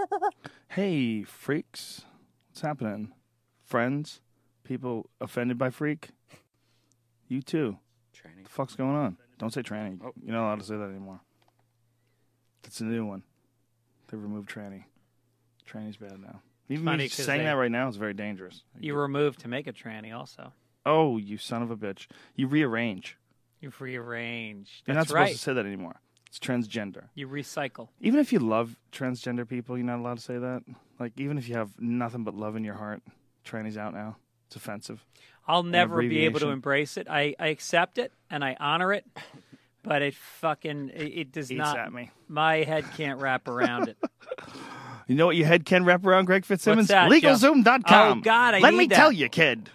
Hey, freaks. What's happening? Friends? People offended by freak? You too. Tranny. What the fuck's going on? Don't say tranny. Oh. You're not allowed to say that anymore. That's a new one. They removed tranny. Tranny's bad now. Even Funny me 'cause saying that right now is very dangerous. You removed to make a tranny also. Oh, you son of a bitch. You rearrange. You've rearranged. You're not That's supposed right. to say that anymore. It's transgender. You recycle. Even if you love transgender people, you're not allowed to say that. Like, even if you have nothing but love in your heart, tranny's out now. It's offensive. I'll never be able to abbreviation. embrace it. I accept it and I honor it, but it does Eats not. at me. My head can't wrap around it. You know what your head can wrap around, Greg Fitzsimmons? What's that, Joe? LegalZoom.com. Oh, God, I Let need me that. tell you, kid.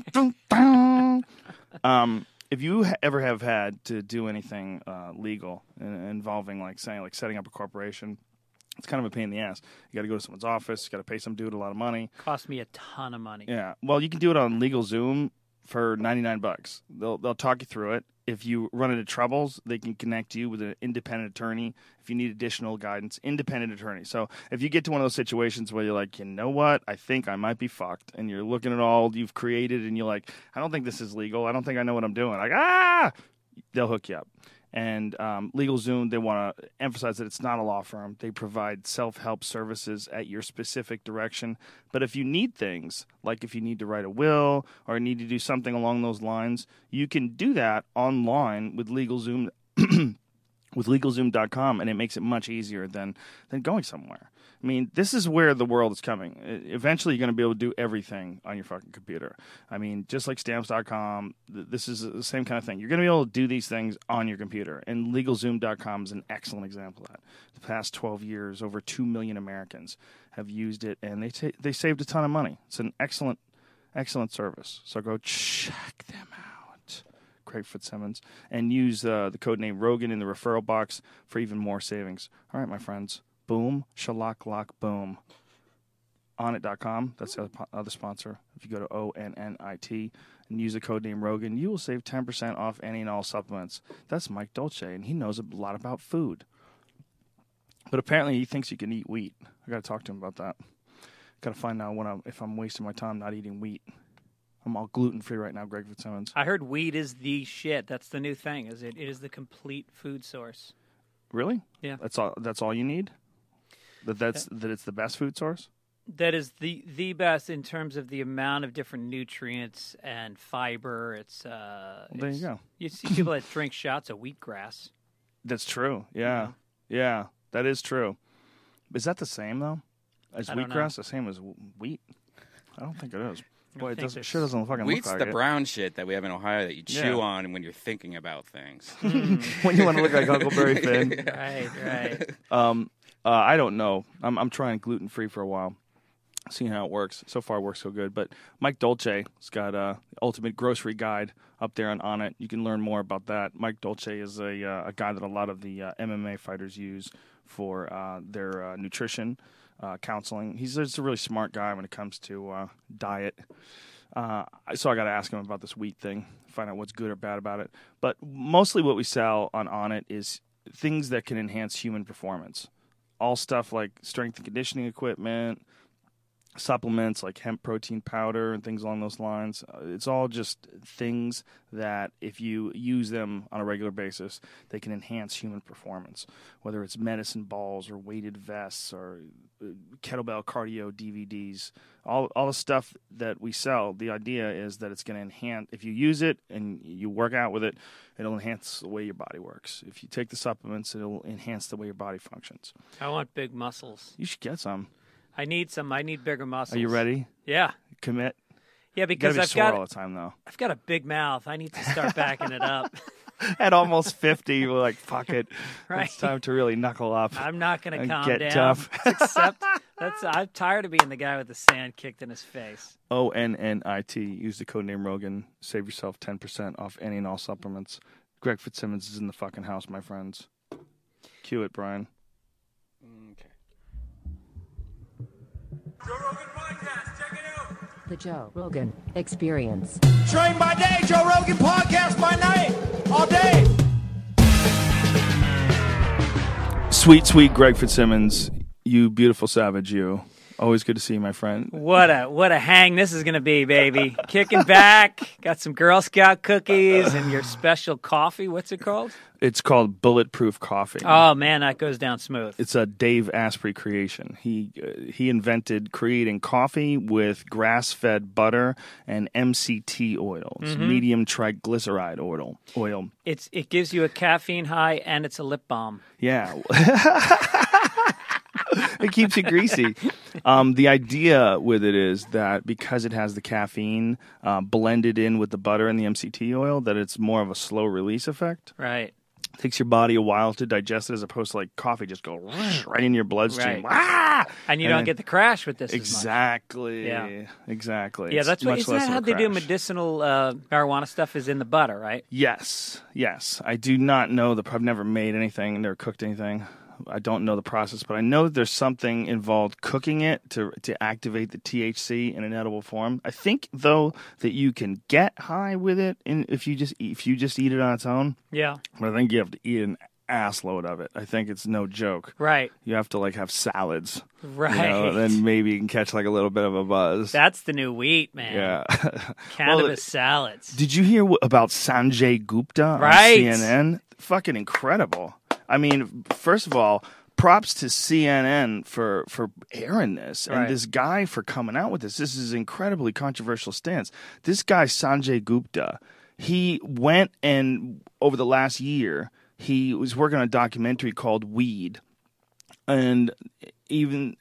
If you ever have had to do anything legal involving, like, setting up a corporation, it's kind of a pain in the ass. You got to go to someone's office. You got to pay some dude a lot of money. Cost me a ton of money. Yeah. Well, you can do it on LegalZoom for $99. They'll talk you through it. If you run into troubles, they can connect you with an independent attorney. If you need additional guidance, independent attorney. So if you get to one of those situations where you're like, you know what, I think I might be fucked, and you're looking at all you've created, and you're like, I don't think this is legal. I don't think I know what I'm doing. Like, they'll hook you up. And LegalZoom, they want to emphasize that it's not a law firm. They provide self-help services at your specific direction. But if you need things, like if you need to write a will or need to do something along those lines, you can do that online with LegalZoom, with LegalZoom.com, and it makes it much easier than going somewhere. I mean, this is where the world is coming. Eventually, you're going to be able to do everything on your fucking computer. I mean, just like Stamps.com, this is the same kind of thing. You're going to be able to do these things on your computer, and LegalZoom.com is an excellent example of that. The past 12 years, over 2 million Americans have used it, and they saved a ton of money. It's an excellent, excellent service. So go check them out, Craig Fitzsimmons, and use the code name Rogan in the referral box for even more savings. All right, my friends. Boom, shalak lock, boom. Onnit.com, that's the other sponsor. If you go to ONNIT and use the code name Rogan, you will save 10% off any and all supplements. That's Mike Dolce, and he knows a lot about food. But apparently he thinks you can eat wheat. I got to talk to him about that. Got to find out if I'm wasting my time not eating wheat. I'm all gluten-free right now, Greg Fitzsimmons. I heard wheat is the shit. That's the new thing. It is the complete food source. Really? Yeah. That's all you need? That it's the best food source? That is the best in terms of the amount of different nutrients and fiber. There you go. You see people that drink shots of wheatgrass. That's true. Yeah. Yeah, that is true. Is that the same, though? Is I don't know. wheatgrass the same as wheat? I don't think it is. Boy, it think doesn't, there's- sure doesn't fucking Wheat's look the like brown shit that we have in Ohio that you chew Yeah. on when you're thinking about things. it. When you want to look like Huckleberry Finn. Right. I don't know. I'm trying gluten-free for a while, seeing how it works. So far, it works so good. But Mike Dolce has got the Ultimate Grocery Guide up there on Onnit. You can learn more about that. Mike Dolce is a guy that a lot of the MMA fighters use for their nutrition counseling. He's just a really smart guy when it comes to diet. So I got to ask him about this wheat thing, find out what's good or bad about it. But mostly what we sell on Onnit is things that can enhance human performance. All stuff like strength and conditioning equipment, supplements like hemp protein powder and things along those lines. It's all just things that if you use them on a regular basis, they can enhance human performance, whether it's medicine balls or weighted vests or kettlebell cardio DVDs, all the stuff that we sell. The idea is that it's going to enhance, if you use it and you work out with it, it'll enhance the way your body works. If you take the supplements, it'll enhance the way your body functions. I want big muscles. You should get some. I need some. I need bigger muscles. Are you ready? Yeah. Commit. Yeah, You because gotta be sore all the time, though. I've got a big mouth. I need to start backing it up. At almost 50, we're like, fuck it. Right. It's time to really knuckle up. I'm not going to and calm get down. tough. I'm tired of being the guy with the sand kicked in his face. ONNIT. Use the code name Rogan. Save yourself 10% off any and all supplements. Greg Fitzsimmons is in the fucking house, my friends. Cue it, Brian. Okay. Joe Rogan Podcast, check it out. The Joe Rogan Experience. Train by day, Joe Rogan Podcast by night, all day. Sweet, sweet Greg Fitzsimmons. You beautiful savage, you. Always good to see you, my friend. What a hang this is going to be, baby. Kicking back, got some Girl Scout cookies and your special coffee. What's it called? It's called Bulletproof Coffee. Oh, man, that goes down smooth. It's a Dave Asprey creation. He invented creating coffee with grass-fed butter and MCT oil. It's medium triglyceride oil. It gives you a caffeine high and it's a lip balm. Yeah. It keeps you greasy. The idea with it is that because it has the caffeine blended in with the butter and the MCT oil, that it's more of a slow release effect. Right. It takes your body a while to digest it, as opposed to like coffee just go right in your bloodstream. Right. Ah! And you don't get the crash with this Exactly. as much. Yeah. Exactly. Yeah, It's that's what. much Isn't less that of how a they do crash. medicinal marijuana stuff? Is in the butter, right? Yes. I do not know I've never made anything, never cooked anything. I don't know the process, but I know that there's something involved cooking it to activate the THC in an edible form. I think though that you can get high with it if you just eat it on its own. Yeah. But I think you have to eat an ass load of it. I think it's no joke. Right. You have to like have salads. Right. Then maybe you can catch like a little bit of a buzz. That's the new wheat, man. Yeah. Cannabis salads. Did you hear about Sanjay Gupta Right. on CNN? Fucking incredible. I mean, first of all, props to CNN for airing this and Right. this guy for coming out with this. This is an incredibly controversial stance. This guy, Sanjay Gupta, he went and over the last year, he was working on a documentary called Weed. And even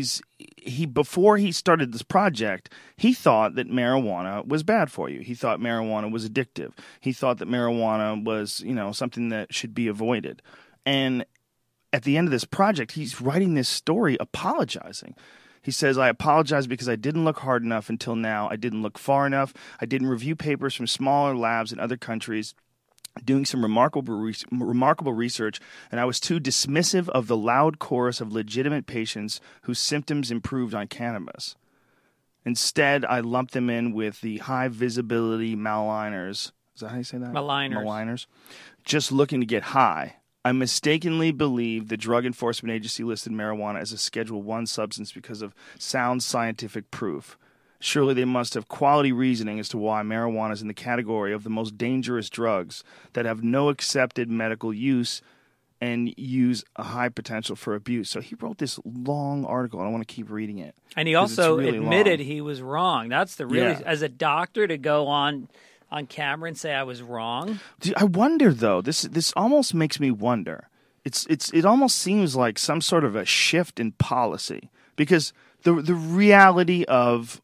before he started this project, he thought that marijuana was bad for you. He thought marijuana was addictive. He thought that marijuana was, something that should be avoided. And at the end of this project, he's writing this story apologizing. He says, I apologize because I didn't look hard enough until now. I didn't look far enough. I didn't review papers from smaller labs in other countries doing some remarkable research, and I was too dismissive of the loud chorus of legitimate patients whose symptoms improved on cannabis. Instead, I lumped them in with the high-visibility maligners. Is that how you say that? Maligners. Just looking to get high. I mistakenly believed the Drug Enforcement Agency listed marijuana as a Schedule I substance because of sound scientific proof. Surely they must have quality reasoning as to why marijuana is in the category of the most dangerous drugs that have no accepted medical use and use a high potential for abuse. So he wrote this long article, and I want to keep reading it. And he also really admitted long. he was wrong. That's the really, as a doctor, to go on camera and say I was wrong. I wonder though. This almost makes me wonder. It almost seems like some sort of a shift in policy, because the reality of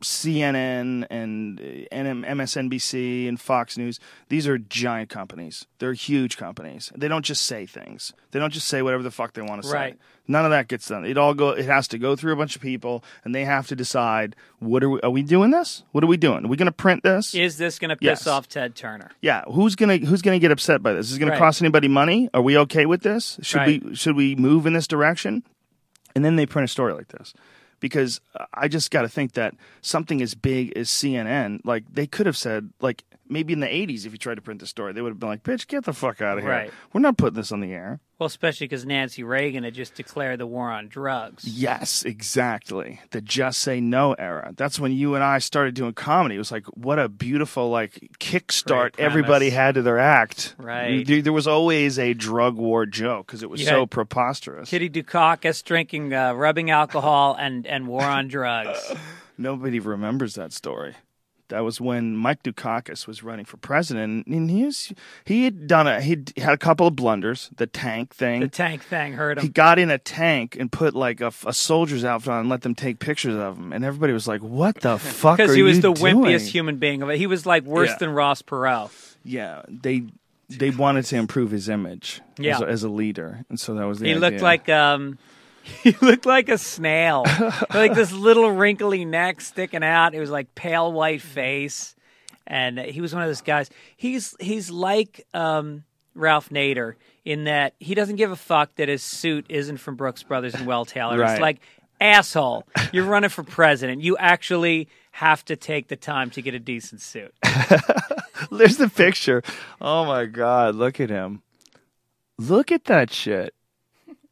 CNN and MSNBC and Fox News, these are giant companies. They're huge companies. They don't just say things. They don't just say whatever the fuck they want to say. Right. None of that gets done. It has to go through a bunch of people, and they have to decide, are we doing this? What are we doing? Are we going to print this? Is this going to piss off Ted Turner? Yeah, who's gonna get upset by this? Is it gonna cost anybody money? Are we okay with this? Should we move in this direction? And then they print a story like this. Because I just got to think that something as big as CNN, like they could have said, like maybe in the 80s, if you tried to print the story, they would have been like, bitch, get the fuck out of here. Right. We're not putting this on the air. Well, especially because Nancy Reagan had just declared the war on drugs. Yes, exactly. The Just Say No era. That's when you and I started doing comedy. It was like, what a beautiful kickstart everybody had to their act. Right. There was always a drug war joke because it was so preposterous. Kitty Dukakis drinking, rubbing alcohol, and war on drugs. Nobody remembers that story. That was when Mike Dukakis was running for president, and he had had a couple of blunders. The tank thing. The tank thing hurt him. He got in a tank and put like a soldier's outfit on and let them take pictures of him, and everybody was like, "What the fuck?" Because he was the doing? wimpiest human being of it. He was like worse than Ross Perot. Yeah, they wanted to improve his image as a leader, and so that was the idea. Looked like he looked like a snail, like this little wrinkly neck sticking out. It was like pale white face, and he was one of those guys. He's like Ralph Nader in that he doesn't give a fuck that his suit isn't from Brooks Brothers and Well Taylor. Right. It's like, asshole, you're running for president. You actually have to take the time to get a decent suit. There's the picture. Oh my God, look at him. Look at that shit.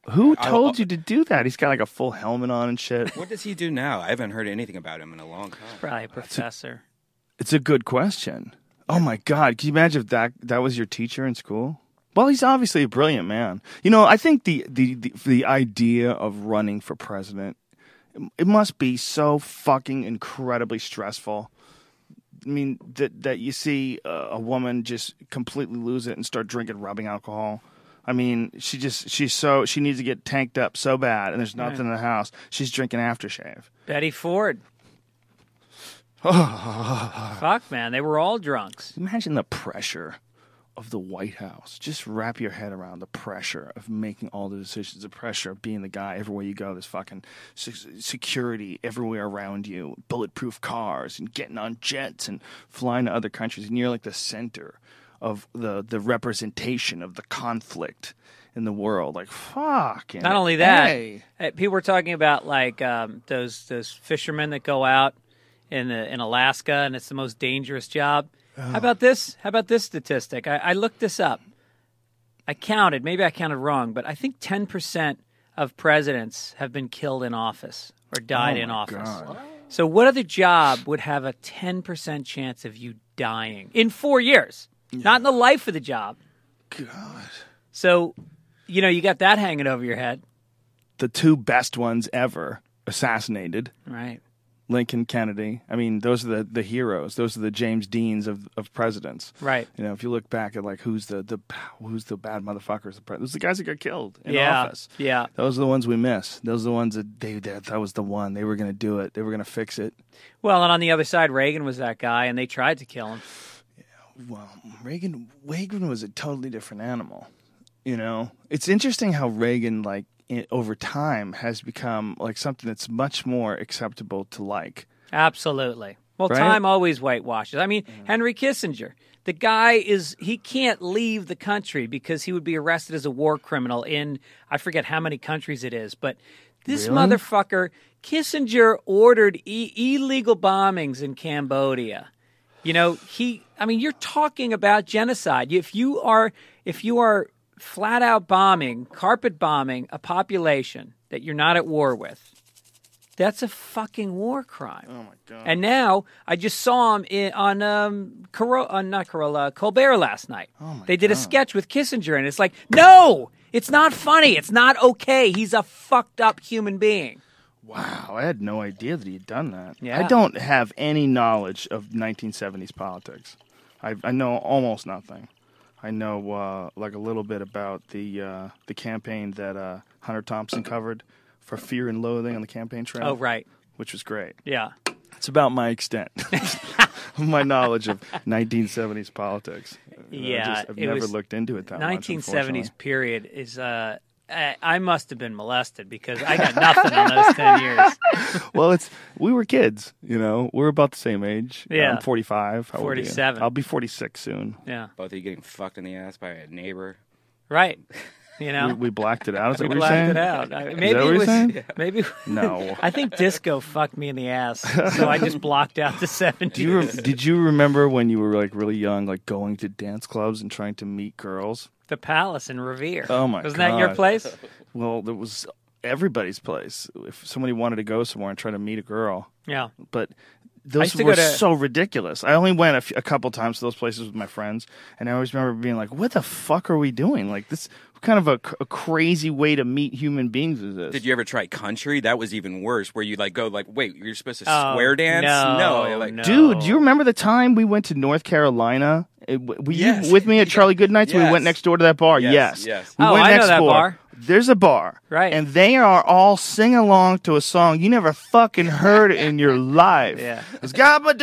Who told you to do that? He's got like a full helmet on and shit. What does he do now? I haven't heard anything about him in a long time. Probably a professor. It's a good question. Oh my God. Can you imagine if that was your teacher in school? Well, he's obviously a brilliant man. You know, I think the idea of running for president, it must be so fucking incredibly stressful. I mean, that you see a woman just completely lose it and start drinking rubbing alcohol. I mean, she needs to get tanked up so bad, and there's nothing in the house. She's drinking aftershave. Betty Ford. Fuck, man. They were all drunks. Imagine the pressure of the White House. Just wrap your head around the pressure of making all the decisions, the pressure of being the guy everywhere you go. There's fucking security everywhere around you, bulletproof cars, and getting on jets and flying to other countries. And you're like the center of the representation of the conflict in the world. Like, fuck. Not only that, hey. people were talking about like those fishermen that go out in Alaska, and it's the most dangerous job. How about this? How about this statistic? I looked this up. I counted. Maybe I counted wrong, but I think 10% of presidents have been killed in office or died in office. God. So what other job would have a 10% chance of you dying in 4 years? Yeah. Not in the life of the job. God. So, you know, you got that hanging over your head. The two best ones ever assassinated. Right. Lincoln, Kennedy. I mean, those are the heroes. Those are the James Deans of presidents. Right. You know, if you look back at like who's the bad motherfuckers, those are the guys that got killed in office. Yeah. Those are the ones we miss. Those are the ones that that was the one. They were going to do it. They were going to fix it. Well, and on the other side, Reagan was that guy, and they tried to kill him. Yeah. Well, Reagan was a totally different animal. You know, it's interesting how Reagan over time has become like something that's much more acceptable to like. Absolutely. Well, right? Time always whitewashes. I mean, Henry Kissinger, the guy he can't leave the country because he would be arrested as a war criminal in, I forget how many countries it is, but this Really? motherfucker, Kissinger ordered illegal bombings in Cambodia. You know, you're talking about genocide. If you are flat out bombing, carpet bombing a population that you're not at war with, that's a fucking war crime. Oh my God. And now I just saw him on Colbert last night. Oh my they did a God. sketch with Kissinger, and it's like, no, it's not funny. It's not okay. He's a fucked up human being. Wow, I had no idea that he had done that. Yeah. I don't have any knowledge of 1970s politics. I know almost nothing. I know like a little bit about the campaign that Hunter Thompson covered for Fear and Loathing on the campaign trail. Oh, right. Which was great. Yeah. It's about my extent of my knowledge of 1970s politics. Yeah, I've it never was looked into it that much, 1970s unfortunately. period is I must have been molested because I got nothing on those 10 years. Well, we were kids, you know. We're about the same age. Yeah. I'm 45. How old are you? 47. I'll be 46 soon. Yeah. Both of you getting fucked in the ass by a neighbor. Right. You know, We blacked it out. Is that we what you're saying? blacked it out. Maybe that what it you're was. saying? Maybe No. I think disco fucked me in the ass, so I just blocked out the 70s. Did you remember when you were like really young, like going to dance clubs and trying to meet girls? The Palace in Revere. Oh my Wasn't God. that your place? Well, it was everybody's place. If somebody wanted to go somewhere and try to meet a girl, Yeah. but I those used to were go to- so ridiculous. I only went a couple times to those places with my friends, and I always remember being like, "What the fuck are we doing? Like this, what kind of a crazy way to meet human beings is this?" Did you ever try country? That was even worse, where you go wait, you're supposed to Oh, square dance? no, like, no. Dude, do you remember the time we went to North Carolina? Were Yes. you with me at Charlie Goodnight's? We Yes. went next door to that bar. Yes, Yes. yes. We Oh, went I know next that door. bar. There's a bar. Right. And they are all singing along to a song you never fucking heard in your life. Yeah. It's got my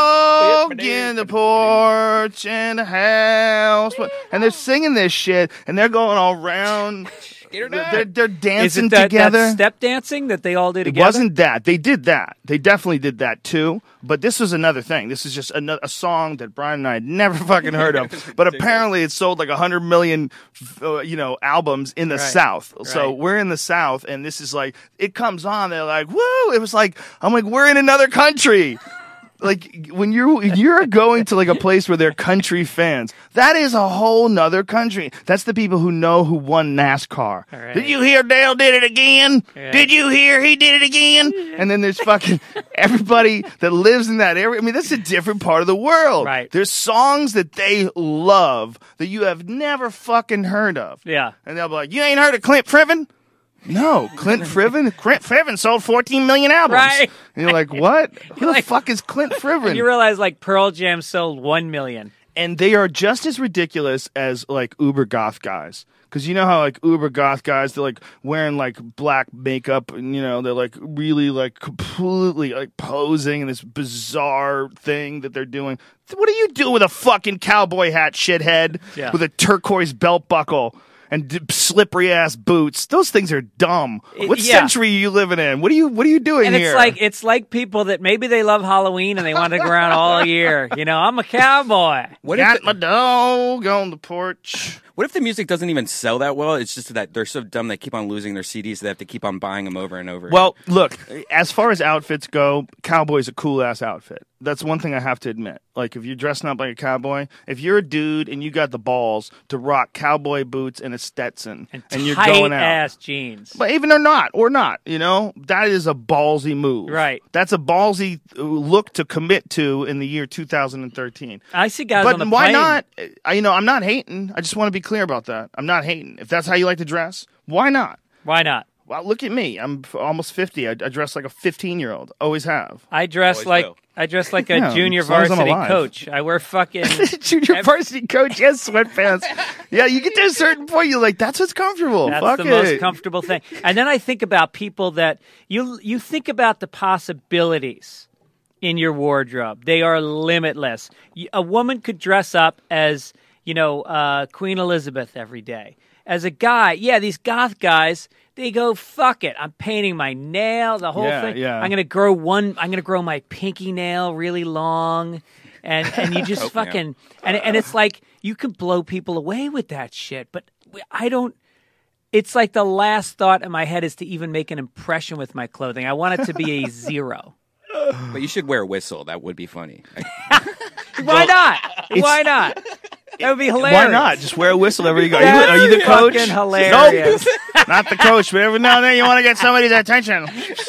dog in the porch and the house. And they're singing this shit, and they're going all around. They're Is dancing it that together. step dancing that they all did It together? wasn't that. They did that. They definitely did that too. But this was another thing. This is just a song that Brian and I had never fucking heard of. But apparently it sold like 100 million, albums in the South. So Right. we're in the South, and this is like, it comes on. They're like, woo! It was like, I'm like, we're in another country. like when you're going to like a place where they're country fans, that is a whole nother country. That's the people who know who won NASCAR. Right. Did you hear Dale did it again? Yeah. Did you hear he did it again? And then there's fucking everybody that lives in that area. I mean, that's a different part of the world. Right. There's songs that they love that you have never fucking heard of. Yeah. And they'll be like, you ain't heard of Clint Friven? No, Clint Friven? Clint Friven sold 14 million albums. Right. And you're like, what? Who the like- fuck is Clint Friven? You realize like Pearl Jam sold 1 million. And they are just as ridiculous as like uber goth guys. Because you know how like uber goth guys, they're like wearing like black makeup and you know, they're like really like completely like posing in this bizarre thing that they're doing. What do you do with a fucking cowboy hat, shithead? Yeah. With a turquoise belt buckle and slippery ass boots. Those things are dumb. What yeah. century are you living in? What are you doing And here? it's like people that maybe they love Halloween and they want to go around all year. You know, I'm a cowboy. What Got if my dog on the porch. what if the music doesn't even sell that well? It's just that they're so dumb they keep on losing their CDs. So they have to keep on buying them over and over. Well, look, as far as outfits go, cowboy's a cool ass outfit. That's one thing I have to admit. Like, if you're dressing up like a cowboy, if you're a dude and you got the balls to rock cowboy boots and a Stetson, and you're going out, ass jeans. but even or not, you know, that is a ballsy move. Right. That's a ballsy look to commit to in the year 2013. I see guys But on the why plane. not? I'm not hating. I just want to be clear about that. I'm not hating. If that's how you like to dress, why not? Why not? Well, look at me. I'm almost 50. I dress like a 15-year-old. Always have. I dress Always like will. I dress like a Yeah, junior as long as I'm varsity alive. coach. I wear fucking Junior varsity coach, yes, sweatpants. Yeah, you get to a certain point, you're like, that's what's comfortable. That's Fuck the it. most comfortable thing. And then I think about people that you think about the possibilities in your wardrobe. They are limitless. A woman could dress up as, Queen Elizabeth every day. As a guy, yeah, these goth guys, they go, fuck it. I'm painting my nail, the whole thing. Yeah. I'm gonna grow my pinky nail really long. And you just fucking and it's like you can blow people away with that shit. But I don't. It's like the last thought in my head is to even make an impression with my clothing. I want it to be a 0. but you should wear a whistle. That would be funny. Why not? Why not? That would be hilarious. Why not? Just wear a whistle wherever you go. That's Are you the coach? fucking hilarious. Nope. Not the coach, but every now and then you want to get somebody's attention.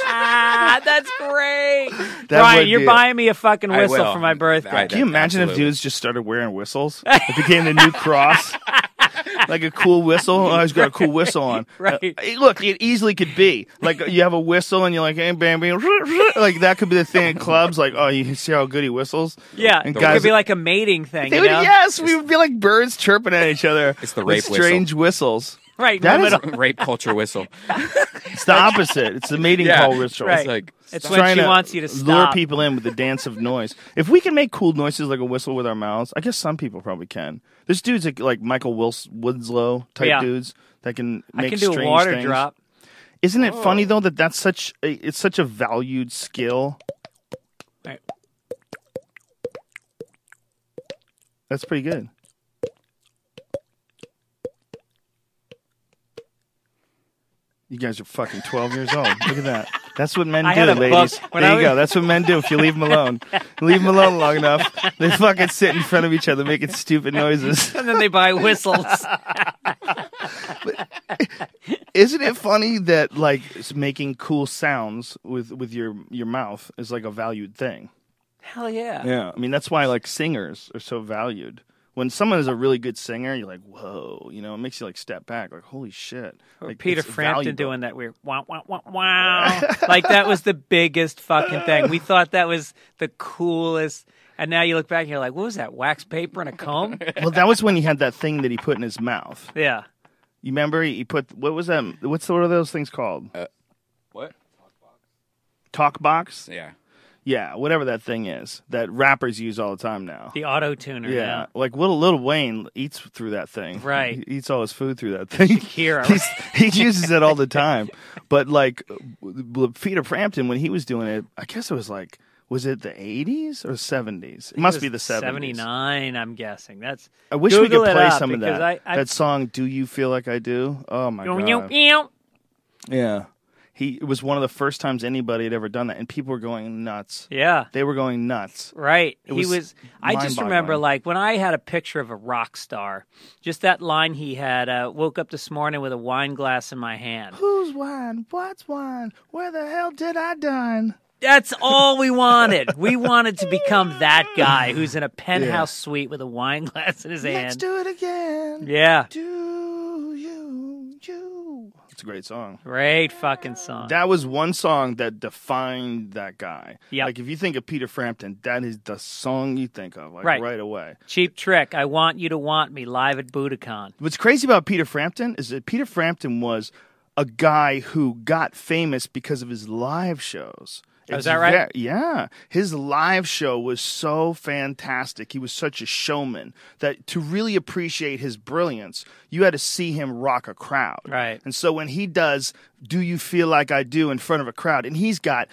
That's great. That Brian, would you're be buying me a fucking I whistle will. for my birthday. Can you imagine Absolutely. if dudes just started wearing whistles? It became the new cross. Like a cool whistle. Oh, he's got a cool whistle on. Right. Look, it easily could be. Like, you have a whistle and you're like, hey, bam. Like, that could be the thing in clubs. Like, oh, you see how good he whistles? Yeah, And it guys- could be like a mating thing. They You would, know? yes, we would be like birds chirping at each other. It's the with rape whistle. strange whistles. Right. That no, is- no, Rape culture whistle. It's the opposite. It's the mating Yeah, call whistle. right. It's like It's It's when trying she to wants you to lure stop. people in with the dance of noise. If we can make cool noises like a whistle with our mouths, I guess some people probably can. There's dudes like Michael Winslow type Yeah. dudes that can I make can do a strange water things. drop. Isn't it funny though that that's such a valued skill? Right. That's pretty good. You guys are fucking 12 years old. Look at that. That's what men I do, had a book ladies. when There I you go. was- That's what men do if you leave them alone. Leave them alone long enough, they fucking sit in front of each other making stupid noises. And then they buy whistles. Isn't it funny that like making cool sounds with your mouth is like a valued thing? Hell yeah. Yeah, I mean that's why like singers are so valued. When someone is a really good singer, you're like, whoa, it makes you like step back, like holy shit. Or Like, Peter it's Frampton valuable. doing that weird wow, wow, wow, wow. Like that was the biggest fucking thing. We thought that was the coolest. And now you look back and you're like, what was that, wax paper and a comb? Well, that was when he had that thing that he put in his mouth. Yeah. You remember he put what was that? What are those things called? what? Talk box? Yeah. Yeah, whatever that thing is that rappers use all the time now. The auto tuner. Yeah, like Lil Wayne eats through that thing. Right. He eats all his food through that thing. Hero. He uses it all the time. But like Peter Frampton, when he was doing it, I guess it was like, was it the 80s or 70s? It must be the 70s. 79, I'm guessing. That's. I wish Google we could it play up some of because that. I That song, "Do You Feel Like I Do"? Oh my god. Meow. Yeah. It was one of the first times anybody had ever done that, and people were going nuts. Yeah. They were going nuts. Right. It was I just remember, mind-boggling. like, when I had a picture of a rock star, just that line he had, woke up this morning with a wine glass in my hand. Whose wine? What's wine? Where the hell did I dine? That's all we wanted. We wanted to become that guy who's in a penthouse suite with a wine glass in his hand. Let's do it again. Yeah. Do you. It's a great song. Great fucking song. That was one song that defined that guy. Yep. Like, if you think of Peter Frampton, that is the song you think of, like, Right. right away. Cheap Trick, I Want You to Want Me, live at Budokan. What's crazy about Peter Frampton is that Peter Frampton was a guy who got famous because of his live shows. Oh, is that right? Yeah. His live show was so fantastic. He was such a showman that to really appreciate his brilliance, you had to see him rock a crowd. Right. And so when he does Do You Feel Like I Do in front of a crowd, and he's got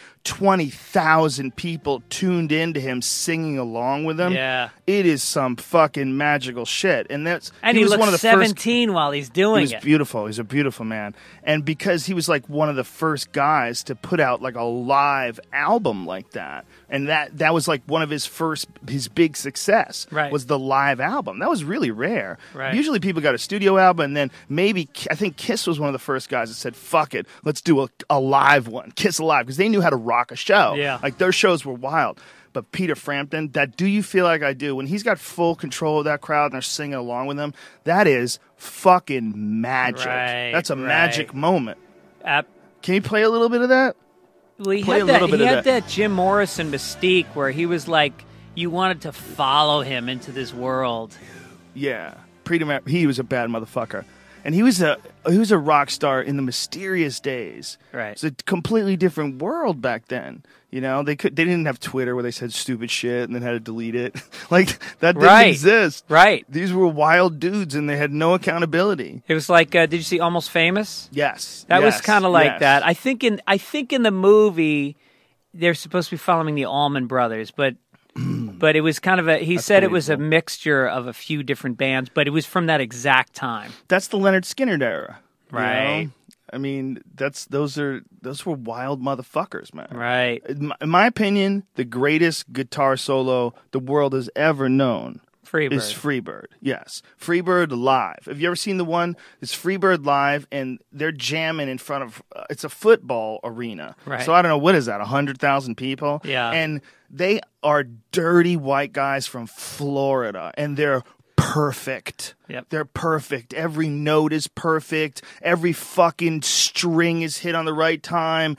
20,000 people tuned into him singing along with him, Yeah. it is some fucking magical shit. And He was looks one of the 17 while he's doing he was it. beautiful. He's a beautiful man. And because he was like one of the first guys to put out like a live album like that. And that was like one of his big success Right. was the live album. That was really rare. Right. Usually people got a studio album and then maybe, I think Kiss was one of the first guys that said, fuck it, let's do a live one, Kiss Alive, because they knew how to rock a show. Yeah. Like their shows were wild. But Peter Frampton, that Do You Feel Like I Do, when he's got full control of that crowd and they're singing along with him, that is fucking magic. Right, That's a right. magic moment. Ap- Can you play a little bit of that? Well, he Play had a little bit he of had that Jim Morrison mystique where he was like, you wanted to follow him into this world. Yeah. He was a bad motherfucker. And he was a rock star in the mysterious days. Right. It's a completely different world back then. You know, they didn't have Twitter where they said stupid shit and then had to delete it. Like that didn't Right. exist. Right. These were wild dudes and they had no accountability. It was like, did you see Almost Famous? Yes. That was yes, kind of like yes. that. I think in the movie they're supposed to be following the Allman Brothers, but it was kind of he said it was a believable. mixture of a few different bands, but it was from that exact time. That's the Leonard Skinner era. you Right. know? I mean, those were wild motherfuckers, man. Right. In my opinion, the greatest guitar solo the world has ever known Freebird. is Freebird. Yes, Freebird live. Have you ever seen the one? It's Freebird live, and they're jamming in front of. It's a football arena. Right. So I don't know what is that, 100,000 people. Yeah. And they are dirty white guys from Florida, and they're perfect. Yep. They're perfect. Every note is perfect. Every fucking string is hit on the right time.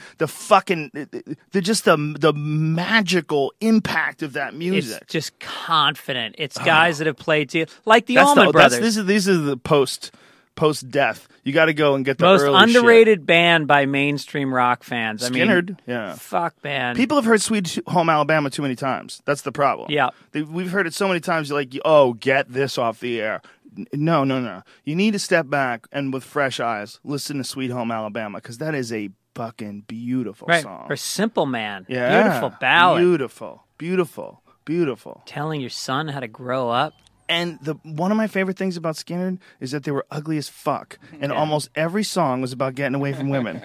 They're just the magical impact of that music. It's just confident. It's guys that have played to like the That's Allman Brothers. These are the post death. You got to go and get the Most early underrated band by mainstream rock fans. shit. I mean, Skinnerd, yeah. fuck, man. People have heard Sweet Home Alabama too many times. That's the problem. Yeah. We've heard it so many times. You're like, oh, get this off the air. No. You need to step back and with fresh eyes listen to Sweet Home Alabama because that is a fucking beautiful right. song. Or Simple Man. Yeah. Beautiful ballad. Beautiful. Telling your son how to grow up. And one of my favorite things about Skinner is that they were ugly as fuck. And almost every song was about getting away from women.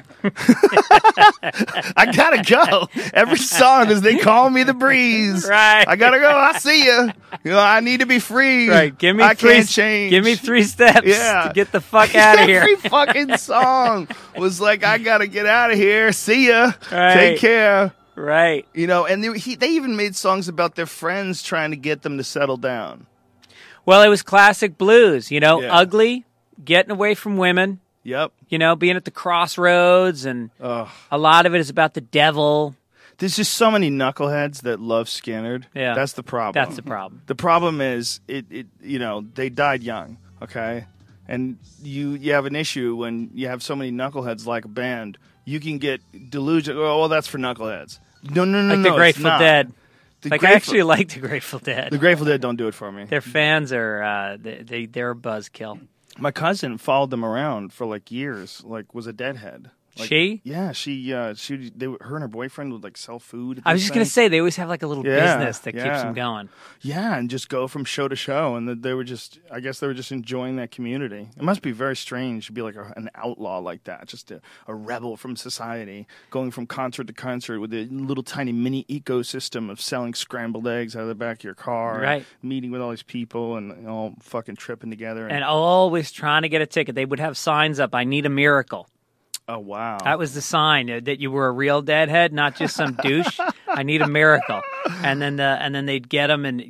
I gotta go. Every song is They Call Me the Breeze. Right. I gotta go. I see you. I need to be free. Right. Give me I three. can't change. Give me 3 steps Yeah. to get the fuck out of here. Every fucking song was like, I gotta get out of here. See ya. Right. Take care. Right. You know, and they even made songs about their friends trying to get them to settle down. Well, it was classic blues. You know, Yeah. ugly, getting away from women. Yep. You know, being at the crossroads, and a lot of it is about the devil. There's just so many knuckleheads that love Skinnerd. Yeah. That's the problem. That's the problem. The problem is they died young, okay? And you have an issue when you have so many knuckleheads like a band. You can get delusional. Oh, well, that's for knuckleheads. No, Like the it's Grateful not. Dead. The Like, I Grateful- actually like the Grateful Dead. The Grateful Dead don't do it for me. Their fans are they're a buzzkill. My cousin followed them around for like years, like was a deadhead. Like, She? Yeah, her and her boyfriend would like sell food. At I was this just gonna thing. say they always have like a little Yeah, business that keeps yeah. them going. Yeah, and just go from show to show, and they were just, I guess they were just enjoying that community. It must be very strange to be like an outlaw like that, just a rebel from society, going from concert to concert with a little tiny mini ecosystem of selling scrambled eggs out of the back of your car, Right. and meeting with all these people, and all fucking tripping together. And always trying to get a ticket. They would have signs up, "I need a miracle." oh wow, That was the sign that you were a real deadhead, not just some douche. I need a miracle. And then they'd get them, and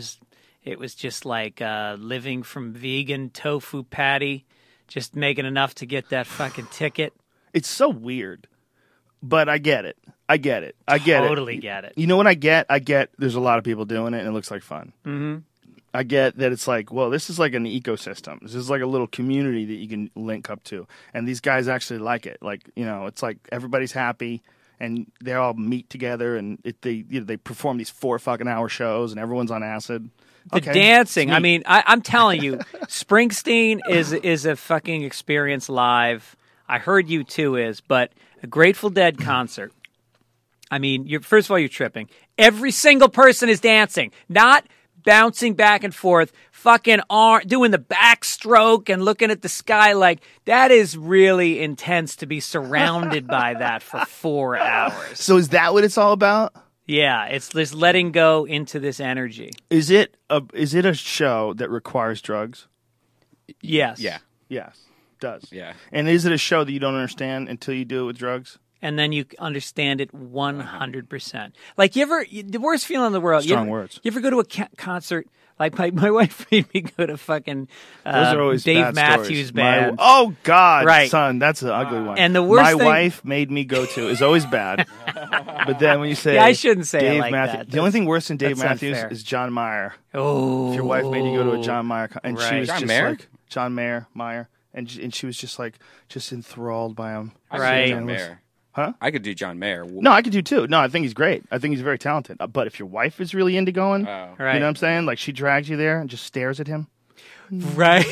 it was just like living from vegan tofu patty, just making enough to get that fucking ticket. it's so weird, but I get it. I get it. Totally get it. You know what I get? I get there's a lot of people doing it, and it looks like fun. Mm-hmm. I get that it's like, well, this is like an ecosystem. This is like a little community that you can link up to, and these guys actually like it. Like, it's like everybody's happy, and they all meet together, and they perform these 4 fucking hour shows, and everyone's on acid. The dancing. I mean, I'm telling you, Springsteen is a fucking experience live. I heard U2 is, but a Grateful Dead concert. I mean, first of all, you're tripping. Every single person is dancing, not bouncing back and forth, fucking doing the backstroke and looking at the sky. Like, that is really intense to be surrounded by that for 4 hours. So is that what it's all about? Yeah, it's this letting go into this energy. Is it a show that requires drugs? Yes. Yeah. Yes, it does. Yeah. And is it a show that you don't understand until you do it with drugs? And then you understand it 100%. Like, the worst feeling in the world. Strong words. You ever go to a concert? Like, my wife made me go to fucking Those are always Dave bad Matthews stories. Band. Oh, God, Right. son, that's an ugly one. And the worst My thing- wife made me go to is always bad. But then when you say Yeah, I shouldn't say it Dave like Matthews, that. the only thing worse than Dave that's Matthews unfair. is John Mayer. Oh. If your wife made you go to a John Mayer, and she Right. was John just Mayer? like John Meyer, and she was just like enthralled by him. I could Right. do John Mayer. Huh? I could do John Mayer. No, I could do too. No, I think he's great. I think he's very talented. But if your wife is really into going, Oh. Right. you know what I'm saying? Like she drags you there and just stares at him. Right.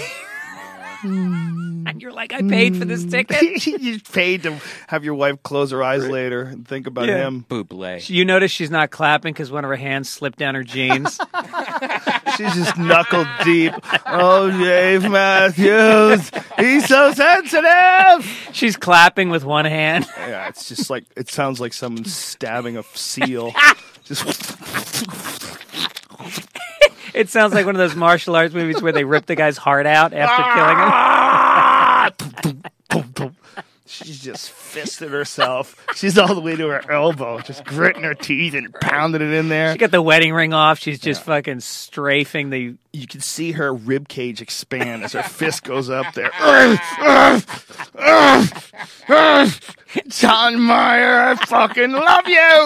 And you're like, I paid for this ticket. You paid to have your wife close her eyes later and think about Yeah. him. Buble. You notice she's not clapping because one of her hands slipped down her jeans. She's just knuckle deep. Oh, Dave Matthews, he's so sensitive. She's clapping with one hand. Yeah, it's just like it sounds like someone stabbing a seal. Just It sounds like one of those martial arts movies where they rip the guy's heart out after killing him. she's just fisted herself. She's all the way to her elbow, just gritting her teeth and pounding it in there. She got the wedding ring off. She's just fucking strafing the. You can see her rib cage expand as her fist goes up there. John Mayer, I fucking love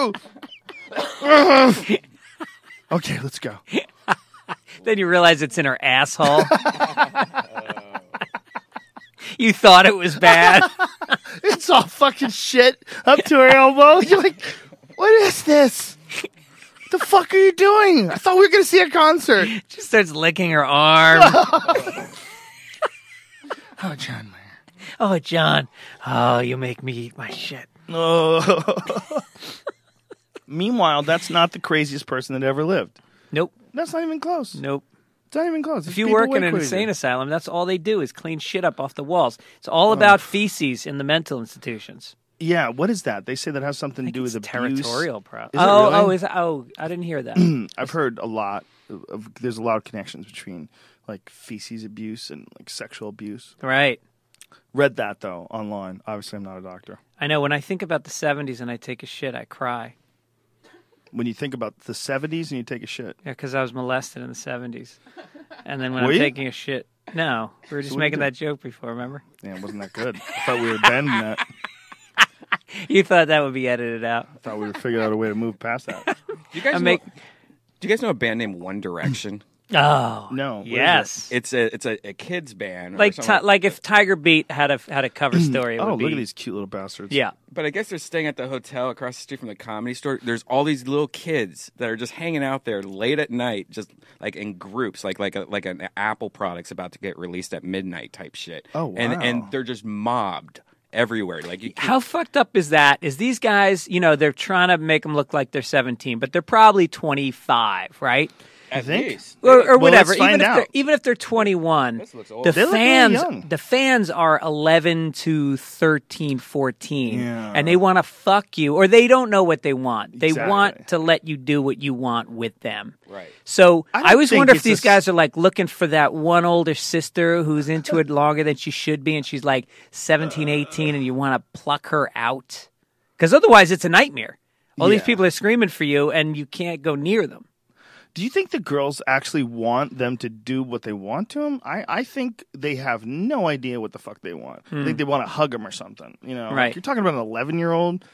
you. Okay, let's go. Then you realize it's in her asshole. You thought it was bad. It's all fucking shit up to her elbow. You're like, what is this? What the fuck are you doing? I thought we were going to see a concert. She starts licking her arm. Oh, John Mayer. Oh, John. Oh, you make me eat my shit. Oh. Meanwhile, that's not the craziest person that ever lived. Nope. That's not even close. Nope. It's not even close. If you work in an insane asylum, that's all they do is clean shit up off the walls. It's all about feces in the mental institutions. Yeah, what is that? They say that has something to do with It's abuse. territorial problem. Is it really? I didn't hear that. I've heard a lot. There's a lot of connections between like feces abuse and like sexual abuse. Right. Read that though online. Obviously, I'm not a doctor. I know. When I think about the 70s and I take a shit, I cry. When you think about the 70s and you take a shit, Yeah, because I was molested in the 70s. And then when Were I'm you? taking a shit, no. We were just what do you making do? that joke before, remember? damn, wasn't that good? I thought we were bending that. You thought that would be edited out. I thought we were figuring out a way to move past that. Do you guys make- know? Do you guys know a band named One Direction? Oh. No, what is Yes. It's a kids band, or Like something. like if Tiger Beat had a cover story, it Oh, would be. look at these cute little bastards. Yeah. But I guess they're staying at the hotel across the street from the Comedy Store. There's all these little kids that are just hanging out there late at night, just like in groups, like an Apple product's about to get released at midnight type shit. Oh, wow. And they're just mobbed everywhere. Like, How fucked up is that? Is these guys, they're trying to make them look like they're 17, but they're probably 25, right? at think? least. Or Well, whatever. let's find out. Even if they're 21, This looks old. the They look really fans young. the fans are 11 to 13, 14, Yeah. and they want to fuck you, or they don't know what they want. They Exactly. want to let you do what you want with them. Right. So I don't I always think wonder if it's these a guys are like looking for that one older sister who's into it longer than she should be, and she's like 17, 18, and you want to pluck her out. Because otherwise it's a nightmare. All these Yeah. people are screaming for you, and you can't go near them. Do you think the girls actually want them to do what they want to them? I think they have no idea what the fuck they want. I think they want to hug them or something. You know, Right. Like, you're talking about an 11-year-old.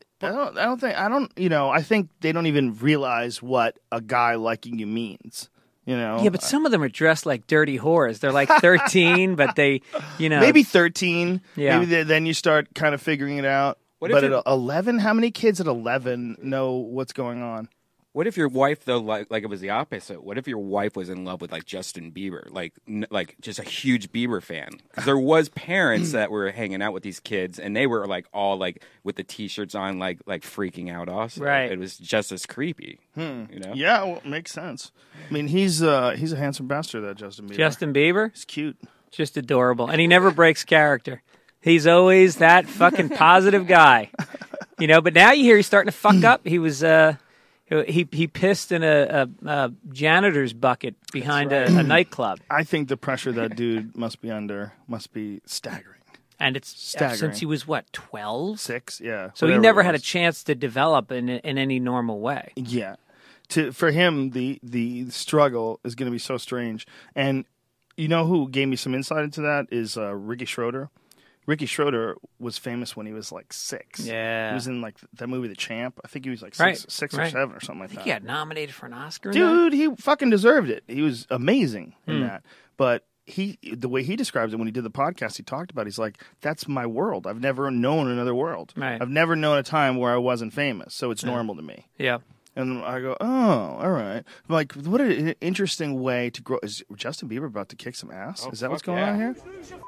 I think they don't even realize what a guy liking you means. You know, Yeah, but some of them are dressed like dirty whores. They're like 13, but they, maybe 13. Yeah. Maybe then you start kind of figuring it out. What if But it- at 11, how many kids at 11 know what's going on? What if your wife, though, like it was the opposite? What if your wife was in love with like Justin Bieber, like just a huge Bieber fan? 'Cause there was parents that were hanging out with these kids, and they were like all like with the T-shirts on, like freaking out. Also, Right. It was just as creepy. You know? Yeah, well, makes sense. I mean, he's a handsome bastard, that Justin Bieber. Justin Bieber, He's cute. just adorable. And he never breaks character. He's always that fucking positive guy. But now you hear he's starting to fuck up. He was he pissed in a janitor's bucket behind a nightclub. I think the pressure that dude must be under must be staggering. And it's Staggering. since he was, 12? 6, yeah. So he whatever never it had a was. chance to develop in any normal way. Yeah. For him, the struggle is going to be so strange. And you know who gave me some insight into that is Ricky Schroeder. Ricky Schroeder was famous when he was like 6. Yeah. He was in like that movie The Champ. I think he was like Right, six or right. 7 or something like I think that. he got nominated for an Oscar. in that. Dude, he fucking deserved it. He was amazing Hmm. in that. But the way he describes it when he did the podcast, he talked about, he's like, that's my world. I've never known another world. Right. I've never known a time where I wasn't famous, so it's normal to me. Yeah. And I go, oh, all right. Like, what an interesting way to grow. Is Justin Bieber about to kick some ass? Oh, Is that what's fuck going on yeah. here?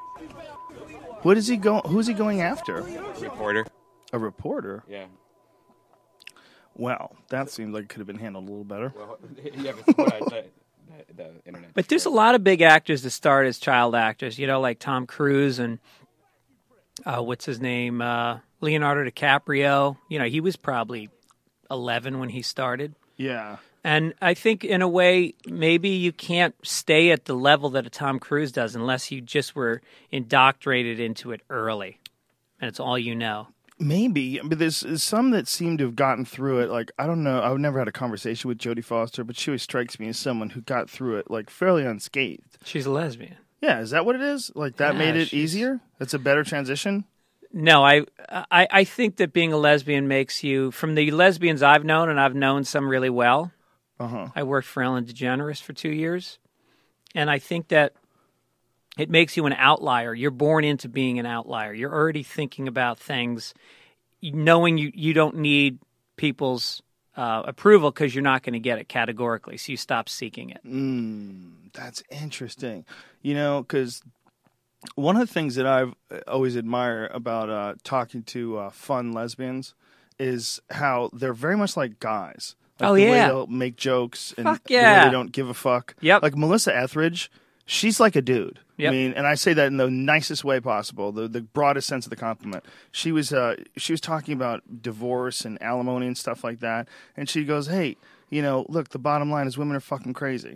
What is he going? Who's he going after? Reporter. A reporter? Yeah. Well, that seems like it could have been handled a little better. Well, yeah, but the internet. But there's a lot of big actors that start as child actors, like Tom Cruise and what's his name? Leonardo DiCaprio. He was probably 11 when he started. Yeah. And I think in a way, maybe you can't stay at the level that a Tom Cruise does unless you just were indoctrinated into it early. And it's all you know. Maybe, but there's some that seem to have gotten through it. Like, I don't know. I've never had a conversation with Jodie Foster, but she always strikes me as someone who got through it like fairly unscathed. She's a lesbian. Yeah, is that what it is? Like that Yeah, made it she's- easier? That's a better transition? No, I think that being a lesbian makes you, from the lesbians I've known, and I've known some really well. Uh-huh. I worked for Ellen DeGeneres for 2 years. And I think that it makes you an outlier. You're born into being an outlier. You're already thinking about things, knowing you don't need people's approval because you're not going to get it categorically. So you stop seeking it. That's interesting. Because one of the things that I've always admired about talking to fun lesbians is how they're very much like guys. Like Oh, the yeah. way they'll make jokes and Fuck the way yeah. they don't give a fuck. Yep. Like Melissa Etheridge, she's like a dude. Yep. I mean, and I say that in the nicest way possible, the broadest sense of the compliment. She was talking about divorce and alimony and stuff like that, and she goes, "Hey, look, the bottom line is women are fucking crazy."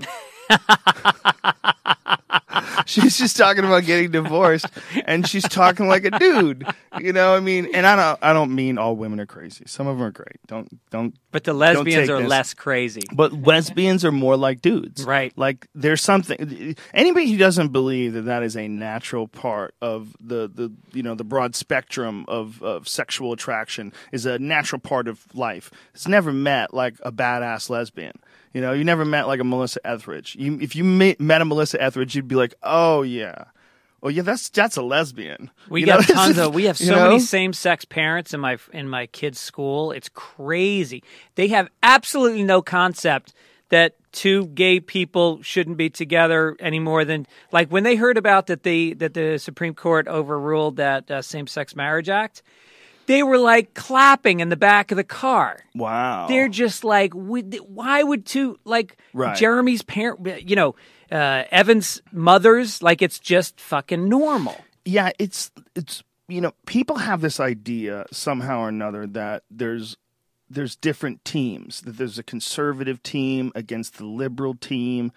She's just talking about getting divorced, and she's talking like a dude. And I don't mean all women are crazy. Some of them are great. Don't. But the lesbians take are this. less crazy. But lesbians are more like dudes, Right. Like there's something. Anybody who doesn't believe that is a natural part of the broad spectrum of sexual attraction is a natural part of life. It's never met like a badass lesbian. You never met like a Melissa Etheridge. If you met a Melissa Etheridge, you'd be like, oh yeah, that's a lesbian. We You got know? tons of. We have You so know? many same-sex parents in my kids' school. It's crazy. They have absolutely no concept that two gay people shouldn't be together any more than like when they heard about that the Supreme Court overruled that Same-Sex Marriage Act. They were like clapping in the back of the car. Wow. They're just like, why would two, like Right. Jeremy's parent, Evan's mothers, like it's just fucking normal. Yeah, it's people have this idea somehow or another that there's different teams, that there's a conservative team against the liberal team.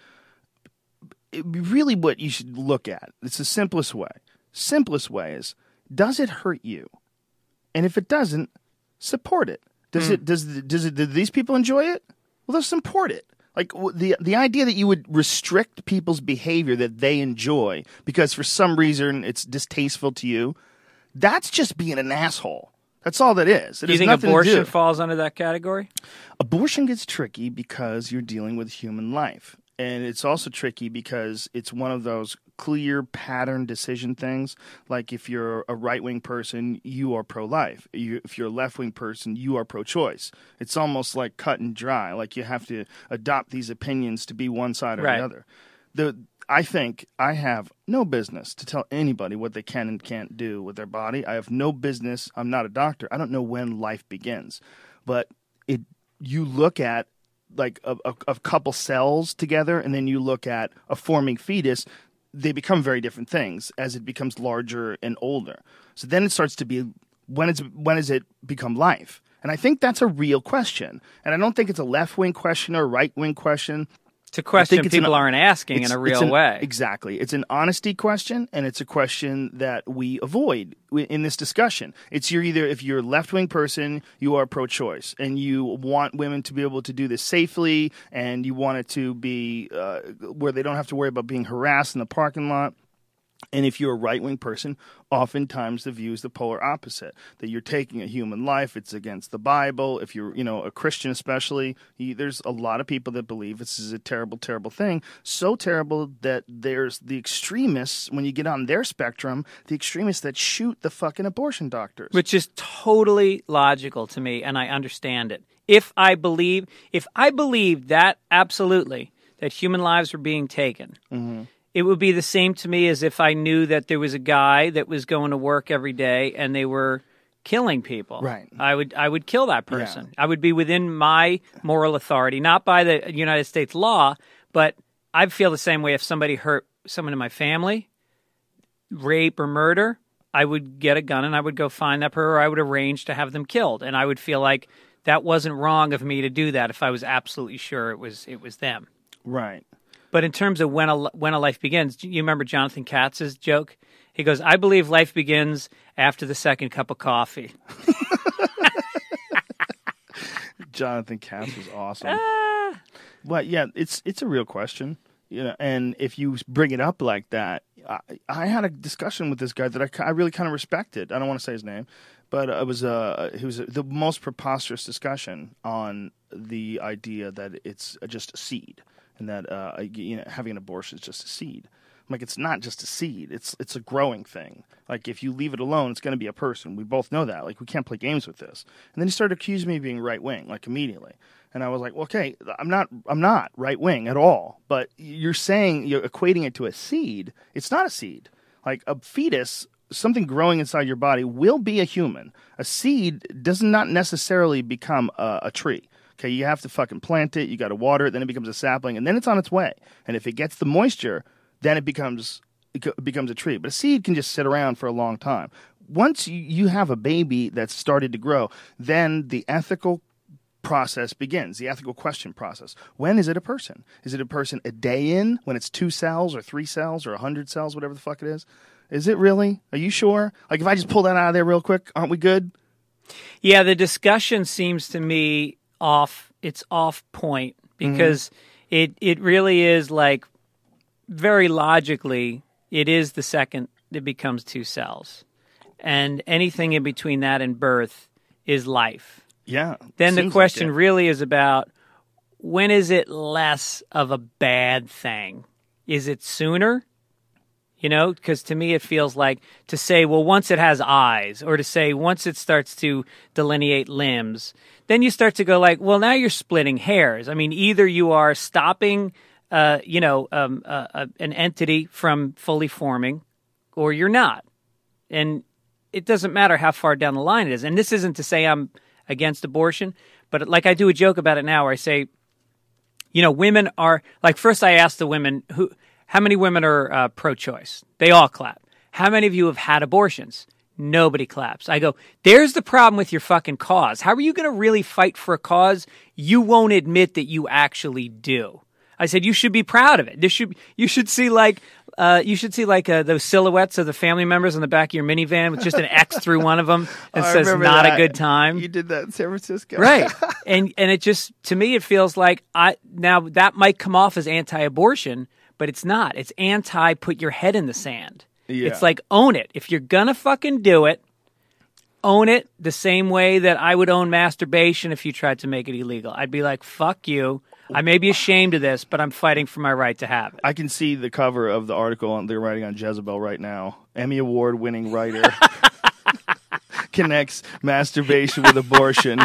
Really what you should look at, it's the simplest way. Simplest way is, does it hurt you? And if it doesn't, support it. Do these people enjoy it? Well, they'll support it. Like the idea that you would restrict people's behavior that they enjoy because for some reason it's distasteful to you, that's just being an asshole. That's all that is. It Do you has think nothing to abortion do. falls under that category? Abortion gets tricky because you're dealing with human life. And it's also tricky because it's one of those clear pattern decision things. Like if you're a right-wing person, you are pro-life. If you're a left-wing person, you are pro-choice. It's almost like cut and dry. Like you have to adopt these opinions to be one side or Right. the other. I think I have no business to tell anybody what they can and can't do with their body. I have no business. I'm not a doctor. I don't know when life begins. But you look at like a couple cells together, and then you look at a forming fetus, they become very different things as it becomes larger and older. So then it starts to be, when does it become life? And I think that's a real question. And I don't think it's a left-wing question or a right-wing question. It's a question it's people aren't asking in a real way. Exactly. It's an honesty question, and it's a question that we avoid in this discussion. It's if you're a left-wing person, you are pro-choice, and you want women to be able to do this safely, and you want it to be where they don't have to worry about being harassed in the parking lot. And if you're a right-wing person, oftentimes the view is the polar opposite, that you're taking a human life, it's against the Bible. If you're, a Christian especially, there's a lot of people that believe this is a terrible, terrible thing. So terrible that there's the extremists, when you get on their spectrum, the extremists that shoot the fucking abortion doctors. Which is totally logical to me, and I understand it. If I believed that absolutely, that human lives were being taken, it would be the same to me as if I knew that there was a guy that was going to work every day and they were killing people. Right. I would kill that person. Yeah. I would be within my moral authority, not by the United States law, but I feel the same way if somebody hurt someone in my family, rape or murder, I would get a gun and I would go find that person, or I would arrange to have them killed. And I would feel like that wasn't wrong of me to do that if I was absolutely sure it was them. Right. But in terms of when a life begins, you remember Jonathan Katz's joke? He goes, I believe life begins after the second cup of coffee. Jonathan Katz was awesome. But yeah, it's a real question. And if you bring it up like that, I had a discussion with this guy that I really kind of respected. I don't want to say his name, but it was the most preposterous discussion on the idea that it's just a seed. And that having an abortion is just a seed. I'm like, it's not just a seed. It's a growing thing. Like, if you leave it alone, it's going to be a person. We both know that. Like, we can't play games with this. And then he started accusing me of being right wing, like immediately. And I was like, well, okay, I'm not right wing at all. But you're equating it to a seed. It's not a seed. Like a fetus, something growing inside your body, will be a human. A seed does not necessarily become a tree. Okay, you have to fucking plant it, you got to water it, then it becomes a sapling, and then it's on its way. And if it gets the moisture, then it becomes a tree. But a seed can just sit around for a long time. Once you have a baby that's started to grow, then the ethical process begins, the ethical question process. When is it a person? Is it a person a day in, when it's 2 cells or 3 cells or 100 cells, whatever the fuck it is? Is it really? Are you sure? Like, if I just pull that out of there real quick, aren't we good? Yeah, the discussion seems to me off point because it really is like, very logically, it is the second it becomes 2 cells. And anything in between that and birth is life. Yeah. Then the question really is about, when is it less of a bad thing? Is it sooner? You know, because to me it feels like to say, well, once it has eyes, or to say once it starts to delineate limbs, then you start to go like, well, now you're splitting hairs. I mean, either you are stopping, an entity from fully forming, or you're not. And it doesn't matter how far down the line it is. And this isn't to say I'm against abortion, but like I do a joke about it now where I say, you know, women are, like first I asked the women, how many women are pro-choice? They all clap. How many of you have had abortions? Nobody claps. I go, there's the problem with your fucking cause. How are you going to really fight for a cause you won't admit that you actually do? I said, you should be proud of it. You should see like those silhouettes of the family members on the back of your minivan with just an X through one of them and says not a good time. You did that in San Francisco. Right. And it just, to me, it feels like now that might come off as anti-abortion, but it's not. It's anti-put your head in the sand. Yeah. It's like, own it. If you're going to fucking do it, own it the same way that I would own masturbation if you tried to make it illegal. I'd be like, fuck you. I may be ashamed of this, but I'm fighting for my right to have it. I can see the cover of the article they're writing on Jezebel right now. Emmy Award-winning writer connects masturbation with abortion.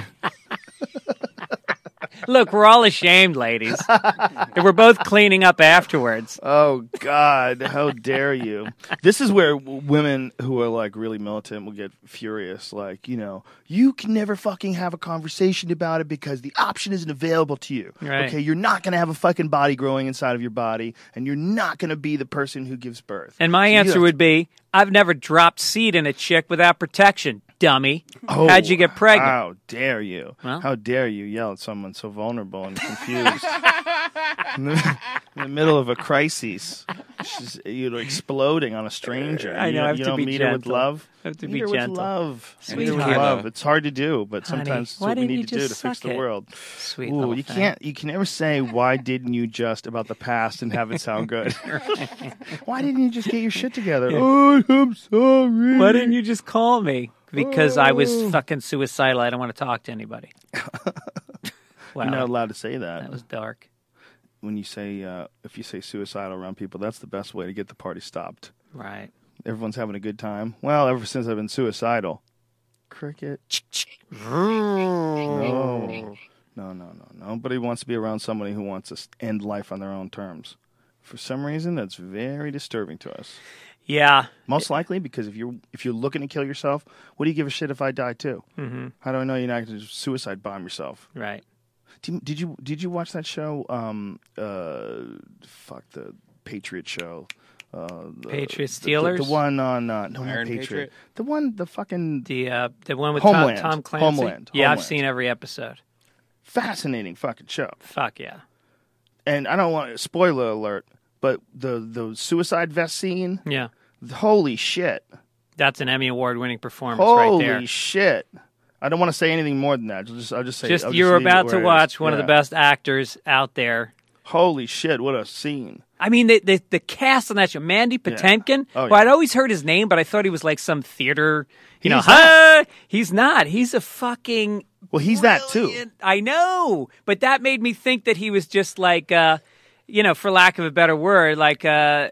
Look, we're all ashamed, ladies. And we're both cleaning up afterwards. Oh, God. How dare you? This is where women who are, like, really militant will get furious. Like, you know, you can never fucking have a conversation about it because the option isn't available to you. Right. Okay, you're not going to have a fucking body growing inside of your body, and you're not going to be the person who gives birth. And my answer would be, I've never dropped seed in a chick without protection, dummy. Oh, How'd you get pregnant? How dare you? Well. How dare you yell at someone so vulnerable and confused in the middle of a crisis? She's, exploding on a stranger. I know, I have you to don't be meet her with gentle. love. I have to Meet be her gentle. with love. Sweetheart. Meet her with love. It's hard to do, but Honey, sometimes it's why what we didn't you need to do to just fix suck the it? world. Sweet Ooh, little you thing. can't. You can never say why didn't you just about the past and have it sound good. Why didn't you just get your shit together? Oh, I'm sorry. Why didn't you just call me? Because I was fucking suicidal. I don't want to talk to anybody. Wow, You're not allowed to say that. that was dark. When you say if you say suicidal around people, that's the best way to get the party stopped. Right. Everyone's having a good time. Well, ever since I've been suicidal. Cricket. No. Nobody wants to be around somebody who wants to end life on their own terms. For some reason, that's very disturbing to us. Yeah. Most likely because if you're looking to kill yourself, what do you give a shit if I die too? Mm-hmm. How do I know you're not going to suicide bomb yourself? Right. Did you watch that show? The Patriot show. Patriot Steelers? The one on not Iron Patriot. Patriot? The one The one with Homeland. Tom Clancy. Homeland. Yeah, I've Homeland. seen every episode. Fascinating fucking show. Fuck yeah. And I don't want spoiler alert, but the suicide vest scene. Yeah. Holy shit! That's an Emmy Award-winning performance right there. Holy shit! I don't want to say anything more than that. I'll just say You were leave it about where to it is. watch one of the Yeah. best actors out there. Holy shit! What a scene! I mean, the cast on that show, Mandy Patinkin. Oh, Well, yeah. I'd always heard his name, but I thought he was like some theater. He's He's not. He's a fucking. Well, he's that too. brilliant- I know, but that made me think that he was just like, for lack of a better word, like,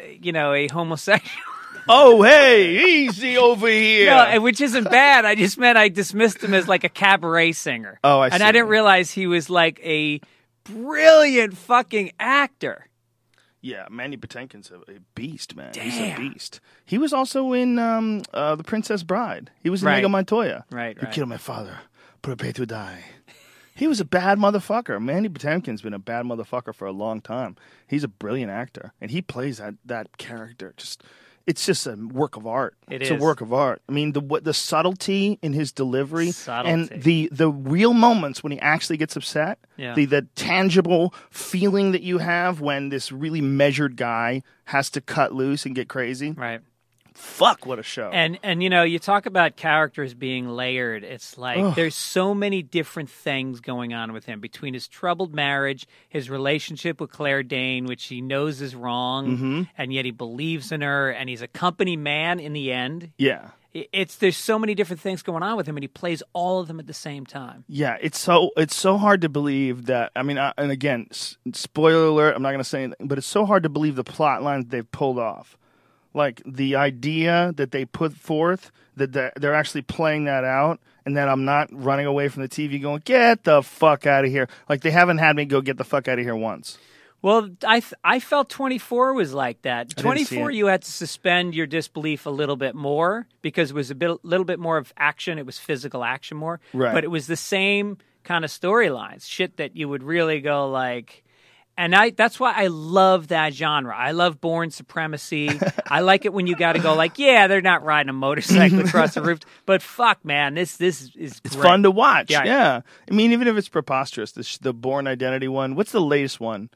a homosexual. Oh, hey, easy over here. No, which isn't bad. I just meant I dismissed him as like a cabaret singer. Oh, I And see. I didn't realize he was like a brilliant fucking actor. Yeah, Mandy Patinkin's a beast, man. He's a beast. He was also in The Princess Bride. He was in Right. Inigo Montoya. Right, Who right. killed my father. Prepare to die. He was a bad motherfucker. Mandy Patinkin's been a bad motherfucker for a long time. He's a brilliant actor, and he plays that character. It's just a work of art. It's a is. work of art. I mean, the subtlety in his delivery and Subtlety. the real moments when he actually gets upset, Yeah. the tangible feeling that you have when this really measured guy has to cut loose and get crazy. Right. Fuck, what a show. And you talk about characters being layered. It's like there's so many different things going on with him between his troubled marriage, his relationship with Claire Danes, which he knows is wrong, and yet he believes in her, and he's a company man in the end. yeah. There's so many different things going on with him, and he plays all of them at the same time. Yeah, it's so hard to believe that. I mean, and again, spoiler alert. I'm not going to say anything, but it's so hard to believe the plot lines they've pulled off. Like the idea that they put forth that they're actually playing that out, and that I'm not running away from the TV going, get the fuck out of here. Like they haven't had me go get the fuck out of here once. Well, I felt 24 was like that. didn't see 24, it. you had to suspend your disbelief a little bit more because it was little bit more of action. It was physical action more. Right. But it was the same kind of storylines, shit that you would really go like... And that's why I love that genre. I love Bourne Supremacy. I like it when you got to go like, yeah, they're not riding a motorcycle across the roof, but fuck, man, this is It's great. fun to watch. Yeah. Yeah. I mean, even if it's preposterous, the Bourne Identity one. What's the latest one?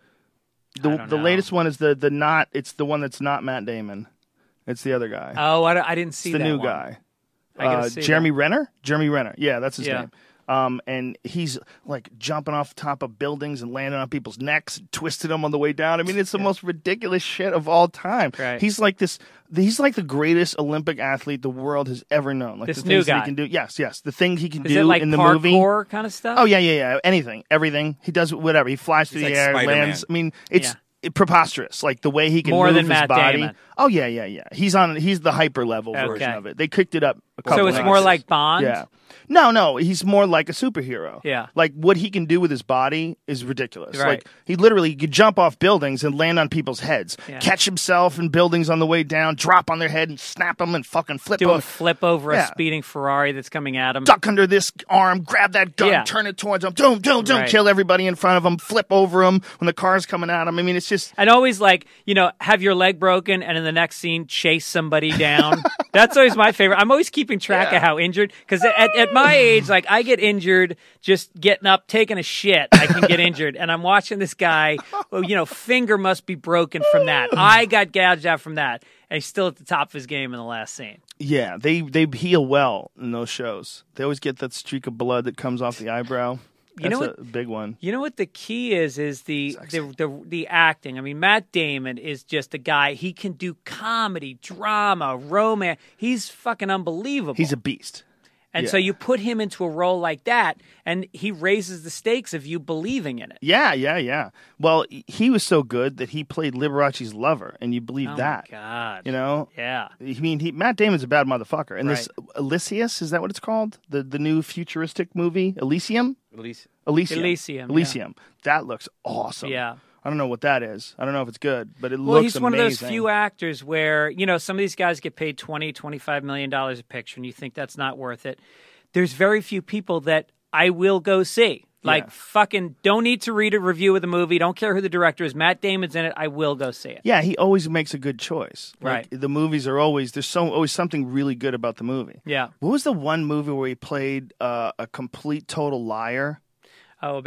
I don't The know. latest one is the not. It's the one that's not Matt Damon. It's the other guy. Oh, I didn't see it's the that new one. guy. I gotta see Jeremy Renner. Jeremy Renner. Yeah, that's his Yeah. name. And he's like jumping off the top of buildings and landing on people's necks, and twisting them on the way down. I mean, it's the most ridiculous shit of all time. Right. He's like this. He's like the greatest Olympic athlete the world has ever known. Like This the new things that guy. he can do. Yes, the things he can Is do it like in the parkour movie. kind of stuff? Oh yeah. Anything, everything. He does whatever. He flies through He's the like air, Spider-Man. lands. I mean, it's Yeah. preposterous. Like the way he can More move than his Matt body. Damon. Oh yeah. He's the hyper level version Okay. of it. They kicked it up a couple. So it's more notches. like Bond? Yeah. No, he's more like a superhero. Yeah. Like what he can do with his body is ridiculous. Right. Like he literally could jump off buildings and land on people's heads, Yeah. catch himself in buildings on the way down, drop on their head and snap them and fucking flip Do them. a flip over Yeah. a speeding Ferrari that's coming at him. Duck under this arm, grab that gun, Yeah. turn it towards him, doom, Right. kill everybody in front of him, flip over him when the car's coming at him. I mean, it's just And always like, have your leg broken and in the next scene chase somebody down. That's always my favorite. I'm always keeping track of how injured, because at my age, like I get injured just getting up, taking a shit. I can get injured. And I'm watching this guy, finger must be broken from that. I got gouged out from that. And he's still at the top of his game in the last scene. yeah. They heal well in those shows. They always get that streak of blood that comes off the eyebrow. You know That's a big one. You know what the key is the acting. I mean, Matt Damon is just a guy. He can do comedy, drama, romance. He's fucking unbelievable. He's a beast. And so you put him into a role like that, and he raises the stakes of you believing in it. Yeah. Well, he was so good that he played Liberace's lover, and you believe Oh that. my God. You know? Yeah. I mean, Matt Damon's a bad motherfucker. And this Right. Elysius, is that what it's called? The new futuristic movie? Elysium? At least Elysium. Elysium, yeah. That looks awesome. Yeah. I don't know what that is. I don't know if it's good, but it Well, looks he's one amazing. of those few actors where, some of these guys get paid $20, $25 million a picture, and you think that's not worth it. There's very few people that I will go see. Like, Yeah. fucking don't need to read a review of the movie. Don't care who the director is. Matt Damon's in it. I will go see it. Yeah, he always makes a good choice. Right. Like, the movies are always always something really good about the movie. Yeah. What was the one movie where he played a complete total liar? Oh,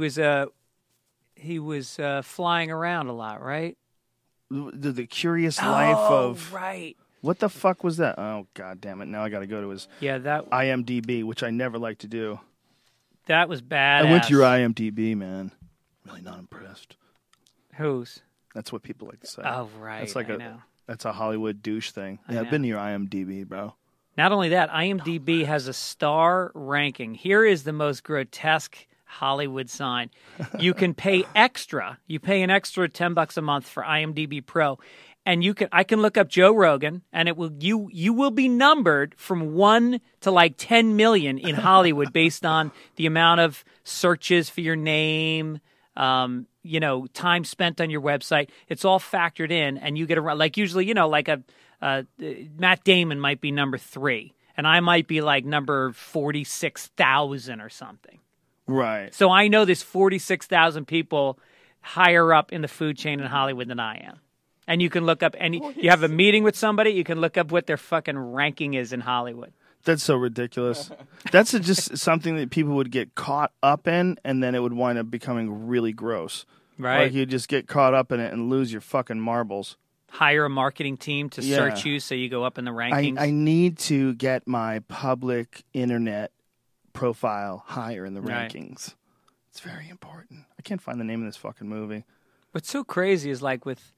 he was flying around a lot, right? The Curious Life of right. what the fuck was that? Oh god damn it! Now I got to go to his Yeah, that IMDb, which I never like to do. was bad. I went to your IMDb, man. Really not impressed. Whose? That's what people like to say. Oh, right. That's like I know. That's a Hollywood douche thing. Yeah, know. I've been to your IMDb, bro. Not only that, IMDb has a star ranking. Here is the most grotesque Hollywood sign. You can pay extra. You pay an extra $10 a month for IMDb Pro, and I can look up Joe Rogan, and you will be numbered from 1 to like 10 million in Hollywood based on the amount of searches for your name. Time spent on your website. It's all factored in, and you get usually, Matt Damon might be number 3, and I might be like number 46,000 or something. Right. So I know there's 46,000 people higher up in the food chain in Hollywood than I am. And you can look up, and you have a meeting with somebody, you can look up what their fucking ranking is in Hollywood. That's so ridiculous. That's just something that people would get caught up in, and then it would wind up becoming really gross. Right. Like you just get caught up in it and lose your fucking marbles. Hire a marketing team to Yeah. search you so you go up in the rankings. I need to get my public internet profile higher in the Right. rankings. It's very important. I can't find the name of this fucking movie. What's so crazy is like with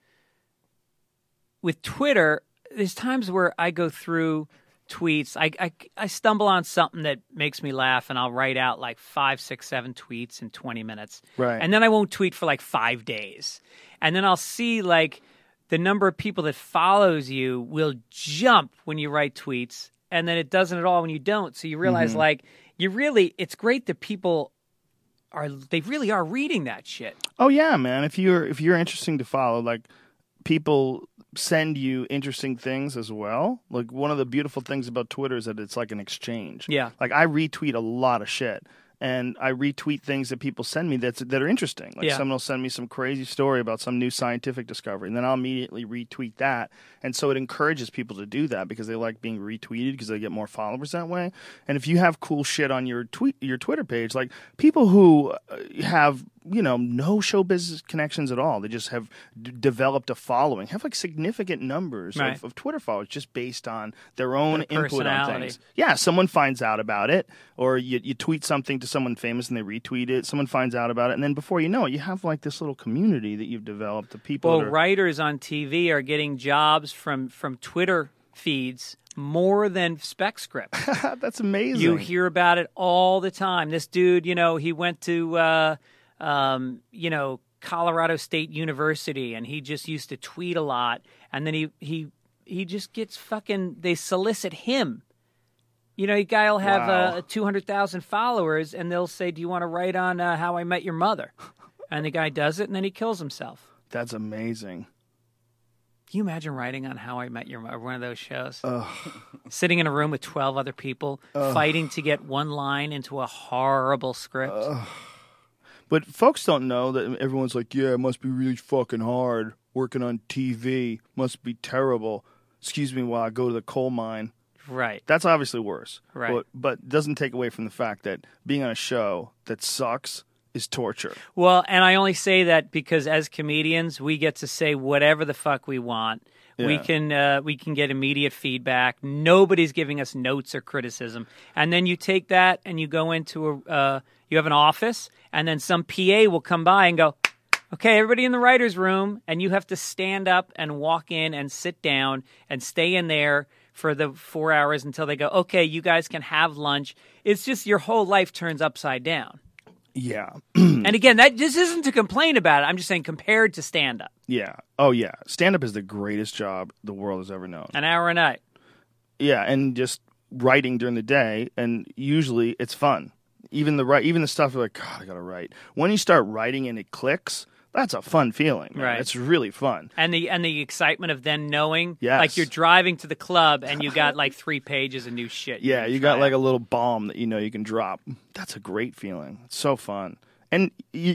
Twitter, there's times where I go through tweets. I stumble on something that makes me laugh, and I'll write out like 5, 6, 7 tweets in 20 minutes. Right. And then I won't tweet for like 5 days. And then I'll see like the number of people that follows you will jump when you write tweets, and then it doesn't at all when you don't. So you realize, like, it's great that people they really are reading that shit. Oh yeah, man. If you're interesting to follow, like people send you interesting things as well. Like one of the beautiful things about Twitter is that it's like an exchange. Yeah. Like I retweet a lot of shit. And I retweet things that people send me that are interesting. Like someone will send me some crazy story about some new scientific discovery, and then I'll immediately retweet that. And so it encourages people to do that because they like being retweeted because they get more followers that way. And if you have cool shit on your Twitter page, like people who have no show business connections at all, they just have developed a following, have like significant numbers of Twitter followers just based on their own input on things. Yeah, someone finds out about it, or you tweet something to someone famous and they retweet it. Someone finds out about it, and then before you know it, you have like this little community that you've developed. The people. Well, writers on TV are getting jobs from Twitter feeds more than spec scripts. That's amazing. You hear about it all the time. This dude, he went to Colorado State University, and he just used to tweet a lot, and then he just gets they solicit him. A guy will have 200,000 followers, and they'll say, "Do you want to write on How I Met Your Mother?" And the guy does it, and then he kills himself. That's amazing. Can you imagine writing on How I Met Your Mother, one of those shows? Sitting in a room with 12 other people, fighting to get one line into a horrible script. But folks don't know that everyone's like, yeah, it must be really fucking hard working on TV. Must be terrible. Excuse me while I go to the coal mine. Right. That's obviously worse. Right. But it doesn't take away from the fact that being on a show that sucks is torture. Well, and I only say that because as comedians, we get to say whatever the fuck we want. Yeah. We can get immediate feedback. Nobody's giving us notes or criticism. And then you take that and you go into you have an office, and then some PA will come by and go, "Okay, everybody in the writer's room," and you have to stand up and walk in and sit down and stay in there for the 4 hours until they go, "Okay, you guys can have lunch." It's just your whole life turns upside down. Yeah. And again, that just isn't to complain about it. I'm just saying compared to stand-up. Yeah. Oh, yeah. Stand-up is the greatest job the world has ever known. An hour a night. Yeah, and just writing during the day, and usually it's fun. Even the stuff you're like, God, I gotta write. When you start writing and it clicks, that's a fun feeling. Man. Right. It's really fun. And the excitement of then knowing, yes. like you're driving to the club and you got like 3 pages of new shit. Yeah, you got like a little bomb that you can drop. That's a great feeling. It's so fun. And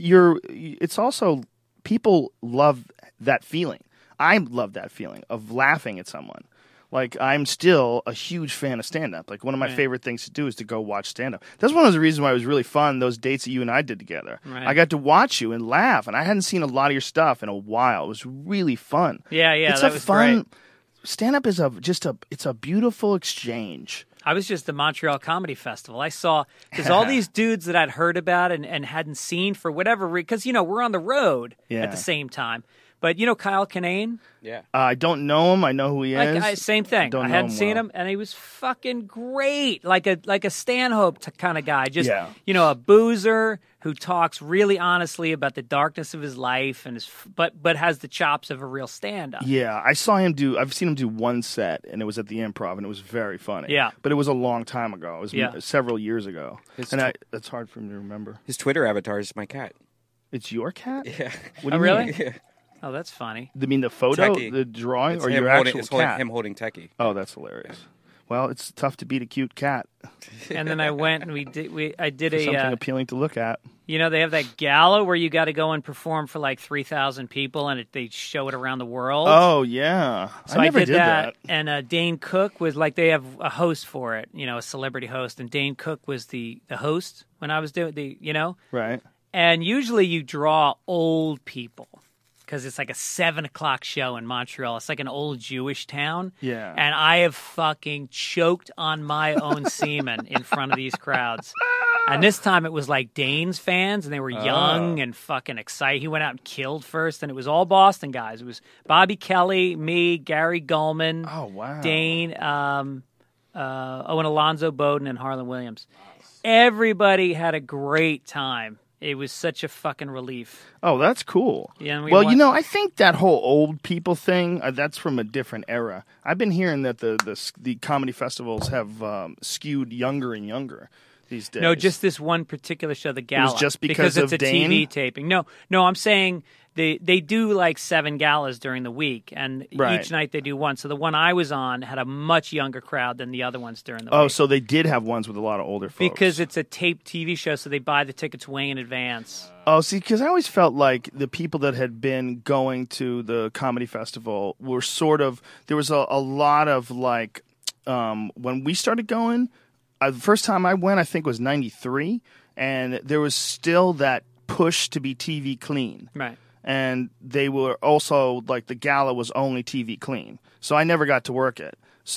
it's also, people love that feeling. I love that feeling of laughing at someone. Like, I'm still a huge fan of stand-up. Like, one of my favorite things to do is to go watch stand-up. That's one of the reasons why it was really fun, those dates that you and I did together. Right. I got to watch you and laugh, and I hadn't seen a lot of your stuff in a while. It was really fun. Yeah, it's that was fun. Great. Stand-up is it's a beautiful exchange. I was just at the Montreal Comedy Festival. I saw, because all these dudes that I'd heard about and hadn't seen for whatever reason, because, we're on the road at the same time. But Kyle Kinane? Yeah. I don't know him. I know who he is. Same thing. I hadn't seen him, and he was fucking great. Like a Stanhope kind of guy. Just, a boozer who talks really honestly about the darkness of his life, and but has the chops of a real stand-up. Yeah, I've seen him do one set, and it was at the Improv, and it was very funny. Yeah. But it was a long time ago. It was several years ago. That's hard for me to remember. His Twitter avatar is my cat. It's your cat? Yeah. What do you really? mean? Yeah. Oh, that's funny. You mean the photo, Techie. the drawing, It's or him your holding, actual cat? him holding Techie. Oh, that's hilarious. Well, it's tough to beat a cute cat. And then I went and I did something appealing to look at. They have that gala where you got to go and perform for like 3,000 people, and they show it around the world. Oh yeah, so I never did did that. And Dane Cook was like, they have a host for it, a celebrity host, and Dane Cook was the host when I was doing Right. And usually you draw old people, because it's like a 7:00 show in Montreal. It's like an old Jewish town. Yeah. And I have fucking choked on my own semen in front of these crowds. And this time it was like Dane's fans, and they were young and fucking excited. He went out and killed first, and it was all Boston guys. It was Bobby Kelly, me, Gary Gulman, Oh wow. Dane, and Alonzo Bowden and Harlan Williams. Everybody had a great time. It was such a fucking relief. Oh, that's cool. Yeah, and we well, went- I think that whole old people thing, that's from a different era. I've been hearing that the comedy festivals have skewed younger and younger these days. No, just this one particular show, the Gala. just because it's of a Dane? TV taping. No, I'm saying they do like 7 galas during the week, and Right. each night they do one. So the one I was on had a much younger crowd than the other ones during the Oh, week. so they did have ones with a lot of older folks. Because it's a taped TV show, so they buy the tickets way in advance. Oh, see, because I always felt like the people that had been going to the comedy festival were sort of there was a lot of like when we started going. The first time I went, I think was '93, and there was still that push to be TV clean. Right. And they were also like the gala was only TV clean, so I never got to work it.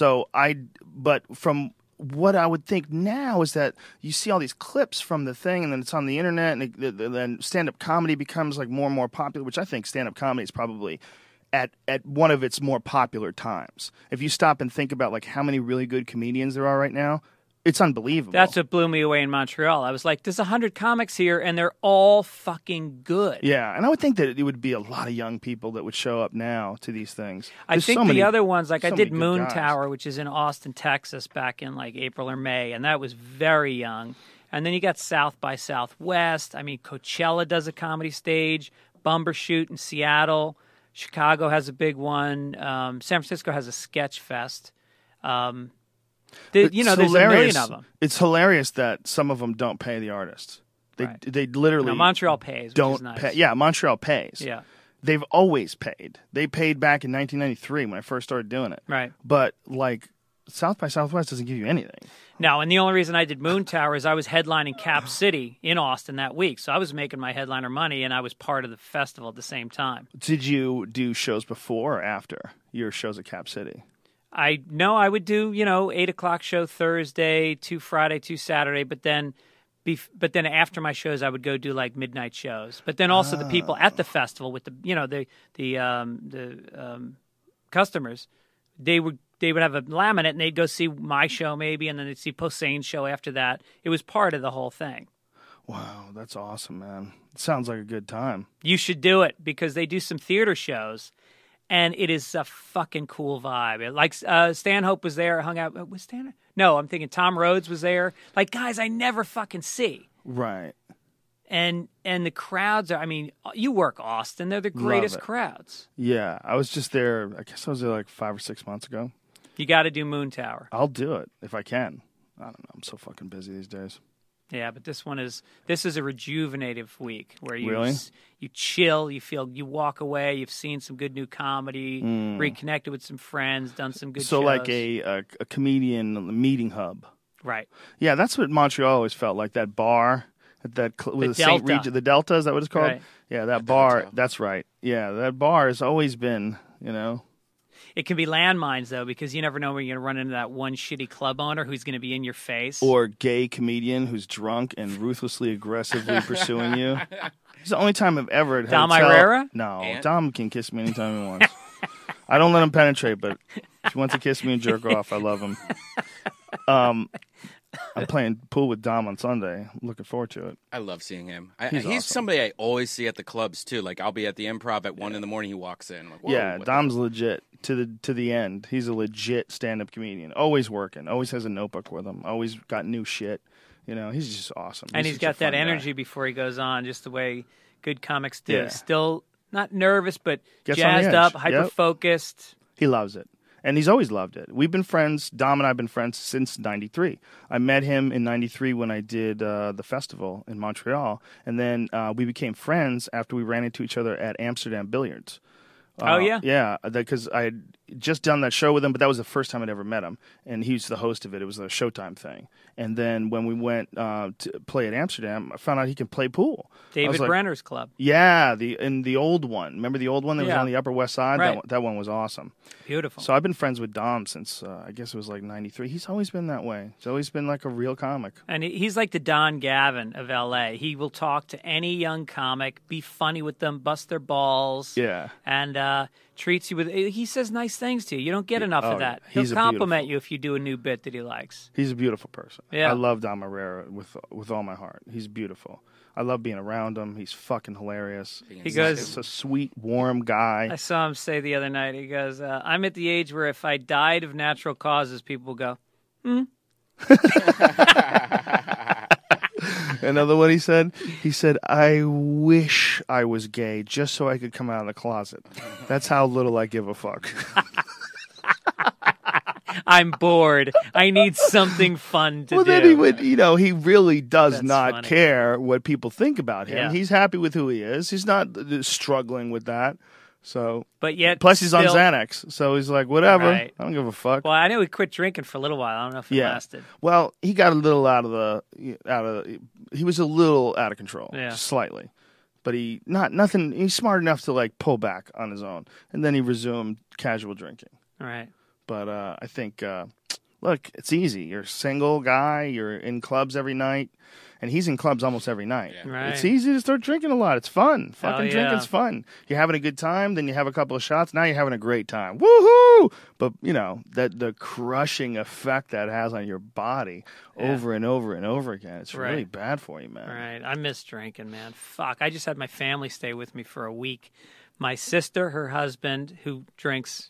But from what I would think now is that you see all these clips from the thing, and then it's on the internet, and then stand-up comedy becomes like more and more popular. Which I think stand-up comedy is probably at one of its more popular times. If you stop and think about like how many really good comedians there are right now, it's unbelievable. That's what blew me away in Montreal. I was like, there's 100 comics here, and they're all fucking good. Yeah, and I would think that it would be a lot of young people that would show up now to these things. I There's think so the many- other ones, like I so did many good Moon guys. Tower, which is in Austin, Texas, back in like April or May, and that was very young. And then you got South by Southwest. I mean, Coachella does a comedy stage, Bumbershoot in Seattle. Chicago has a big one. San Francisco has a sketch fest. There's a million of them. It's hilarious that some of them don't pay the artists. Right. They literally No, Montreal pays, which don't is nice. pay. Yeah, Montreal pays. Yeah. They've always paid. They paid back in 1993 when I first started doing it. Right. But like South by Southwest doesn't give you anything. No, and the only reason I did Moon Tower is I was headlining Cap City in Austin that week. So I was making my headliner money, and I was part of the festival at the same time. Did you do shows before or after your shows at Cap City? I would do 8 o'clock show Thursday, 2 Friday, 2 Saturday, but then after my shows I would go do like midnight shows. But then also the people at the festival with the customers, they would have a laminate and they'd go see my show maybe, and then they'd see Poseidon's show after that. It was part of the whole thing. Wow, that's awesome, man. It sounds like a good time. You should do it because they do some theater shows. And it is a fucking cool vibe. Like Stanhope was there, hung out. Was Stan? No, I'm thinking Tom Rhodes was there. Like guys I never fucking see. Right. And the crowds are. I mean, you work Austin; they're the greatest it. crowds. Yeah, I was just there. I guess I was there like 5 or 6 months ago. You got to do Moon Tower. I'll do it if I can. I don't know. I'm so fucking busy these days. Yeah, but this is a rejuvenative week where you Really? You chill, you walk away, you've seen some good new comedy, reconnected with some friends, done some good So shows. like a comedian meeting hub. Right. Yeah, that's what Montreal always felt like. That bar with the St. Delta. Regis, the Delta, is that what it's called? Right. Yeah, that bar. That's right. Yeah, that bar has always been, It can be landmines, though, because you never know when you're going to run into that one shitty club owner who's going to be in your face. or gay comedian who's drunk and ruthlessly aggressively pursuing you. It's the only time I've ever had Dom to tell- Irrera? No, Ant? Dom can kiss me anytime he wants. I don't let him penetrate, but if he wants to kiss me and jerk off, I love him. I'm playing pool with Dom on Sunday. I'm looking forward to it. I love seeing him. He's He's awesome. somebody I always see at the clubs too. Like I'll be at the Improv at 1 in the morning. He walks in. I'm like, whoa, Yeah, what the Dom's legit to the end. He's a legit stand-up comedian. Always working. Always has a notebook with him. Always got new shit. He's just awesome. and he's such a got that fun guy. energy before he goes on, just the way good comics do. Yeah. Still not nervous, but Gets on the jazzed edge. up, Yep. hyper-focused. He loves it. And he's always loved it. We've been friends. Dom and I have been friends since '93. I met him in '93 when I did the festival in Montreal. And then we became friends after we ran into each other at Amsterdam Billiards. Oh, yeah? Yeah, because I had just done that show with him, but that was the first time I'd ever met him. And he was the host of it. It was a Showtime thing. And then when we went to play at Amsterdam, I found out he can play pool. I was David like, Brenner's club. Yeah, the old one. Remember the old one that was Yeah. on the Upper West Side? Right. That one was awesome. Beautiful. So I've been friends with Dom since I guess it was like '93. He's always been that way. He's always been like a real comic. And he's like the Don Gavin of L.A. He will talk to any young comic, be funny with them, bust their balls. Yeah. And treats you with. He says nice things to you. You don't get enough Oh, of that. yeah. He'll He's a compliment beautiful- you if you do a new bit that he likes. He's a beautiful person. Yeah. I love Dom Herrera with all my heart. He's beautiful. I love being around him. He's fucking hilarious. He goes. He's a sweet, warm guy. I saw him say the other night. He goes, "I'm at the age where if I died of natural causes, people would go." Another one he said, I wish I was gay just so I could come out of the closet. That's how little I give a fuck. I'm bored. I need something fun to Well, do. then he would, he really does That's not funny. care what people think about him. Yeah. He's happy with who he is. He's not struggling with that. So, But yet, plus he's on still- Xanax. So he's like, whatever. Right. I don't give a fuck. Well, I know he quit drinking for a little while. I don't know if it Yeah. lasted. Well, he got a little he was a little out of control. Yeah. Just slightly. But he's smart enough to like pull back on his own. And then he resumed casual drinking. All right. But I think, look, it's easy. You're a single guy. You're in clubs every night. And he's in clubs almost every night. Yeah. Right. It's easy to start drinking a lot. It's fun. Fucking yeah. drinking's fun. You're having a good time, then you have a couple of shots. Now you're having a great time. Woohoo! But, that the crushing effect that has on your body over and over and over again, it's really Right. bad for you, man. All right. I miss drinking, man. Fuck. I just had my family stay with me for a week. My sister, her husband, who drinks,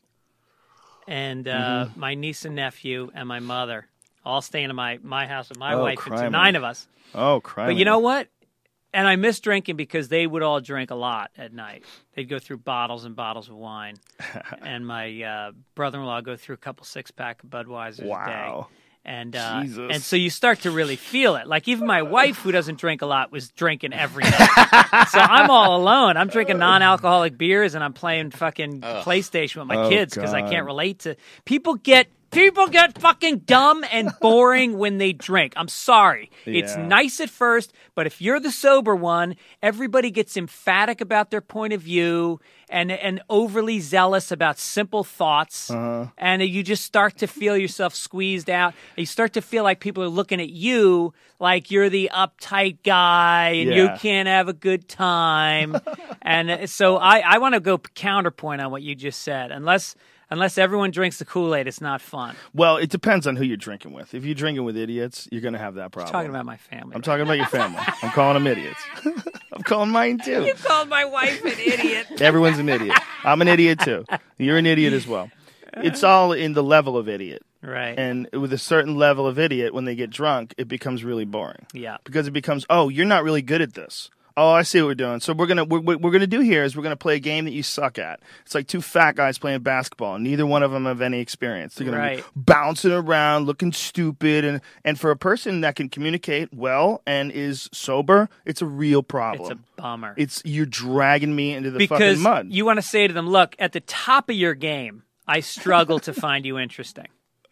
and my niece and nephew, and my mother all staying in my house with my Oh, wife. It's criminy. 9 of us. Oh, crap. But you know what? And I miss drinking because they would all drink a lot at night. They'd go through bottles and bottles of wine. And my brother-in-law go through a couple six-pack of Budweisers a day. Wow. And Jesus. and so you start to really feel it. Like even my wife, who doesn't drink a lot, was drinking every night. So I'm all alone. I'm drinking non-alcoholic beers and I'm playing fucking PlayStation with my Oh, kids because I God. can't relate to people. People get fucking dumb and boring when they drink. I'm sorry. It's Yeah. nice at first, but if you're the sober one, everybody gets emphatic about their point of view and overly zealous about simple thoughts. And you just start to feel yourself squeezed out. You start to feel like people are looking at you like you're the uptight guy and you Yeah. can't have a good time. And so I want to go counterpoint on what you just said. Unless everyone drinks the Kool-Aid, it's not fun. Well, it depends on who you're drinking with. If you're drinking with idiots, you're going to have that problem. Talking about my family. I'm talking about your family. I'm calling them idiots. I'm calling mine too. You called my wife an idiot. Everyone's an idiot. I'm an idiot too. You're an idiot as well. It's all in the level of idiot. Right. And with a certain level of idiot, when they get drunk, it becomes really boring. Yeah. Because it becomes, oh, you're not really good at this. Oh, I see what we're doing. So what we're gonna do here is we're gonna play a game that you suck at. It's like two fat guys playing basketball. Neither one of them have any experience. They're gonna Right. be bouncing around, looking stupid, and for a person that can communicate well and is sober, it's a real It's problem. a bummer. You're dragging me into the because fucking mud. you want to say to them, look, at the top of your game, I struggle to find you interesting.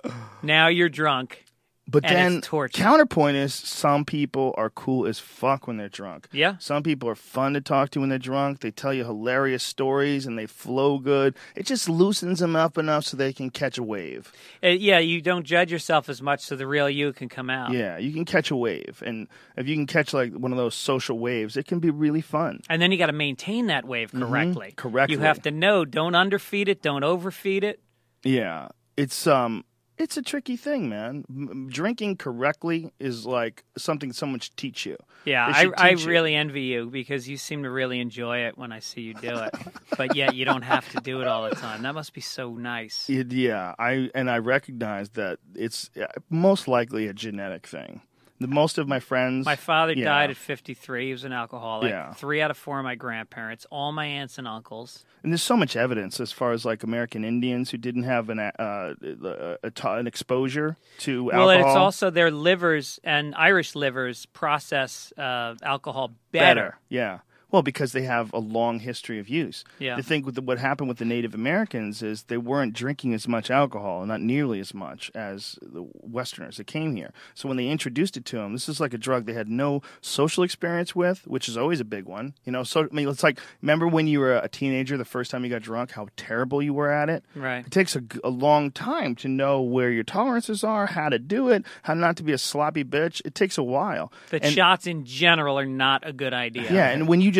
Now you're drunk. But And then it's torture. counterpoint is some people are cool as fuck when they're drunk. Yeah. Some people are fun to talk to when they're drunk. They tell you hilarious stories and they flow good. It just loosens them up enough so they can catch a wave. Yeah, you don't judge yourself as much so the real you can come out. Yeah, you can catch a wave. And if you can catch like one of those social waves, it can be really fun. And then you got to maintain that wave correctly. correctly. You have to know, don't underfeed it, don't overfeed it. Yeah. It's a tricky thing, man. Drinking correctly is like something someone should teach you. Yeah, They should I teach you. really envy you because you seem to really enjoy it when I see you do it. But yet you don't have to do it all the time. That must be so nice. Yeah, I recognize that it's most likely a genetic thing. Most of my friends. My father yeah. died at 53. He was an alcoholic. Yeah. 3 out of 4 of my grandparents, all my aunts and uncles. And there's so much evidence as far as like American Indians who didn't have an exposure to Well, alcohol. it's also their livers and Irish livers process alcohol better. Yeah. Well, because they have a long history of use. Yeah. The thing with what happened with the Native Americans is they weren't drinking as much alcohol, not nearly as much as the Westerners that came here. So when they introduced it to them, this is like a drug they had no social experience with, which is always a big one. So I mean, it's like, remember when you were a teenager, the first time you got drunk, how terrible you were at it? Right. It takes a long time to know where your tolerances are, how to do it, how not to be a sloppy bitch. It takes a while. But And- shots in general are not a good idea. yeah, and when you just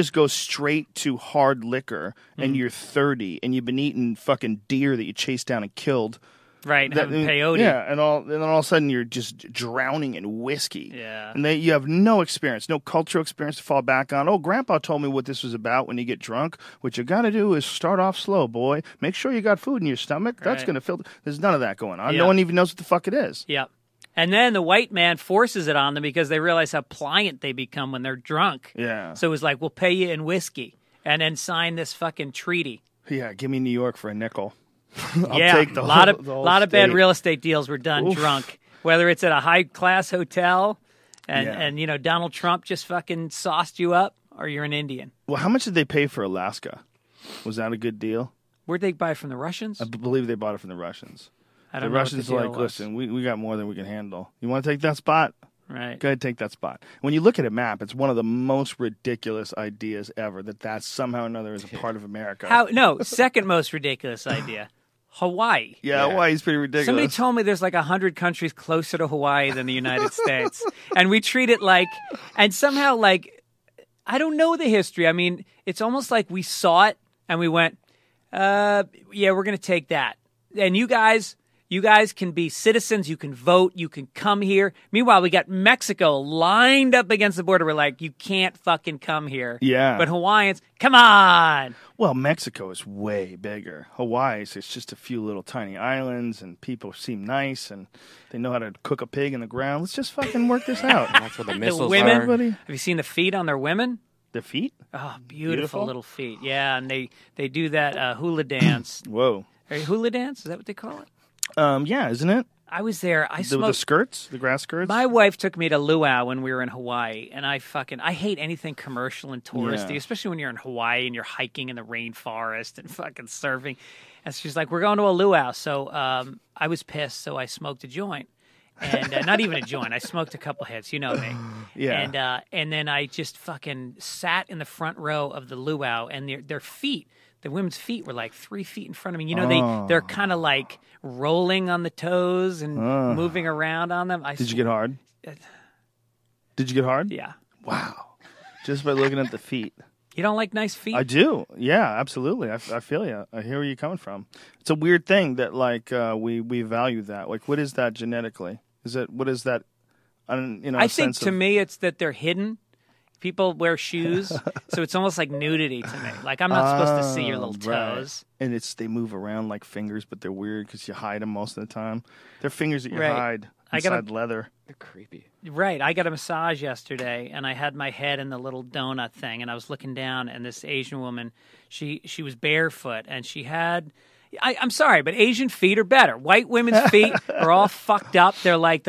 just go straight to hard liquor, and you're 30, and you've been eating fucking deer that you chased down and killed. Right, having peyote. Yeah, and then all of a sudden you're just drowning in whiskey. Yeah. And you have no experience, no cultural experience to fall back on. Oh, Grandpa told me what this was about when you get drunk. What you got to do is start off slow, boy. Make sure you got food in your stomach. That's Right. going to fill. There's none of that going on. Yeah. No one even knows what the fuck it is. Yep. And then the white man forces it on them because they realize how pliant they become when they're drunk. Yeah. So it was like, we'll pay you in whiskey and then sign this fucking treaty. Yeah, give me New York for a nickel. I'll Yeah, take the a lot whole of bad state. real estate deals were done Oof. drunk. Whether it's at a high class hotel and, Yeah. and you know Donald Trump just fucking sauced you up, or you're an Indian. Well, how much did they pay for Alaska? Was that a good deal? Where'd they buy from the Russians? I believe they bought it from the Russians. I The don't know. Russians what are the like, deal was. listen, we got more than we can handle. You want to take that spot? Right. Go ahead, take that spot. When you look at a map, it's one of the most ridiculous ideas ever that somehow or another is a part of America. How? No, second most ridiculous idea. Hawaii. Yeah, Hawaii's pretty ridiculous. Somebody told me there's like 100 countries closer to Hawaii than the United States. And we treat it like, and somehow like, I don't know the history. I mean, it's almost like we saw it and we went, yeah, we're going to take that. And you guys can be citizens. You can vote. You can come here. Meanwhile, we got Mexico lined up against the border. We're like, you can't fucking come here. Yeah. But Hawaiians, come on. Well, Mexico is way bigger. Hawaii's it's just a few little tiny islands, and people seem nice, and they know how to cook a pig in the ground. Let's just fucking work this out. That's where the The missiles women, are. Everybody- have you seen the feet on their women? Their feet? Oh, beautiful, Beautiful? little feet. Yeah, and they do that hula dance. Whoa. Or hula dance? Is that what they call it? Yeah, isn't it? I was there. I The smoked. skirts, the grass skirts. My wife took me to Luau when we were in Hawaii, and I hate anything commercial and touristy, Yeah. especially when you're in Hawaii and you're hiking in the rainforest and fucking surfing. And she's like, "We're going to a luau." So I was pissed, so I smoked a joint, and not even a joint. I smoked a couple hits. You know me. Yeah. And then I just fucking sat in the front row of the luau, and their feet. The women's feet were like 3 feet in front of me. You know, they're kind of like rolling on the toes and moving around on them. Did you get hard? Did you get hard? Yeah. Wow. Just by looking at the feet. You don't like nice feet? I do. Yeah, absolutely. I feel you. I hear where you're coming from. It's a weird thing that like we value that. Like, what is that genetically? What is that? I think sense to of- me it's that they're hidden. People wear shoes, so it's almost like nudity to me. Like I'm not supposed to see your little right. toes. And they move around like fingers, but they're weird because you hide them most of the time. They're fingers that you Right. hide I gotta- inside leather. They're creepy. Right. I got a massage yesterday, and I had my head in the little donut thing, and I was looking down, and this Asian woman, she was barefoot, and she had. I'm sorry, but Asian feet are better. White women's feet are all fucked up. They're like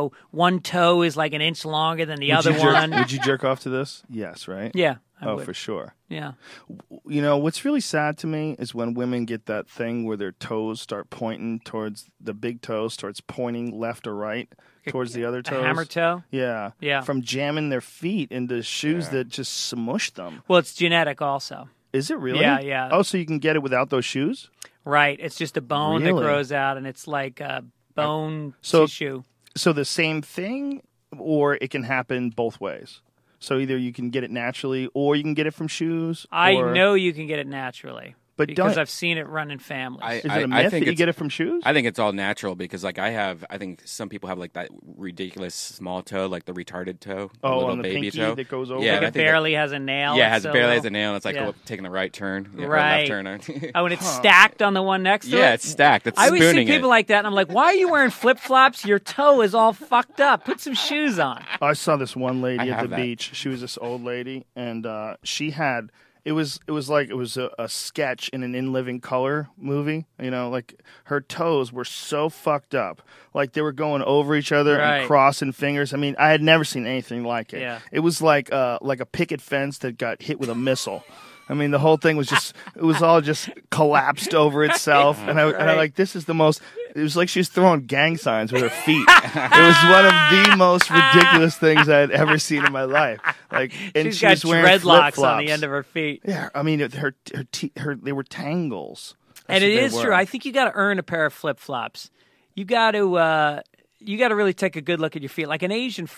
one toe is like an inch longer than the other one. Would you jerk off to this? Yes, right? Yeah. I Oh, would. for sure. Yeah. You know, what's really sad to me is when women get that thing where their toes start pointing towards the big toe starts pointing left or right towards the other A toes. hammer toe. Yeah. Yeah. From jamming their feet into shoes that just smush them. Well, it's genetic also. Is it really? Yeah, yeah. Oh, so you can get it without those shoes? Right. It's just a bone Really? that grows out, and it's like bone So- tissue. So the same thing, or it can happen both ways. So either you can get it naturally, or you can get it from shoes. I or- know you can get it naturally. But because don't- I've seen it run in families. Is it a myth that you get it from shoes? I think it's all natural because, like, I think some people have like that ridiculous small toe, like the retarded toe, the little on the baby pinky toe that goes over? Yeah, Like and I it think barely has a nail. Yeah, It's it so barely low. has a nail. And it's like Yeah. taking a right turn, or Right. left turn. Oh, and it's stacked on the one next to it? Yeah, it's stacked. It's I always see spooning people it. like that, and I'm like, why are you wearing flip-flops? Your toe is all fucked up. Put some shoes on. I saw this one lady I at the have that. beach. She was this old lady, and she had it was like a sketch in an In Living Color movie. You know, like her toes were so fucked up, like they were going over each other Right. and crossing fingers. I mean, I had never seen anything like it. Yeah. It was like a picket fence that got hit with a missile. I mean, the whole thing was it was all just collapsed over itself. And I like, this is the most, it was like she was throwing gang signs with her feet. It was one of the most ridiculous things I had ever seen in my life. Like, and She's she got was wearing dreadlocks flip-flops. on the end of her feet. Yeah, I mean, her they were tangles. And That's it what they is were. true. I think you got to earn a pair of flip-flops. You got to really take a good look at your feet. Like an Asian foot,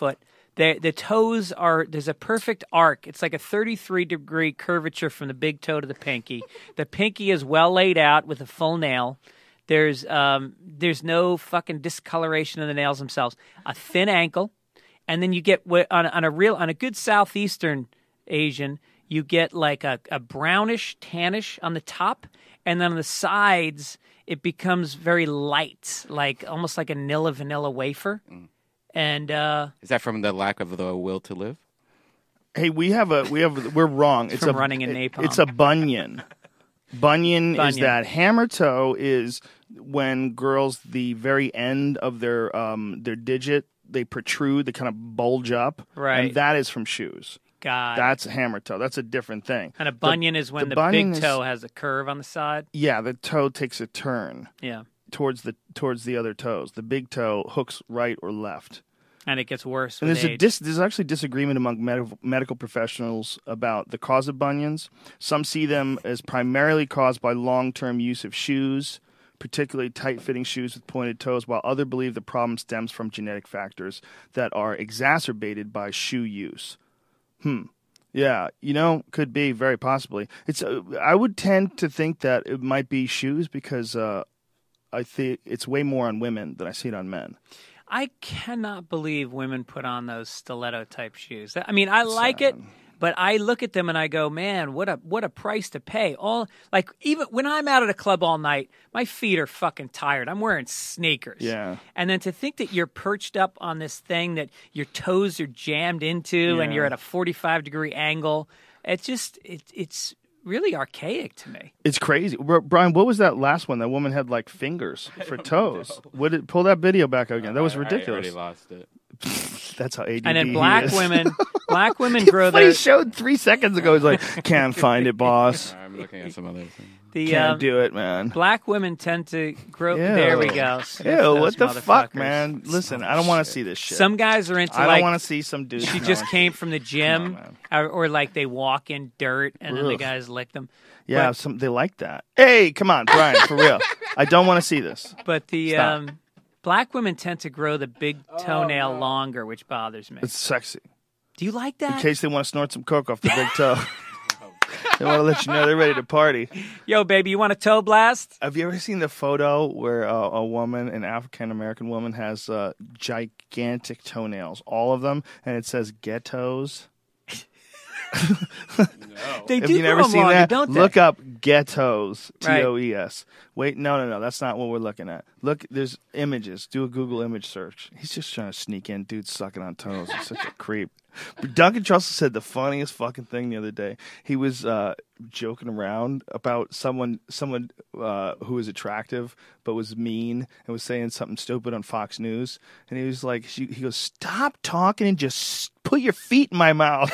The toes are, there's a perfect arc. It's like a 33-degree curvature from the big toe to the pinky. The pinky is well laid out with a full nail. There's no fucking discoloration of the nails themselves. A thin ankle, and then you get on a good southeastern Asian, you get like a brownish, tannish on the top, and then on the sides it becomes very light, like almost like a Nilla vanilla wafer. And Is that from the lack of the will to live? Hey, we're wrong. It's from running in napalm. It's a bunion. Bunion is that hammer toe is when girls, the very end of their digit, they protrude, they kind of bulge up. Right. And that is from shoes. God. That's a hammer toe. That's a different thing. And a bunion is when the bunion big toe has a curve on the side. Yeah, the toe takes a turn. Yeah. Towards the other toes. The big toe hooks right or left. And it gets worse And with age. there's actually disagreement among medical professionals about the cause of bunions. Some see them as primarily caused by long-term use of shoes, particularly tight-fitting shoes with pointed toes, while others believe the problem stems from genetic factors that are exacerbated by shoe use. Yeah, could be, very possibly. I would tend to think that it might be shoes because I think it's way more on women than I see it on men. I cannot believe women put on those stiletto-type shoes. I mean, I like it, but I look at them and I go, man, what a price to pay. Even when I'm out at a club all night, my feet are fucking tired. I'm wearing sneakers. Yeah. And then to think that you're perched up on this thing that your toes are jammed into and you're at a 45-degree angle, it's really archaic to me. It's crazy. Brian, what was that last one? That woman had like fingers for toes. Pull that video back again. That was ridiculous. I already lost it. That's how ADD And then he black is. women grow What he their showed 3 seconds ago. He's like, can't find it, boss. I'm looking at some other thing. Can't do it, man. Black women tend to grow. Ew. There we go. Sniff Ew, those what the fuck, motherfuckers. man? Listen, I don't want to see this shit. Some guys are into I like don't want to see some dude. she just came from the gym, on, or like they walk in dirt and then the Ugh. guys lick them. Yeah, But- they like that. Hey, come on, Brian, for real. I don't want to see this. But the Stop. black women tend to grow the big toenail longer, which bothers me. It's sexy. Do you like In that? case they want to snort some coke off the big toe. They want to let you know they're ready to party. Yo, baby, you want a toe blast? Have you ever seen the photo where a woman, an African-American woman, has gigantic toenails, all of them, and it says ghettos? They Have do you never grow 'em seen longer, that? don't they? Look up ghettos, Right. TOES. Wait, no, that's not what we're looking at. Look, there's images. Do a Google image search. He's just trying to sneak in. Dude sucking on toes. He's such a creep. But Duncan Trussell said the funniest fucking thing the other day. He was joking around about someone who was attractive but was mean and was saying something stupid on Fox News. And he was like, he goes, stop talking and just put your feet in my mouth.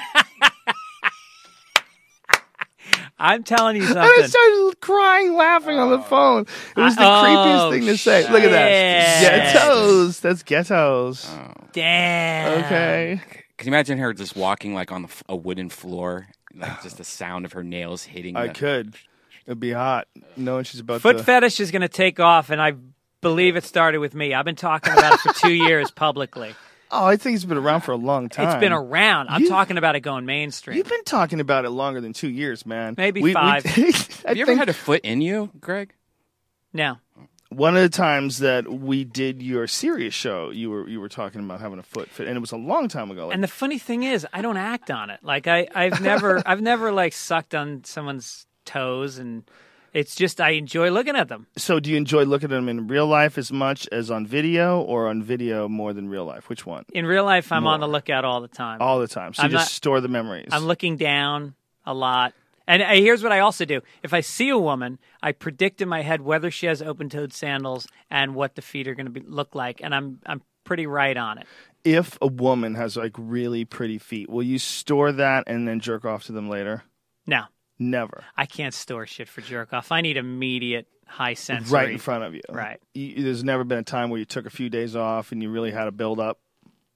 I'm telling you And I something. started crying, laughing on the phone. It was the creepiest thing to say. Look at that. shit. Ghettos. That's ghettos. Damn. Okay. Can you imagine her just walking like on a wooden floor, like just the sound of her nails hitting? I could. It'd be hot knowing she's about Foot to. fetish is going to take off, and I believe it started with me. I've been talking about it for 2 years publicly. Oh, I think it's been around for a long time. It's been around. I'm You- talking about it going mainstream. You've been talking about it longer than 2 years, man. Maybe 5. Have you ever had a foot in you, Greg? No. One of the times that we did your serious show, you were talking about having a foot fit, and it was a long time ago. Like, And the funny thing is, I don't act on it. Like I've never like sucked on someone's toes, and it's just I enjoy looking at them. so, do you enjoy looking at them in real life as much as on video, or on video more than real life? Which one? In real life, I'm on the More. lookout all the time. All the time. So I'm you just not- store the memories. I'm looking down a lot. And here's what I also do. If I see a woman, I predict in my head whether she has open-toed sandals and what the feet are going to look like, and I'm pretty right on it. If a woman has like really pretty feet, will you store that and then jerk off to them later? No, Never. I can't store shit for jerk off. I need immediate high sensory. Right in front of you. Right. There's never been a time where you took a few days off and you really had to build up.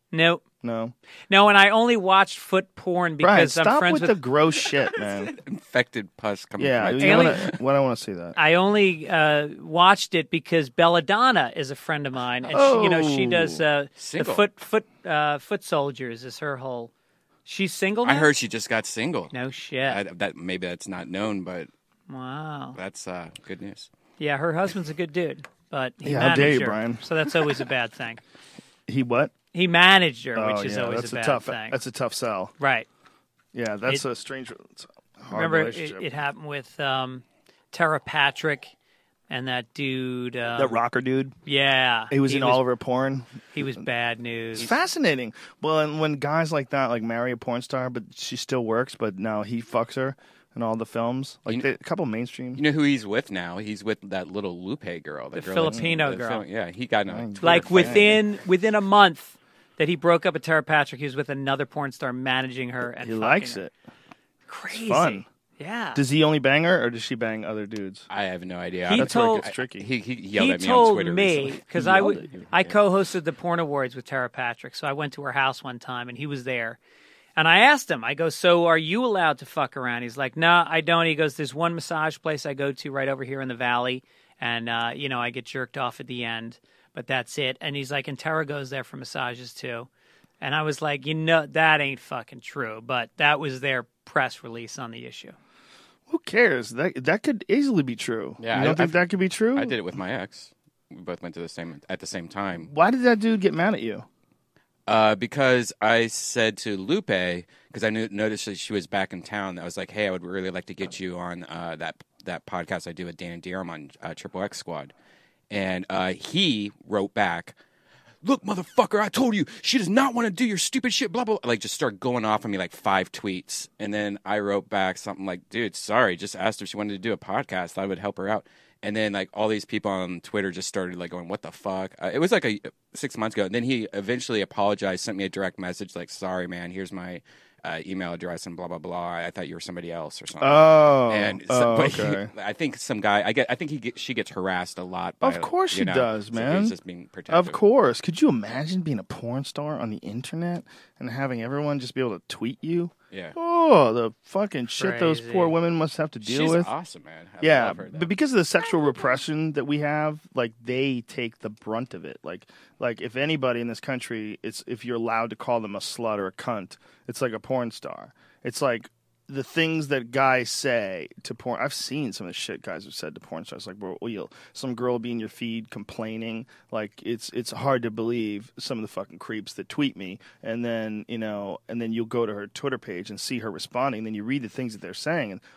Nope. No. No, and I only watched foot porn Brian, because I'm stop friends with the gross shit, man. Infected pus coming Yeah, from my you Alien- I want to see that. I only watched it because Belladonna is a friend of mine, and she does the Single. foot soldiers is her whole. She's single I now? heard she just got single. No shit. That maybe that's not known, but Wow. that's good news. Yeah, her husband's a good dude, but he Yeah, how managed dare you, her, Brian. so that's always a bad thing. He what? He managed her, Oh, which is yeah, always that's a bad tough. thing. That's a tough sell. Right. Yeah, that's a strange. It's a hard Remember, relationship. it happened with Tara Patrick and that dude. that rocker dude. Yeah. He was in all of her porn. He was bad news. It's fascinating. Well, and when guys like that like marry a porn star, but she still works, but now he fucks her in all the films, like a couple mainstream. You know who he's with now? He's with that little Lupe girl. The Filipino girl. Yeah, he got in a Twitter Like fight. within a month that he broke up with Tara Patrick, he was with another porn star managing her and He fucking likes her. it. Crazy. fun. Yeah. Does he only bang her, or does she bang other dudes? I have no idea. He That's where told- it gets tricky. He yelled He at me told on Twitter me recently. because He yelled at you? I co-hosted the Porn Awards with Tara Patrick, so I went to her house one time and he was there, and I asked him. I go, "So are you allowed to fuck around?" He's like, "No, I don't." He goes, "There's one massage place I go to right over here in the valley, and I get jerked off at the end, but that's it." And he's like, "And Tara goes there for massages too," and I was like, that ain't fucking true," but that was their press release on the issue. Who cares? That could easily be true. Yeah, you don't I- think that could be true? I did it with my ex. We both went to at the same time. Why did that dude get mad at you? Because I said to Lupe, because I noticed that she was back in town, I was like, "Hey, I would really like to get you on that podcast I do with Dan and Deerham on Triple X Squad," and he wrote back, "Look, motherfucker, I told you she does not want to do your stupid shit, blah, blah, blah." Like, just start going off on me like 5 tweets. And then I wrote back something like, "Dude, sorry, just asked her if she wanted to do a podcast. Thought I would help her out." And then, like, all these people on Twitter just started, like, going, "What the fuck?" It was, like, 6 months ago. And then he eventually apologized, sent me a direct message, like, "Sorry, man, here's my email address and blah, blah, blah. I thought you were somebody else or something." Oh, But okay. I think some guy, I think she gets harassed a lot. By, Of course she does, so man. he's just being protective. Of course. Could you imagine being a porn star on the internet and having everyone just be able to tweet you? Yeah. Oh, the fucking shit those Crazy. poor women must have to deal She's with. awesome, man. I Yeah, love her, though. but because of the sexual repression that we have, like they take the brunt of it. Like if anybody in this country, it's if you're allowed to call them a slut or a cunt, it's like a porn star. It's like the things that guys say to porn. I've seen some of the shit guys have said to porn stars. Like, bro, some girl will be in your feed complaining. Like, it's hard to believe some of the fucking creeps that tweet me. And then you'll go to her Twitter page and see her responding. And then you read the things that they're saying and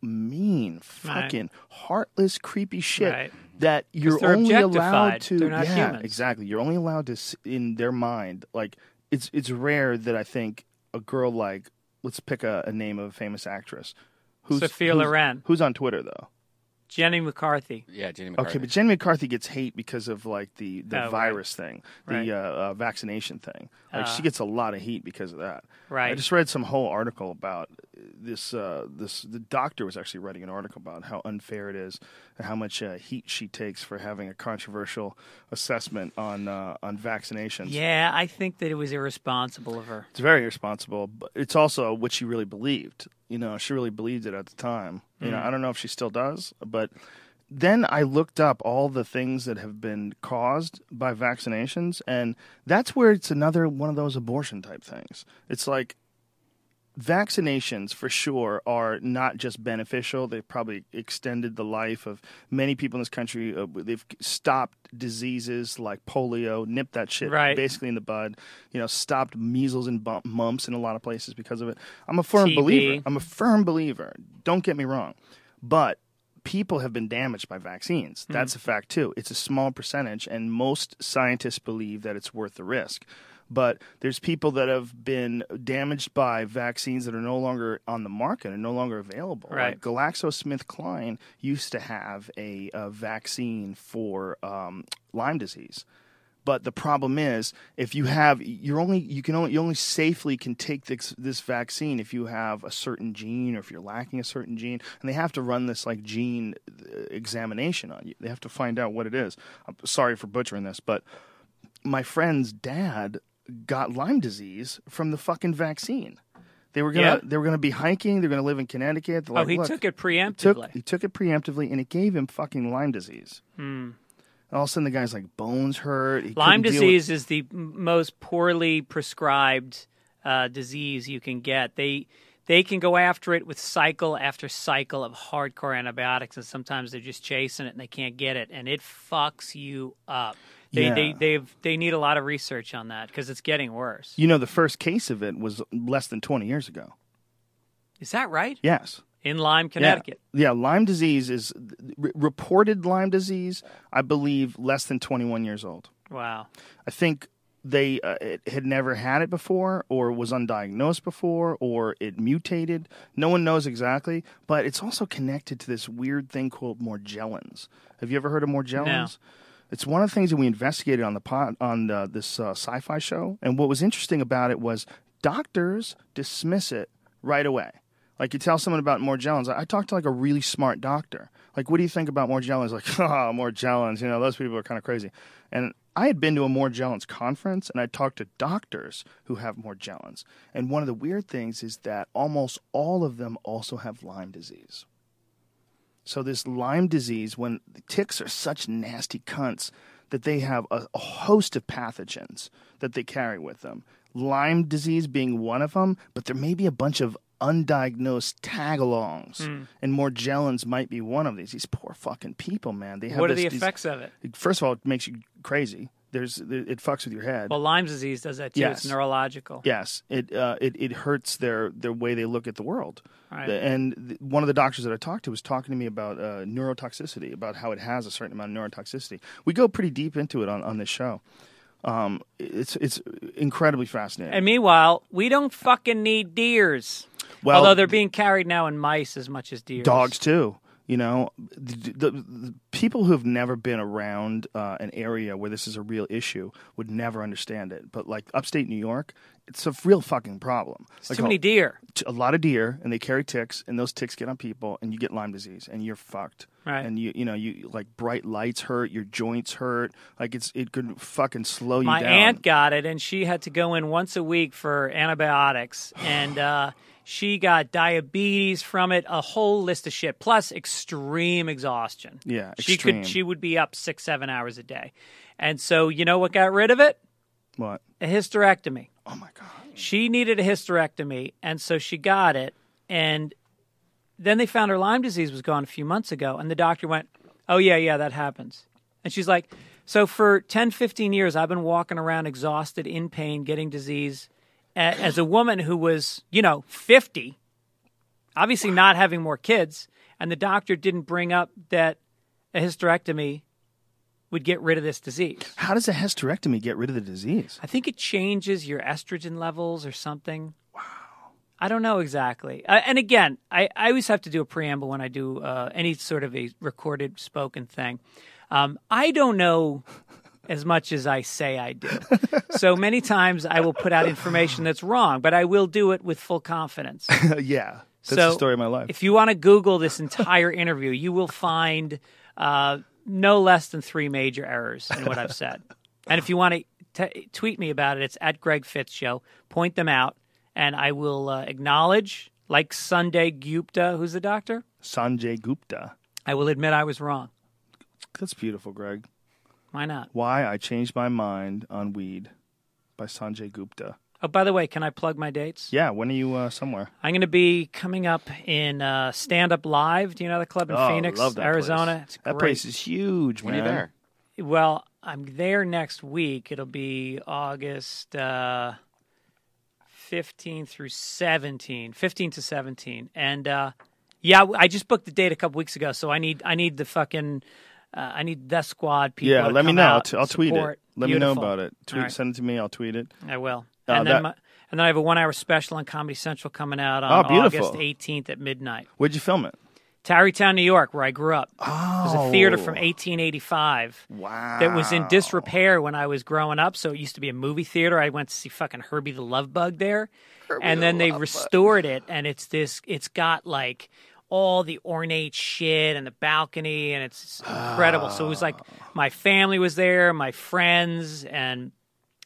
mean, fucking heartless, creepy shit Right. that you're they're only allowed objectified. to. They're not yeah, humans. exactly. You're only allowed to in their mind. Like, it's rare that I think a girl like. Let's pick a name of a famous actress. Sophia Loren. Who's on Twitter, though? Jenny McCarthy. Yeah, Jenny McCarthy. Okay, but Jenny McCarthy gets hate because of like the Oh, right. virus thing, Right. the vaccination thing. Like she gets a lot of heat because of that. Right. I just read some whole article about this. The doctor was actually writing an article about how unfair it is and how much heat she takes for having a controversial assessment on vaccinations. Yeah, I think that it was irresponsible of her. It's very irresponsible, but it's also what she really believed. She really believed it at the time. I don't know if she still does, but then I looked up all the things that have been caused by vaccinations, and that's where it's another one of those abortion type things. It's like vaccinations for sure are not just beneficial. They've probably extended the life of many people in this country. They've stopped diseases like polio, nipped that shit Right. basically in the bud. Stopped measles and mumps in a lot of places because of it. I'm a firm TB. believer. I'm a firm believer. Don't get me wrong. But people have been damaged by vaccines. That's a fact too. It's a small percentage, and most scientists believe that it's worth the risk. But there's people that have been damaged by vaccines that are no longer on the market and no longer available. Right. Like GlaxoSmithKline used to have a vaccine for Lyme disease. But the problem is, if you have, you only safely can take this vaccine if you have a certain gene or if you're lacking a certain gene, and they have to run this like gene examination on you. They have to find out what it is. I'm sorry for butchering this, but my friend's dad got Lyme disease from the fucking vaccine. They were gonna be hiking. They're gonna live in Connecticut. They're like, he "Look, took it preemptively. He took it preemptively, and it gave him fucking Lyme disease. And all of a sudden, the guy's like bones hurt. He Lyme couldn't deal with- disease is the most poorly prescribed disease you can get. They can go after it with cycle after cycle of hardcore antibiotics, and sometimes they're just chasing it and they can't get it, and it fucks you up. They need a lot of research on that because it's getting worse. You know, the first case of it was less than 20 years ago. Is that right? Yes. In Lyme, Connecticut. Yeah, Lyme disease is reported Lyme disease, I believe, less than 21 years old. Wow. I think they it had never had it before, or was undiagnosed before, or it mutated. No one knows exactly, but it's also connected to this weird thing called Morgellons. Have you ever heard of Morgellons? No. It's one of the things that we investigated on this sci-fi show, and what was interesting about it was doctors dismiss it right away. Like, you tell someone about Morgellons. I talked to like a really smart doctor. Like, what do you think about Morgellons? Like, oh, Morgellons, those people are kind of crazy. And I had been to a Morgellons conference, and I talked to doctors who have Morgellons. And one of the weird things is that almost all of them also have Lyme disease. So this Lyme disease, when the ticks are such nasty cunts that they have a host of pathogens that they carry with them. Lyme disease being one of them, but there may be a bunch of undiagnosed tag-alongs, and Morgellons might be one of these. These poor fucking people, man. They have What are the effects of it? First of all, it makes you crazy. It fucks with your head. Well, Lyme disease does that too. Yes. It's neurological. Yes, it hurts their way they look at the world. Right. And one of the doctors that I talked to was talking to me about neurotoxicity, about how it has a certain amount of neurotoxicity. We go pretty deep into it on this show. It's incredibly fascinating. And meanwhile, we don't fucking need deers. Well, although they're being carried now in mice as much as deers. Dogs too. The people who have never been around an area where this is a real issue would never understand it. But like upstate New York, it's a real fucking problem. It's too many deer. A lot of deer, and they carry ticks, and those ticks get on people, and you get Lyme disease, and you're fucked. Right. And you like bright lights hurt, your joints hurt, like it could fucking slow you down. My aunt got it, and she had to go in once a week for antibiotics, and she got diabetes from it, a whole list of shit, plus extreme exhaustion. Yeah, extreme. She would be up 6-7 hours a day, and so you know what got rid of it? What? A hysterectomy. Oh my God. She needed a hysterectomy, and so she got it, and then they found her Lyme disease was gone a few months ago, and the doctor went, oh, yeah, that happens. And she's like, so for 10, 15 years, I've been walking around exhausted, in pain, getting disease, as a woman who was, 50, obviously not having more kids, and the doctor didn't bring up that a hysterectomy would get rid of this disease. How does a hysterectomy get rid of the disease? I think it changes your estrogen levels or something. Wow. I don't know exactly. And again, I always have to do a preamble when I do any sort of a recorded spoken thing. I don't know as much as I say I do. So many times I will put out information that's wrong, but I will do it with full confidence. Yeah. That's the story of my life. If you want to Google this entire interview, you will find no less than 3 major errors in what I've said. And if you want to tweet me about it, it's at Greg Fitz Show. Point them out, and I will acknowledge, like Sanjay Gupta, who's the doctor? Sanjay Gupta. I will admit I was wrong. That's beautiful, Greg. Why not? Why I Changed My Mind on Weed by Sanjay Gupta. Oh, by the way, can I plug my dates? Yeah, when are you somewhere? I'm going to be coming up in Stand Up Live. Do you know the club in Phoenix, love that Arizona? Place. It's that great. place is huge, When man. are you there? Well, I'm there next week. It'll be August 15 to 17. And yeah, I just booked the date a couple weeks ago, so I need the fucking I need the squad people. Yeah, to let me come know. out, I'll tweet it. support. Let me know Beautiful. about it. All right. Send it to me. I'll tweet it. I will. Oh, And then I have a 1-hour special on Comedy Central coming out on beautiful. August 18th at midnight. Where'd you film it? Tarrytown, New York, where I grew up. Oh. It was a theater from 1885 Wow. that was in disrepair when I was growing up. So it used to be a movie theater. I went to see fucking Herbie the Love Bug there. And then they restored it, and it's got like all the ornate shit and the balcony, and it's incredible. So it was like my family was there, my friends, and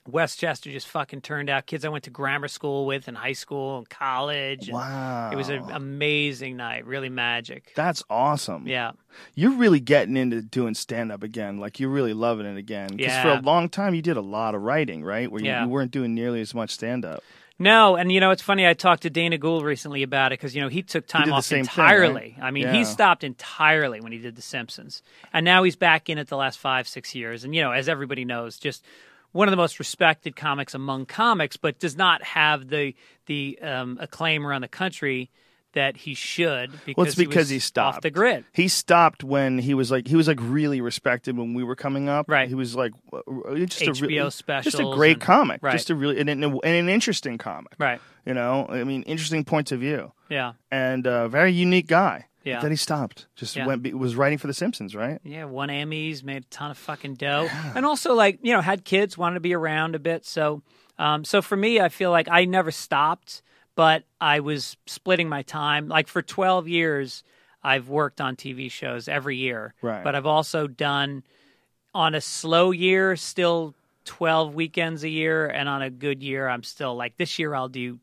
Westchester just fucking turned out. Kids I went to grammar school with in high school and college. And Wow. it was an amazing night. Really magic. That's awesome. Yeah. You're really getting into doing stand-up again. Like, you're really loving it again. Because for a Yeah. long time, you did a lot of writing, right? Where Yeah. you weren't doing nearly as much stand-up. No, and it's funny. I talked to Dana Gould recently about it because he took time did the off same thing, entirely. right? I mean, Yeah. he stopped entirely when he did The Simpsons, and now he's back in it the last 5-6 years. And as everybody knows, just one of the most respected comics among comics, but does not have the acclaim around the country that he should because, Well, it's because he was stopped off the grid. He stopped when he was like really respected when we were coming up. Right. He was like just HBO just a specials great and- comic, right. just a really and an interesting comic. Right. I mean, interesting points of view, Yeah. and very unique guy. Yeah. Then he stopped. Just Yeah. was writing for The Simpsons, right? Yeah, won Emmys, made a ton of fucking dough, and also had kids, wanted to be around a bit. So, so for me, I feel like I never stopped, but I was splitting my time. Like for 12 years, I've worked on TV shows every year, Right. But I've also done on a slow year, still 12 weekends a year, and on a good year, I'm still like this year I'll do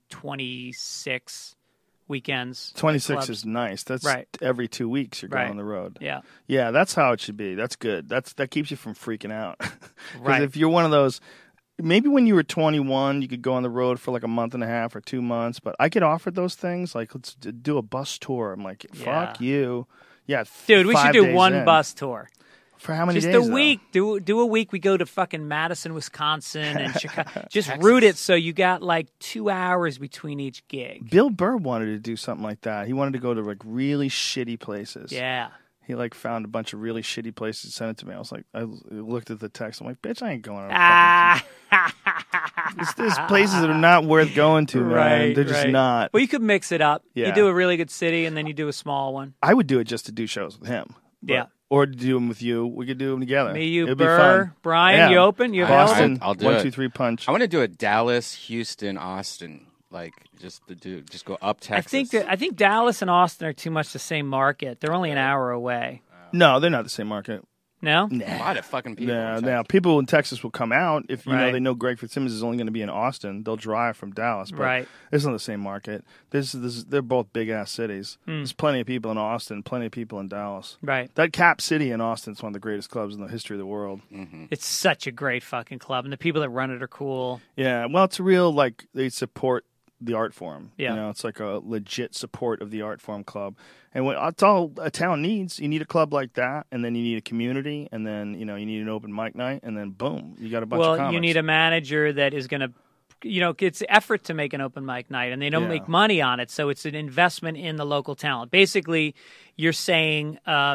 26 weekends. 26 clubs. is nice. That's Right. every 2 weeks you're going Right. on the road. Yeah. Yeah, that's how it should be. That's good. That keeps you from freaking out. Because Right. if you're one of those, maybe when you were 21, you could go on the road for like a month and a half or 2 months. But I get offered those things, like let's do a bus tour. I'm like, fuck you. Yeah, Dude, we should 5 do days one in. bus tour. For how many Just days? a though? week. Do a week. We go to fucking Madison, Wisconsin, and Chicago. Just route it so you got like 2 hours between each gig. Bill Burr wanted to do something like that. He wanted to go to like really shitty places. Yeah. He like found a bunch of really shitty places, sent it to me. I was like, I looked at the text. I'm like, bitch, I ain't going. Ah. There's places that are not worth going to, man. Right. They're just right. not. Well, you could mix it up. Yeah. You do a really good city, and then you do a small one. I would do it just to do shows with him. But- Yeah. Or to do them with you. We could do them together. Me, you, It'd be Burr, fun. Brian. Yeah. You open? You available? Boston. I'll do 1, it. 2, 3 punch. I want to do a Dallas, Houston, Austin, like just go up Texas. I think Dallas and Austin are too much the same market. They're only an hour away. No, they're not the same market. No? a lot of fucking people. Yeah, in Texas. now people in Texas will come out if Right. they know Greg Fitzsimmons is only going to be in Austin. They'll drive from Dallas, but Right. it's not the same market. They're both big ass cities. There's plenty of people in Austin, plenty of people in Dallas. Right. That Cap City in Austin is one of the greatest clubs in the history of the world. It's such a great fucking club, and the people that run it are cool. Yeah, well, it's a real they support the art form. Yeah. It's like a legit support of the art form club. And it's all a town needs. You need a club like that, and then you need a community, and then you need an open mic night, and then boom, you got a bunch of comics. Well, you need a manager that is going to, it's effort to make an open mic night, and they don't Yeah. make money on it, so it's an investment in the local talent. Basically, you're saying,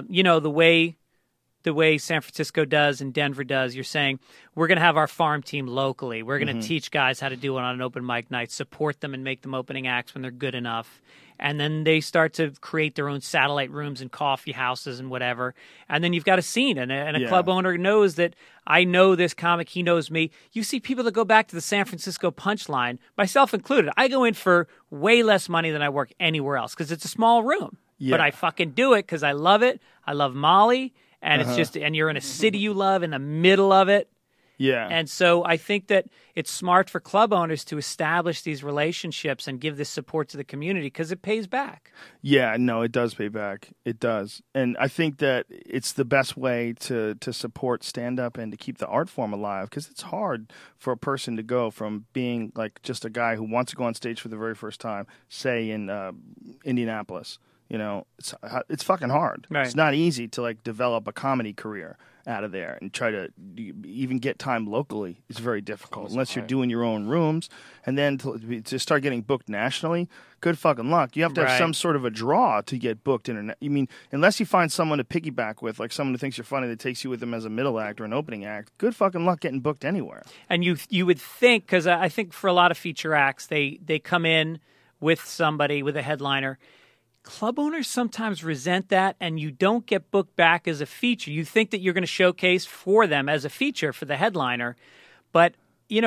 the way San Francisco does and Denver does, you're saying, we're going to have our farm team locally. We're going to teach guys how to do it on an open mic night, support them and make them opening acts when they're good enough. And then they start to create their own satellite rooms and coffee houses and whatever. And then you've got a scene, and a Yeah. club owner knows that I know this comic, he knows me. You see people that go back to the San Francisco Punchline, myself included. I go in for way less money than I work anywhere else because it's a small room. Yeah. But I fucking do it because I love it. I love Molly. And it's just, and you're in a city you love in the middle of it. Yeah. And so I think that it's smart for club owners to establish these relationships and give this support to the community because it pays back. Yeah, no, it does pay back. It does. And I think that it's the best way to support stand-up and to keep the art form alive because it's hard for a person to go from being like just a guy who wants to go on stage for the very first time, say in Indianapolis. It's fucking hard. Right. It's not easy to develop a comedy career out of there and try to even get time locally. It's very difficult unless you're doing your own rooms. And then to start getting booked nationally, good fucking luck. You have to have Right. some sort of a draw to get booked unless you find someone to piggyback with, like someone who thinks you're funny that takes you with them as a middle act or an opening act. Good fucking luck getting booked anywhere. And you would think, because I think for a lot of feature acts, they come in with somebody, with a headliner. Club owners sometimes resent that, and you don't get booked back as a feature. You think that you're going to showcase for them as a feature for the headliner, but,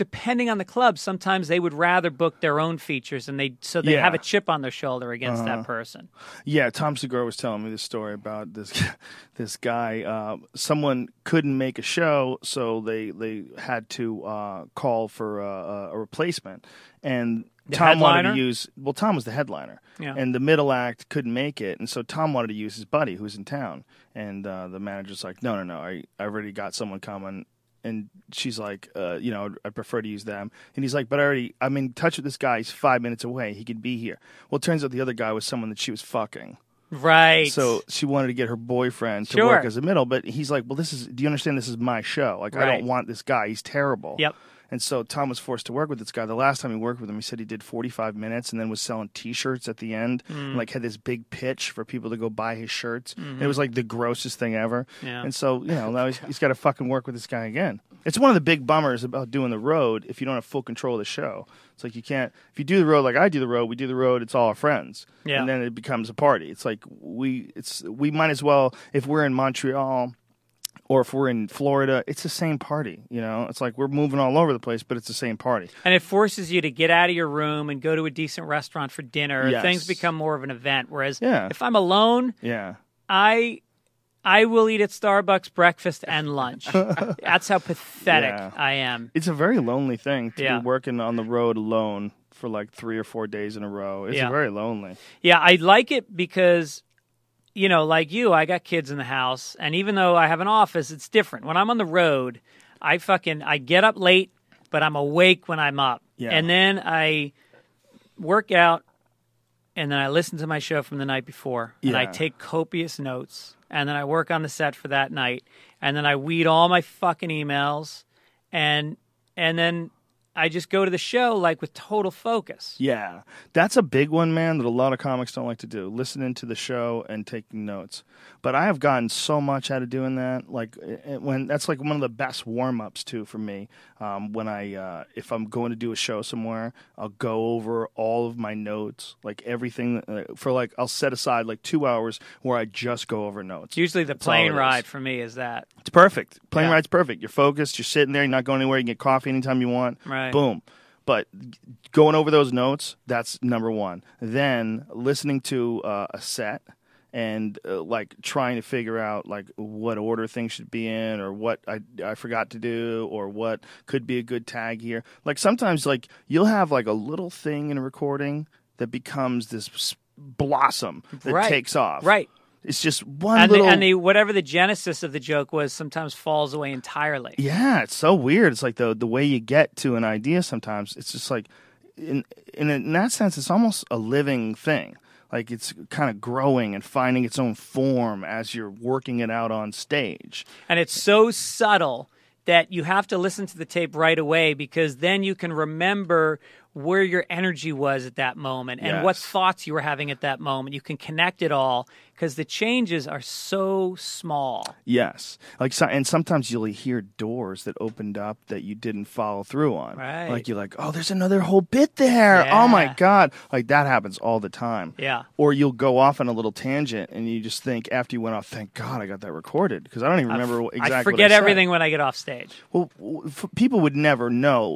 depending on the club, sometimes they would rather book their own features, and they Yeah. have a chip on their shoulder against that person. Yeah, Tom Segura was telling me this story about this guy. Someone couldn't make a show, so they had to call for a replacement, and Tom wanted headliner? to use. Well, Tom was the headliner, Yeah. and the middle act couldn't make it, and so Tom wanted to use his buddy who was in town, and the manager's like, no, I already got someone coming. And she's like, I prefer to use them. And he's like, but I'm in touch with this guy. He's 5 minutes away. He could be here. Well, it turns out the other guy was someone that she was fucking. Right. So she wanted to get her boyfriend to Sure. work as a middle. But he's like, well, do you understand this is my show? Like, I Right. don't want this guy. He's terrible. Yep. And so Tom was forced to work with this guy. The last time he worked with him, he said he did 45 minutes and then was selling T-shirts at the end. And, like, had this big pitch for people to go buy his shirts. And it was like the grossest thing ever. Yeah. And so, now he's got to fucking work with this guy again. It's one of the big bummers about doing the road if you don't have full control of the show. It's like you can't, if you do the road like I do the road, we do the road, it's all our friends. Yeah. And then it becomes a party. It's like we might as well, if we're in Montreal or if we're in Florida, it's the same party, It's like we're moving all over the place, but it's the same party. And it forces you to get out of your room and go to a decent restaurant for dinner. Yes. Things become more of an event. Whereas Yeah. if I'm alone, Yeah. I will eat at Starbucks breakfast and lunch. That's how pathetic Yeah. I am. It's a very lonely thing to Yeah. be working on the road alone for like 3 or 4 days in a row. It's Yeah. very lonely. Yeah, I like it because, like you, I got kids in the house, and even though I have an office, it's different. When I'm on the road, I get up late, but I'm awake when I'm up. Yeah. And then I work out, and then I listen to my show from the night before, and I Yeah. take copious notes, and then I work on the set for that night, and then I weed all my fucking emails, and then I just go to the show like with total focus. Yeah, that's a big one, man, that a lot of comics don't like to do, listening to the show and taking notes. But I have gotten so much out of doing that. Like when that's like one of the best warm-ups too for me. When if I'm going to do a show somewhere, I'll go over all of my notes, like everything I'll set aside like 2 hours where I just go over notes. Usually the That's all plane it is. ride for me is that. It's perfect. Plane Yeah. ride's perfect. You're focused. You're sitting there. You're not going anywhere. You can get coffee anytime you want. Right. Boom. But going over those notes, that's number one. Then listening to a set and like trying to figure out like what order things should be in, or what I forgot to do, or what could be a good tag here. Like sometimes like you'll have like a little thing in a recording that becomes this blossom that Right. takes off. Right. It's just one And little. the whatever the genesis of the joke was sometimes falls away entirely. Yeah, it's so weird. It's like the way you get to an idea sometimes. It's just like, in that sense, it's almost a living thing. Like it's kind of growing and finding its own form as you're working it out on stage. And it's so subtle that you have to listen to the tape right away, because then you can remember where your energy was at that moment and what Yes. thoughts you were having at that moment. You can connect it all because the changes are so small. Yes, and sometimes you'll hear doors that opened up that you didn't follow through on. Right. Like you're like, oh, there's another whole bit there. Oh my Yeah. god, like that happens all the time. Yeah. Or you'll go off on a little tangent and you just think after you went off, thank God I got that recorded, because I don't even remember exactly. I what forget said. everything when I get off stage. Well, people would never know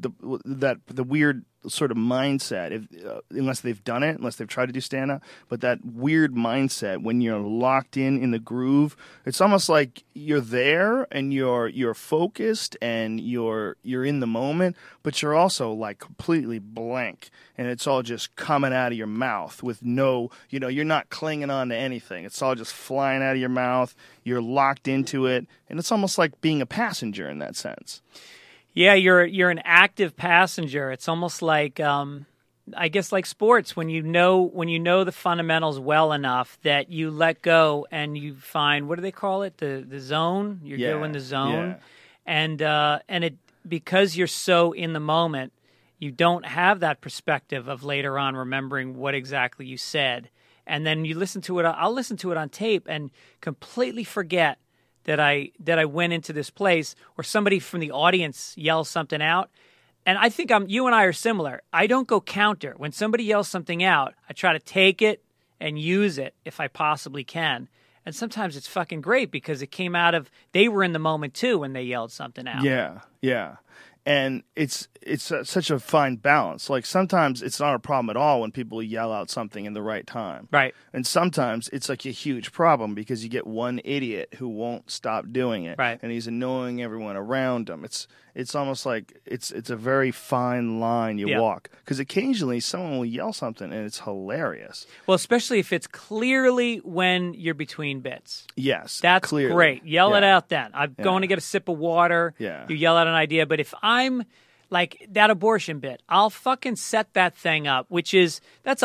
the weird sort of mindset unless they've done it, unless they've tried to do stand-up. But that weird mindset when you're locked in the groove, it's almost like you're there and you're focused and you're in the moment, but you're also like completely blank, and it's all just coming out of your mouth with no, you're not clinging on to anything. It's all just flying out of your mouth. You're locked into it, and it's almost like being a passenger in that sense. Yeah, you're an active passenger. It's almost like I guess like sports, when you know the fundamentals well enough that you let go and you find, what do they call it? The zone. You're doing the zone. Yeah. And it, because you're so in the moment, you don't have that perspective of later on remembering what exactly you said. And then you listen to it. I'll listen to it on tape and completely forget that I went into this place, or somebody from the audience yells something out. And I think you and I are similar. I don't go counter. When somebody yells something out, I try to take it and use it if I possibly can. And sometimes it's fucking great because it came out of, they were in the moment too when they yelled something out. Yeah. And it's such a fine balance. Like sometimes it's not a problem at all when people yell out something in the right time. Right. And sometimes it's like a huge problem because you get one idiot who won't stop doing it. Right. And he's annoying everyone around him. It's almost like it's a very fine line you walk. Because occasionally someone will yell something and it's hilarious. Well, especially if it's clearly when you're between bits. Yes. That's clearly. great. Yell it Yeah. out then. I'm going to get a sip of water. Yeah. You yell out an idea. But if I'm like that abortion bit, I'll fucking set that thing up, which is that's a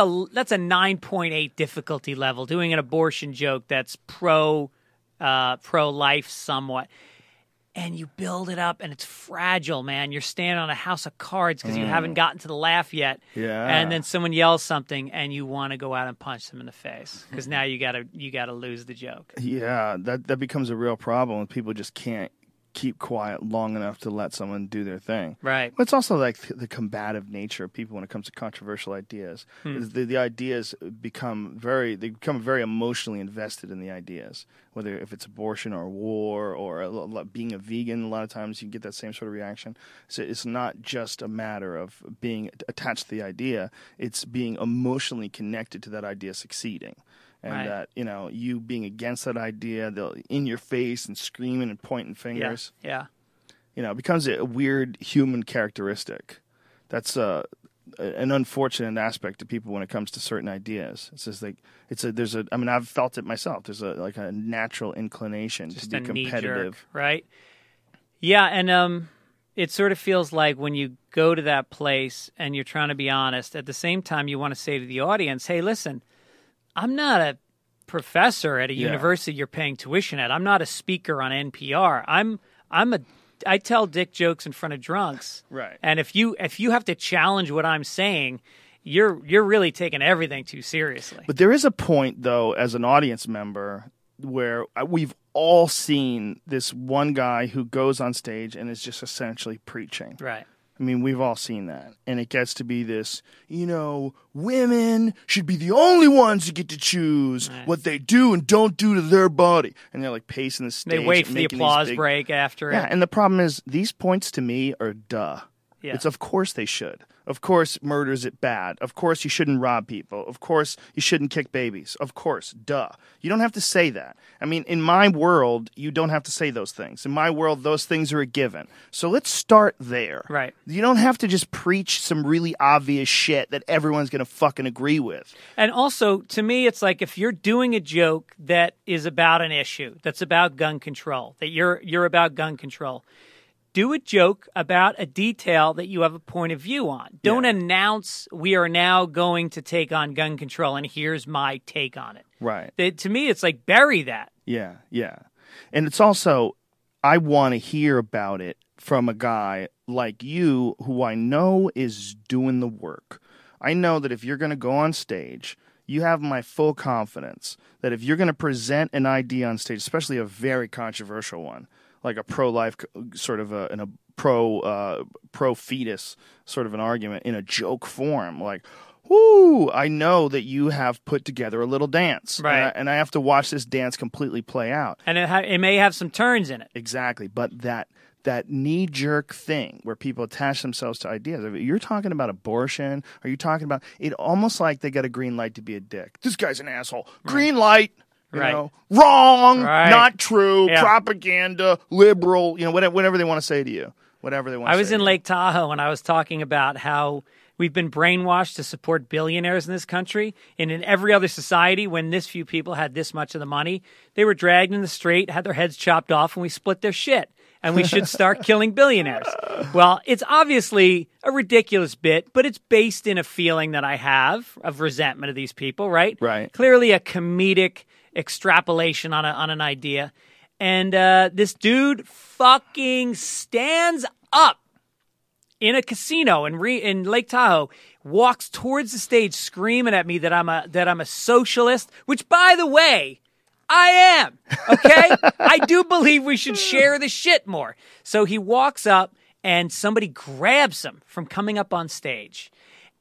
9.8 difficulty level. Doing an abortion joke that's pro life somewhat. And you build it up, and it's fragile, man. You're standing on a house of cards because you haven't gotten to the laugh yet. Yeah. And then someone yells something, and you want to go out and punch them in the face because now you gotta lose the joke. Yeah, that becomes a real problem when people just can't keep quiet long enough to let someone do their thing. Right. But it's also like the combative nature of people when it comes to controversial ideas. The ideas become very emotionally invested in the ideas, whether if it's abortion or war or being a vegan. A lot of times you get that same sort of reaction. So it's not just a matter of being attached to the idea. It's being emotionally connected to that idea succeeding. And Right. that, you being against that idea, they'll in your face and screaming and pointing fingers. Yeah. It becomes a weird human characteristic. That's an unfortunate aspect to people when it comes to certain ideas. It's just like I've felt it myself. There's a natural inclination Just to a be knee competitive. jerk, right? Yeah, and it sort of feels like when you go to that place and you're trying to be honest, at the same time you want to say to the audience, hey, listen, I'm not a professor at a university you're paying tuition at. I'm not a speaker on NPR. I tell dick jokes in front of drunks. Right. And if you have to challenge what I'm saying, you're really taking everything too seriously. But there is a point, though, as an audience member, where we've all seen this one guy who goes on stage and is just essentially preaching. Right. I mean, we've all seen that. And it gets to be this, women should be the only ones who get to choose what they do and don't do to their body. And they're like pacing the stage. They wait and for the making applause these big... break after Yeah, it. and the problem is these points to me are duh. Yeah. It's of course they should. Of course murder's it bad. Of course you shouldn't rob people. Of course you shouldn't kick babies. Of course, duh. You don't have to say that. I mean, in my world, you don't have to say those things. In my world, those things are a given. So let's start there. Right. You don't have to just preach some really obvious shit that everyone's going to fucking agree with. And also, to me, it's like if you're doing a joke that is about an issue, that's about gun control, that you're about gun control, do a joke about a detail that you have a point of view on. Don't announce we are now going to take on gun control and here's my take on it. Right. To me, it's like bury that. Yeah, yeah. And it's also, I want to hear about it from a guy like you who I know is doing the work. I know that if you're going to go on stage, you have my full confidence that if you're going to present an idea on stage, especially a very controversial one, like a pro-life sort of and a pro-fetus sort of an argument in a joke form, like, whoo, I know that you have put together a little dance. Right. And I have to watch this dance completely play out. And it may have some turns in it. Exactly. But that knee-jerk thing where people attach themselves to ideas. If you're talking about abortion, are you talking about it almost like they got a green light to be a dick. This guy's an asshole. Green light. Right. Wrong, Right. not true, Yeah. propaganda, liberal, whatever they want to say to you. Whatever they want to say. I was in to you. Lake Tahoe and I was talking about how we've been brainwashed to support billionaires in this country. And in every other society, when this few people had this much of the money, they were dragged in the street, had their heads chopped off, and we split their shit. And we should start killing billionaires. Well, it's obviously a ridiculous bit, but it's based in a feeling that I have of resentment of these people, right? Right. Clearly a comedic extrapolation on an idea. And this dude fucking stands up in a casino in Lake Tahoe, walks towards the stage screaming at me that I'm a socialist, which, by the way, I am. Okay? I do believe we should share the shit more. So he walks up and somebody grabs him from coming up on stage.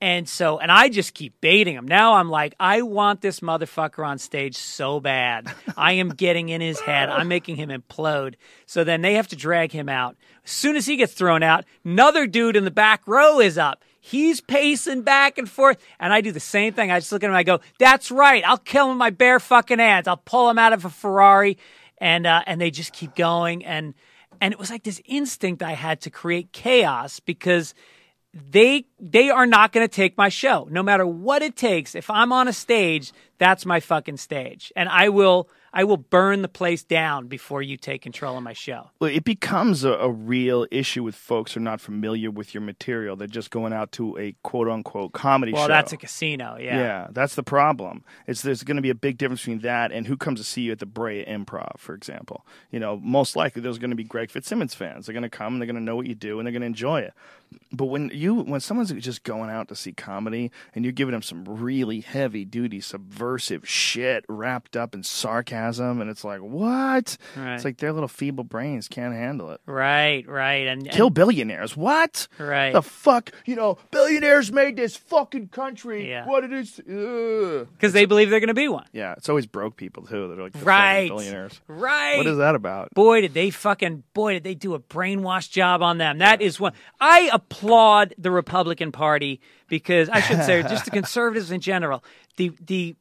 And I just keep baiting him. Now I'm like, I want this motherfucker on stage so bad. I am getting in his head. I'm making him implode. So then they have to drag him out. As soon as he gets thrown out, another dude in the back row is up. He's pacing back and forth. And I do the same thing. I just look at him and I go, that's right. I'll kill him with my bare fucking hands. I'll pull him out of a Ferrari. And they just keep going. And it was like this instinct I had to create chaos because they are not going to take my show. No matter what it takes, if I'm on a stage, that's my fucking stage. And I will burn the place down before you take control of my show. Well, it becomes a real issue with folks who are not familiar with your material. They're just going out to a quote-unquote comedy show. Well, that's a casino, yeah. Yeah, that's the problem. There's going to be a big difference between that and who comes to see you at the Brea Improv, for example. Most likely there's going to be Greg Fitzsimmons fans. They're going to come and they're going to know what you do and they're going to enjoy it. But when someone's just going out to see comedy and you're giving them some really heavy-duty, subversive shit wrapped up in sarcasm, and it's like, what? Right. It's like their little feeble brains can't handle it. Right. Kill billionaires. What? Right. The fuck? Billionaires made this fucking country Yeah. what it is. Because they believe they're going to be one. Yeah, it's always broke people, too. They're like, Right. fucking billionaires. Right. What is that about? Boy, did they do a brainwash job on them. That is one. I applaud the Republican Party because, I should say, just the conservatives in general, the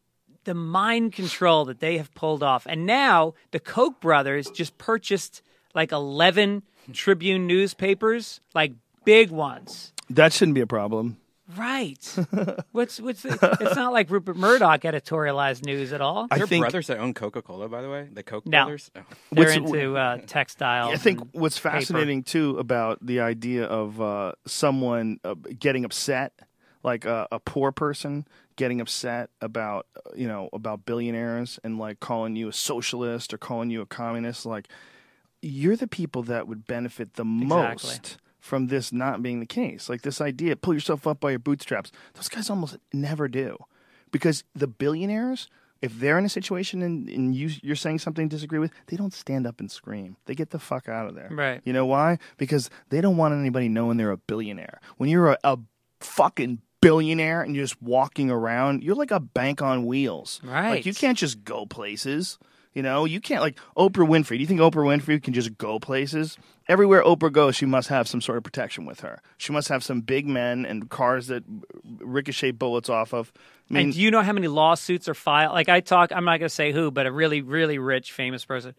mind control that they have pulled off. And now the Koch brothers just purchased like 11 Tribune newspapers, like big ones. That shouldn't be a problem. Right. It's not like Rupert Murdoch editorialized news at all. Are there think- brothers that own Coca-Cola, by the way? The Koch No. brothers? Oh. They're What's- into textiles. I think and what's paper. fascinating, too, about the idea of someone getting upset, like a poor person getting upset about billionaires and like calling you a socialist or calling you a communist, like you're the people that would benefit the most from this not being the case. Like this idea, pull yourself up by your bootstraps. Those guys almost never do, because the billionaires, if they're in a situation and you're saying something to disagree with, they don't stand up and scream. They get the fuck out of there. Right. You know why? Because they don't want anybody knowing they're a billionaire. When you're a fucking billionaire and you're just walking around, you're like a bank on wheels. Right. Like you can't just go places. You can't, like Oprah Winfrey. Do you think Oprah Winfrey can just go places? Everywhere Oprah goes, she must have some sort of protection with her. She must have some big men and cars that ricochet bullets off of. I mean, And do you know how many lawsuits are filed? Like I'm not going to say who, but a really, really rich, famous person.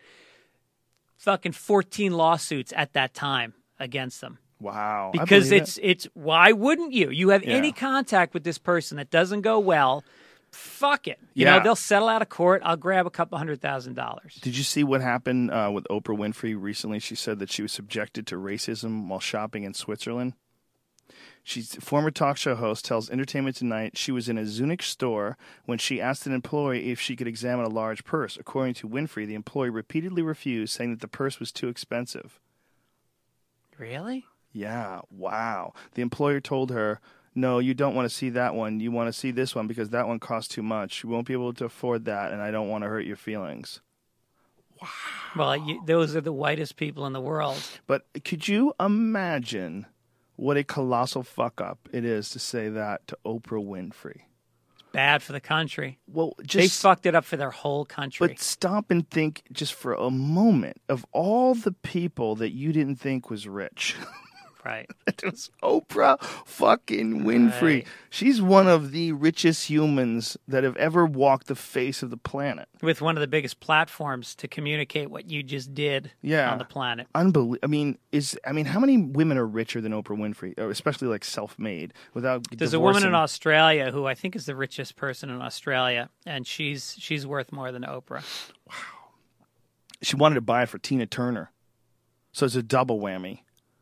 Fucking 14 lawsuits at that time against them. wow. I Because believe it. it's why wouldn't you? You have Yeah. any contact with this person that doesn't go well, fuck it. You Yeah. know, they'll settle out of court. I'll grab a couple $100,000. Did you see what happened with Oprah Winfrey recently? She said that she was subjected to racism while shopping in Switzerland. She's a former talk show host, tells Entertainment Tonight she was in a Zunich store when she asked an employee if she could examine a large purse. According to Winfrey, the employee repeatedly refused, saying that the purse was too expensive. Really? Yeah, wow. The employer told her, no, you don't want to see that one. You want to see this one because that one costs too much. You won't be able to afford that, and I don't want to hurt your feelings. Well, those are the whitest people in the world. But could you imagine what a colossal fuck-up it is to say that to Oprah Winfrey? Bad for the country. Well, They just fucked it up for their whole country. but stop and think just for a moment of all the people that you didn't think was rich. Right. It was Oprah fucking Winfrey. Right. She's one of the richest humans that have ever walked the face of the planet. With one of the biggest platforms to communicate what you just did on the planet. Unbelievable. I mean, how many women are richer than Oprah Winfrey, or especially like self-made, without There's a woman in divorcing? Australia who I think is the richest person in Australia, and she's worth more than Oprah. She wanted to buy it for Tina Turner, so it's a double whammy.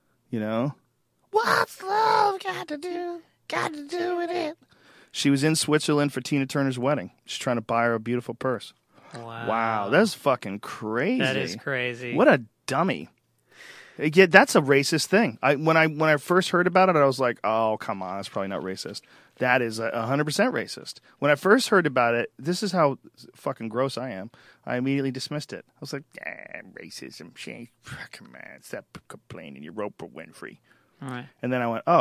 What's love got to do with it? She was in Switzerland for Tina Turner's wedding. She's trying to buy her a beautiful purse. Wow, that's fucking crazy. That is crazy. What a dummy. Yeah, that's a racist thing. When I first heard about it, I was like, oh, come on, that's probably not racist. That is 100% racist. When I first heard about it, this is how fucking gross I am. I immediately dismissed it. I was like, racism. She ain't fucking man. Stop complaining. You're Oprah Winfrey. All right. And then I went, oh,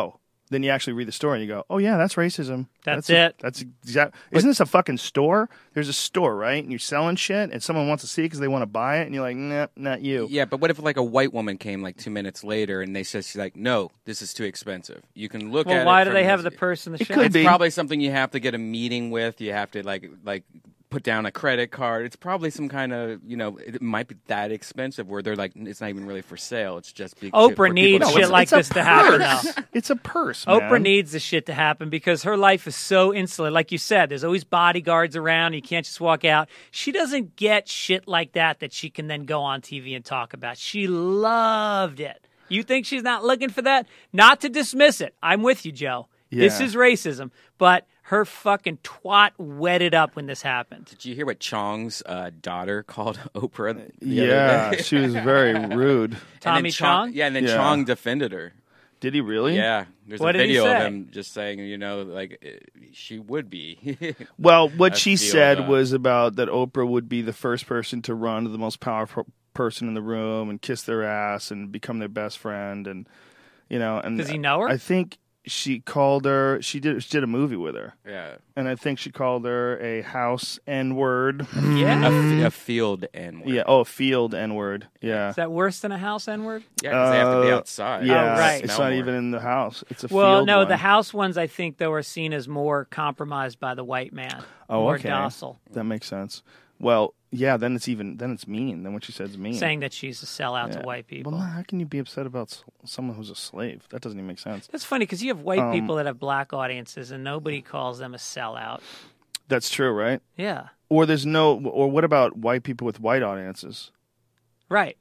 Then you actually read the story and you go, "Oh yeah, that's racism. That's it. That's exact. Isn't this a fucking store? There's a store, right? And you're selling shit, and someone wants to see it because they want to buy it, and you're like, nah, not you. Yeah, but what if like a white woman came like 2 minutes later and they said she's like, no, this is too expensive. You can look at Well, it. why do from they have this- the purse in the shop? could It's be. probably something you have to get a meeting with. You have to like put down a credit card. It's probably some kind of, it might be that expensive where they're like, it's not even really for sale. It's just for Oprah people needs to- shit like It's a this to happen now. purse. It's a purse, man. Oprah needs this shit to happen because her life is so insular. Like you said, there's always bodyguards around. You can't just walk out. She doesn't get shit like that she can then go on TV and talk about. She loved it. You think she's not looking for that? Not to dismiss it. I'm with you, Joe. This Yeah. is racism. But her fucking twat wetted up when this happened. Did you hear what Chong's daughter called Oprah? the other Yeah, day? she was very rude. And then Tommy Chong? Yeah, and then Yeah. Chong defended her. Did he really? Yeah, there's What a did he video of say? him just saying, she would be. Well, what I she feel said that. was about that Oprah would be the first person to run to the most powerful person in the room and kiss their ass and become their best friend, and and Does he know her? I think she called her. She did a movie with her, Yeah, and I think she called her a house N-word. Yeah. a field N. Yeah. Oh, a field N-word. Yeah. Is that worse than a house N-word? Yeah, because they have to be outside. Yeah, Oh, right. It's Smell not more. even in the house. It's a Well, field no, one. the house ones I think though are seen as more compromised by the white man. Oh, more okay. docile. That makes sense. Well, yeah. Then it's mean. Then what she said is mean. Saying that she's a sellout to Yeah. white people. Well, no, how can you be upset about someone who's a slave? That doesn't even make sense. That's funny because you have white people that have black audiences and nobody calls them a sellout. That's true, right? Yeah, Or what about white people with white audiences? right.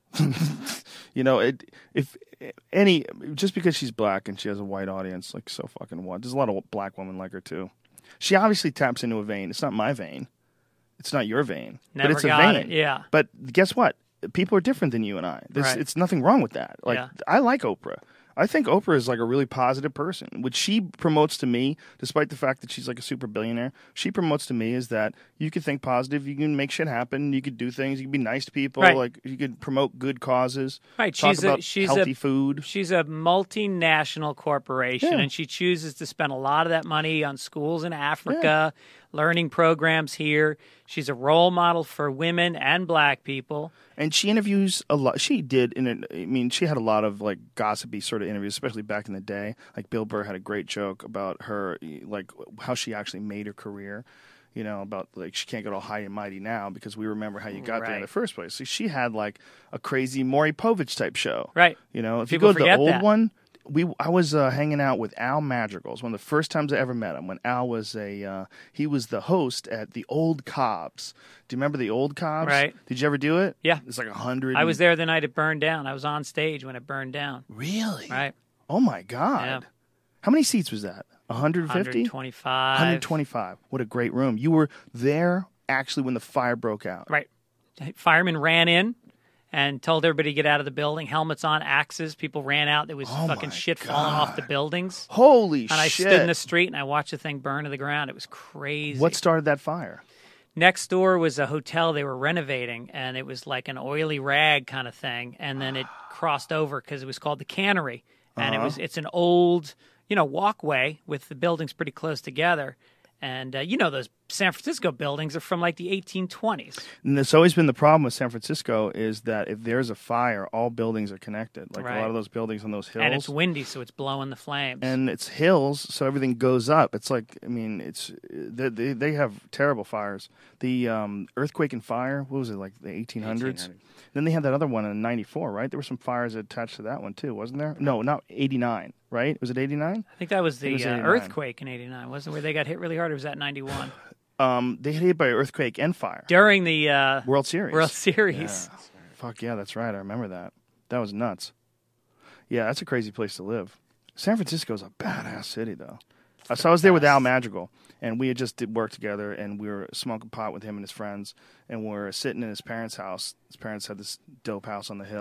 Just because she's black and she has a white audience, like, so fucking what? There's a lot of black women like her too. She obviously taps into a vein. It's not my vein. It's not your vein. Never but it's got a vein. it, yeah. But guess what? People are different than you and I. Right. It's nothing wrong with that. Like, Yeah. I like Oprah. I think Oprah is like a really positive person. What she promotes to me, despite the fact that she's like a super billionaire, she promotes to me is that you can think positive, you can make shit happen, you could do things, you can be nice to people, Right. like you could promote good causes, Right, talk she's about she's healthy food. She's a multinational corporation, Yeah. and she chooses to spend a lot of that money on schools in Africa, learning programs here. She's a role model for women and black people. And she interviews a lot. She did. She had a lot of like gossipy sort of interviews, especially back in the day. Like Bill Burr had a great joke about her, like how she actually made her career. About like she can't get all high and mighty now because we remember how you got there in Right. the first place. So she had like a crazy Maury Povich type show. Right. If People you go to the forget old that. one, I was hanging out with Al Madrigal. It was one of the first times I ever met him. When Al was he was the host at the Old Cobb's. Do you remember the Old Cobb's? Right. Did you ever do it? Yeah. It's like 100. I was there the night it burned down. I was on stage when it burned down. Really? Right. Oh my God. Yeah. How many seats was that? 150? 125. 125. What a great room. You were there actually when the fire broke out. Right. Firemen ran in and told everybody to get out of the building. Helmets on, axes. People ran out. There was Oh fucking my shit falling off the God. buildings. Holy And I shit. stood in the street and I watched the thing burn to the ground. It was crazy. What started that fire? Next door was a hotel they were renovating, and it was like an oily rag kind of thing. And then it crossed over because it was called the Cannery, and it's an old, walkway with the buildings pretty close together. And those San Francisco buildings are from like the 1820s. And that's always been the problem with San Francisco is that if there's a fire, all buildings are connected. Like Right. a lot of those buildings on those hills. And it's windy, so it's blowing the flames. And it's hills, so everything goes up. It's like, it's they have terrible fires. The earthquake and fire, what was it, like the 1800s? Then they had that other one in '94, right? There were some fires attached to that one too, wasn't there? No, not '89, right? Was it '89? I think that was the was 89. earthquake in 89, wasn't it, where they got hit really hard, or was that 91? They hit by earthquake and fire. During the World Series. World Series. Yeah. Fuck yeah, that's right. I remember that. That was nuts. Yeah, that's a crazy place to live. San Francisco's a badass city, though. So I was there with Al Madrigal, and we had just did work together, and we were smoking pot with him and his friends, and we're sitting in his parents' house. His parents had this dope house on the hill,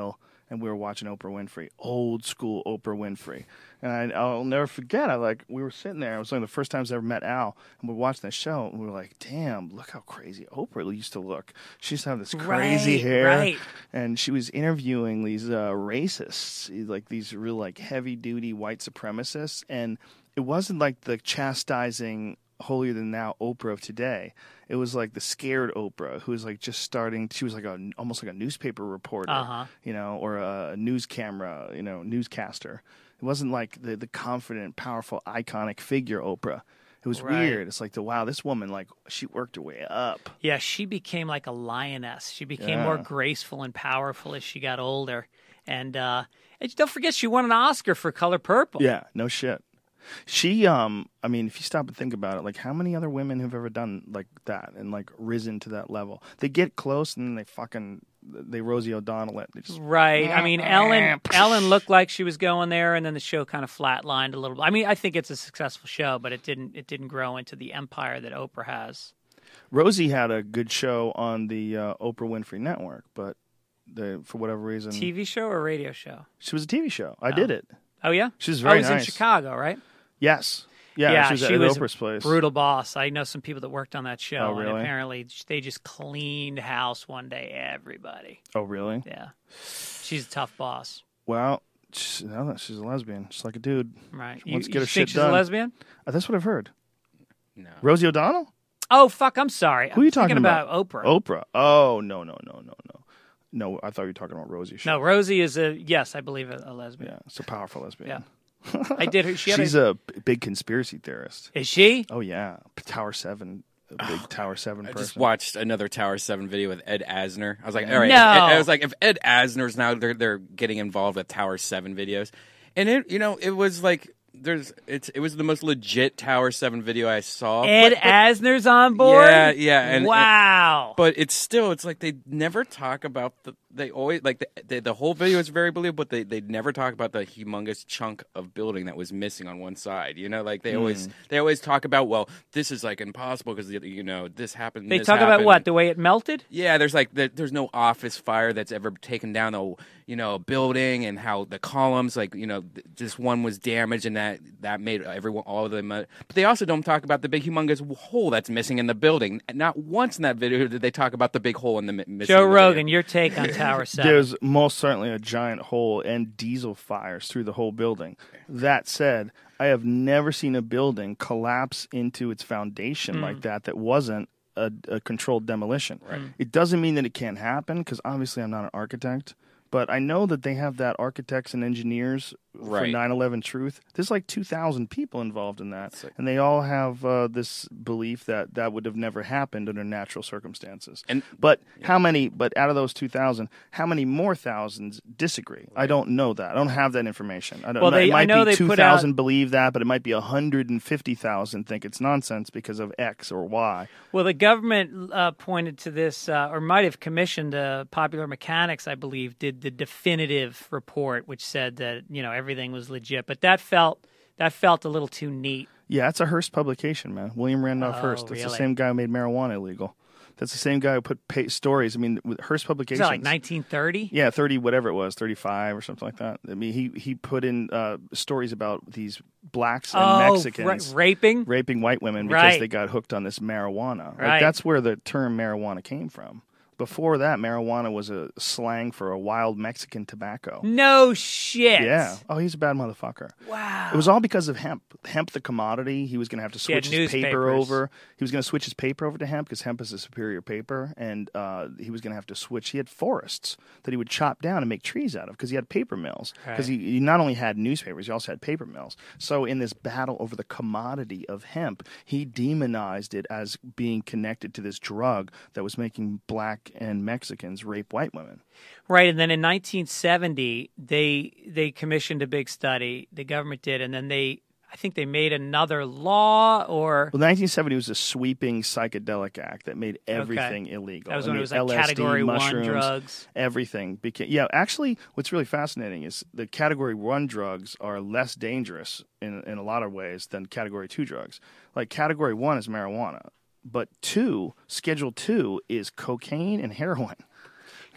and we were watching Oprah Winfrey, old school Oprah Winfrey. And I'll never forget. We were sitting there. It was one of the first times I ever met Al, and we were watching that show, and we were like, "Damn, look how crazy Oprah used to look. She used to have this crazy hair, right. and she was interviewing these racists, like these real like heavy duty white supremacists, and it wasn't like the chastising, holier than thou Oprah of today. It was like the scared Oprah who was like just starting. She was like almost like a newspaper reporter, or a news camera, newscaster. It wasn't like the confident, powerful, iconic figure Oprah. It was weird. It's like wow, this woman, like, she worked her way up. Yeah, she became like a lioness. She became more graceful and powerful as she got older. And don't forget, she won an Oscar for Color Purple. Yeah, no shit. She, I mean, if you stop and think about it, like, how many other women have ever done like that and like risen to that level? They get close and then they Rosie O'Donnell it. They just, right. I mean, Ellen looked like she was going there, and then the show kind of flatlined a little bit. I mean, I think it's a successful show, but it didn't grow into the empire that Oprah has. Rosie had a good show on the Oprah Winfrey Network, but for whatever reason, TV show or radio show? She was a TV show. I did it. Oh yeah, she was very nice. nice. In Chicago, right? Yes. Yeah, she was at Oprah's place. Brutal boss. I know some people that worked on that show. Oh, really? And apparently they just cleaned house one day, everybody. Oh, really? Yeah. She's a tough boss. Well, she's a lesbian, just like a dude. Right. She wants to get you her think shit she's done. A lesbian? That's what I've heard. No. Rosie O'Donnell? Oh, fuck, I'm sorry. Who are you talking about? Oprah. Oprah. Oh, no. No, I thought you were talking about Rosie. No, Rosie is I believe a lesbian. Yeah, it's a powerful lesbian. Yeah. I did her. She's a big conspiracy theorist. Is she? Oh yeah, Tower 7, a big Tower 7 person. I just watched another Tower 7 video with Ed Asner. I was like, all right. No. I was like, if Ed Asner's now they're getting involved with Tower 7 videos, and it was like it was the most legit Tower 7 video I saw. Ed Asner's on board. Yeah, and wow. But it's like they never talk about they always like the whole video is very believable, but they never talk about the humongous chunk of building that was missing on one side. Like they always talk about, well, this is like impossible because this happened. They talk about what, the way it melted? Yeah, there's no office fire that's ever taken down a building, and how the columns this one was damaged and that made all of them. But they also don't talk about the big humongous hole that's missing in the building. Not once in that video did they talk about the big hole in the missing. Joe Rogan, your take on Tower 7. There's most certainly a giant hole and diesel fires through the whole building. That said, I have never seen a building collapse into its foundation like that wasn't a controlled demolition. Right. It doesn't mean that it can't happen, because obviously I'm not an architect. But I know that they have that architects and engineers for 9/11 Truth. There's like 2,000 people involved in that. And they all have this belief that would have never happened under natural circumstances. But out of those 2,000, how many more thousands disagree? Right. I don't know that. I don't have that information. It might be 2,000 believe that, but it might be 150,000 think it's nonsense because of X or Y. Well, the government pointed to this, or might have commissioned Popular Mechanics, I believe, did the definitive report, which said that everything was legit, but that felt a little too neat. Yeah, it's a Hearst publication, man. William Randolph Hearst. That's the same guy who made marijuana illegal. That's the same guy who put stories. I mean, with Hearst Publications. Is that like 1930? Yeah, 30, whatever it was, 35 or something like that. I mean, he put in stories about these blacks and Mexicans raping white women because they got hooked on this marijuana. Right. Like, that's where the term marijuana came from. Before that, marijuana was a slang for a wild Mexican tobacco. No shit. Yeah. Oh, he's a bad motherfucker. Wow. It was all because of hemp. Hemp, the commodity, he was going to have to switch his paper over. He was going to switch his paper over to hemp because hemp is a superior paper. And he was going to have to switch. He had forests that he would chop down and make trees out of because he had paper mills. Because he not only had newspapers, he also had paper mills. So in this battle over the commodity of hemp, he demonized it as being connected to this drug that was making black and Mexicans rape white women. Right, and then in 1970, they commissioned a big study. The government did, and then I think they made another law, or... Well, 1970 was a sweeping psychedelic act that made everything illegal. That was when it was like LSD, Category 1 mushrooms, drugs. Everything became... Yeah, actually, what's really fascinating is the Category 1 drugs are less dangerous in a lot of ways than Category 2 drugs. Like, Category 1 is marijuana, but Schedule 2 is cocaine and heroin.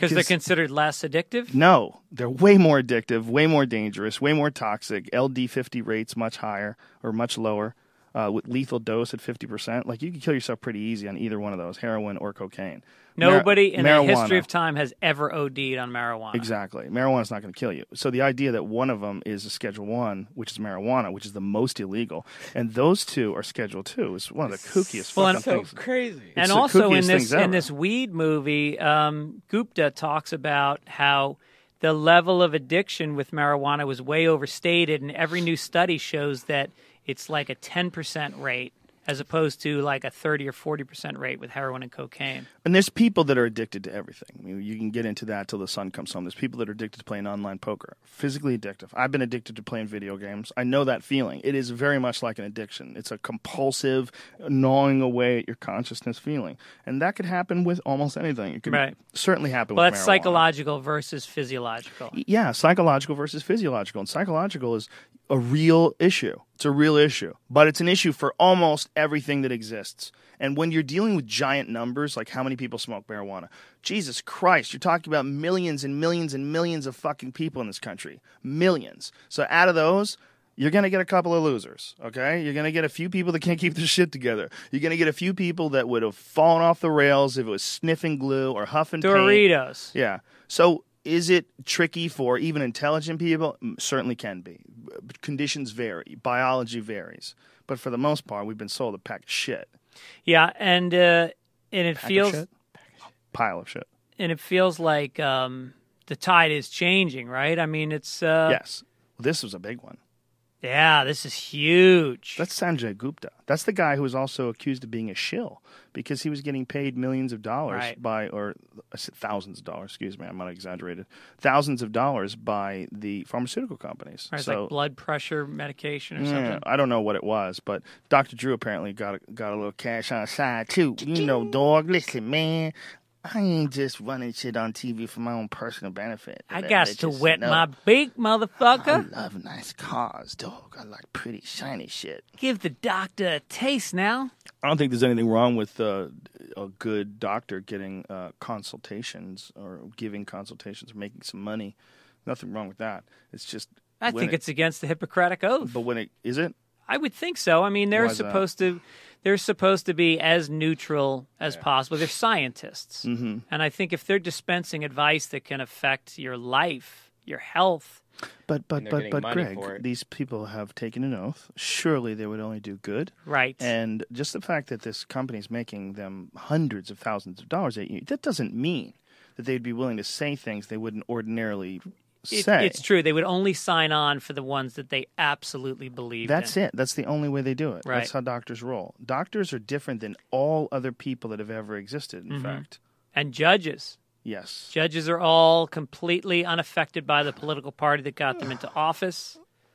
Because they're considered less addictive? No, they're way more addictive, way more dangerous, way more toxic. LD50 rates much higher or much lower. With lethal dose at 50%. Like, you can kill yourself pretty easy on either one of those, heroin or cocaine. Nobody in the marijuana. history of time has ever OD'd on marijuana. Exactly. Marijuana's not going to kill you. So the idea that one of them is a Schedule 1, which is marijuana, which is the most illegal, and those two are Schedule 2, is one of the kookiest fucking things. Crazy. It's And the also kookiest in things ever. this weed movie, Gupta talks about how the level of addiction with marijuana was way overstated, and every new study shows that it's like a 10% rate as opposed to like a 30 or 40% rate with heroin and cocaine. And there's people that are addicted to everything. I mean, you can get into that till the sun comes home. There's people that are addicted to playing online poker, physically addictive. I've been addicted to playing video games. I know that feeling. It is very much like an addiction. It's a compulsive, gnawing away at your consciousness feeling. And that could happen with almost anything. It could certainly happen Well, with that's marijuana. psychological versus physiological. Yeah, psychological versus physiological. And psychological is a real issue. It's a real issue. But it's an issue for almost everything that exists. And when you're dealing with giant numbers, like how many people smoke marijuana, Jesus Christ, you're talking about millions and millions and millions of fucking people in this country. Millions. So out of those, you're going to get a couple of losers, okay? You're going to get a few people that can't keep their shit together. You're going to get a few people that would have fallen off the rails if it was sniffing glue or huffing paint. Doritos. Yeah. So is it tricky for even intelligent people? Certainly can be. Conditions vary. Biology varies. But for the most part, we've been sold a pack of shit. Yeah, and it Pack feels of shit? Pile of shit. and it feels like the tide is changing, right? I mean, it's Yes. Well, this was a big one. yeah, this is huge. That's Sanjay Gupta. That's the guy who was also accused of being a shill because he was getting paid millions of dollars or I said thousands of dollars, excuse me, I might have exaggerated. Thousands of dollars by the pharmaceutical companies. Right, it's So like blood pressure medication or yeah, something. I don't know what it was, but Dr. Drew apparently got a little cash on the side too. You know, dog, listen, man, I ain't just running shit on TV for my own personal benefit. I got to wet my beak, motherfucker. I love nice cars, dog. I like pretty shiny shit. Give the doctor a taste now. I don't think there's anything wrong with a good doctor getting consultations or giving consultations or making some money. Nothing wrong with that. It's just I think it's against the Hippocratic Oath. But when it is it? I would think so. I mean, they're Why is that? supposed to be as neutral as possible. They're scientists, Mm-hmm. and I think if they're dispensing advice that can affect your life, your health, But they're getting money Greg, for it. these people have taken an oath. Surely they would only do good. right? And just the fact that this company is making them hundreds of thousands of dollars a year, that doesn't mean that they'd be willing to say things they wouldn't ordinarily say. It's true. They would only sign on for the ones that they absolutely believe That's in. it. That's the only way they do it. Right. That's how doctors roll. Doctors are different than all other people that have ever existed, in fact. And judges. Yes. Judges are all completely unaffected by the political party that got them into office.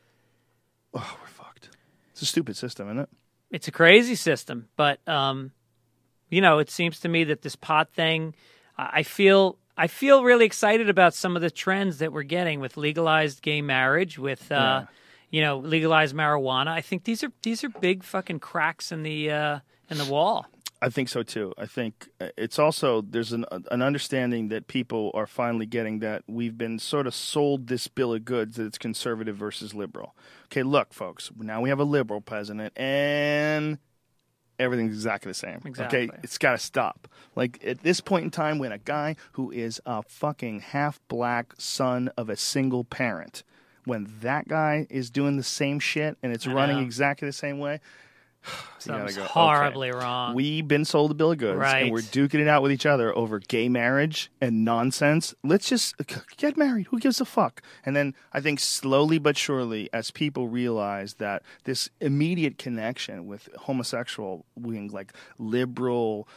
Oh, we're fucked. It's a stupid system, isn't it? It's a crazy system, but it seems to me that this pot thing, I feel really excited about some of the trends that we're getting with legalized gay marriage, with legalized marijuana. I think these are big fucking cracks in the wall. I think so too. I think it's also there's an understanding that people are finally getting that we've been sort of sold this bill of goods that it's conservative versus liberal. Okay, look, folks, now we have a liberal president and everything's exactly the same. Exactly. Okay, it's got to stop. Like at this point in time, when a guy who is a fucking half black son of a single parent, when that guy is doing the same shit and it's running know. exactly the same way. Something's go, okay. horribly wrong. We've been sold a bill of goods, Right. and we're duking it out with each other over gay marriage and nonsense. Let's just get married. Who gives a fuck? And then I think slowly but surely, as people realize that this immediate connection with homosexual being like liberal,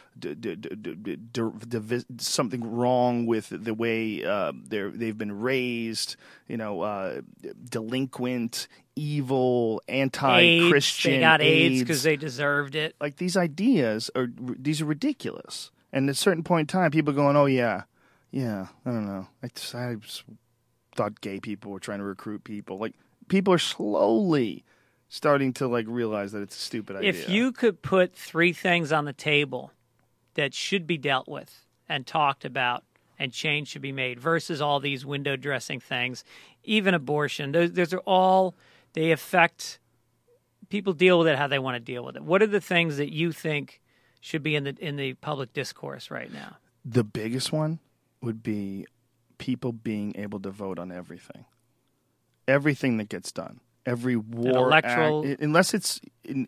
something wrong with the way they've been raised, delinquent, evil, anti-Christian. They got AIDS because they deserved it. Like these ideas are ridiculous. And at a certain point in time, people going, "Oh yeah, I don't know. I just thought gay people were trying to recruit people." Like people are slowly starting to like realize that it's a stupid idea. If you could put three things on the table that should be dealt with and talked about and change should be made versus all these window dressing things, even abortion. Those are all, they affect, people deal with it how they want to deal with it. What are the things that you think should be in the public discourse right now? The biggest one would be people being able to vote on everything. Everything that gets done. Every war electoral act, unless it's in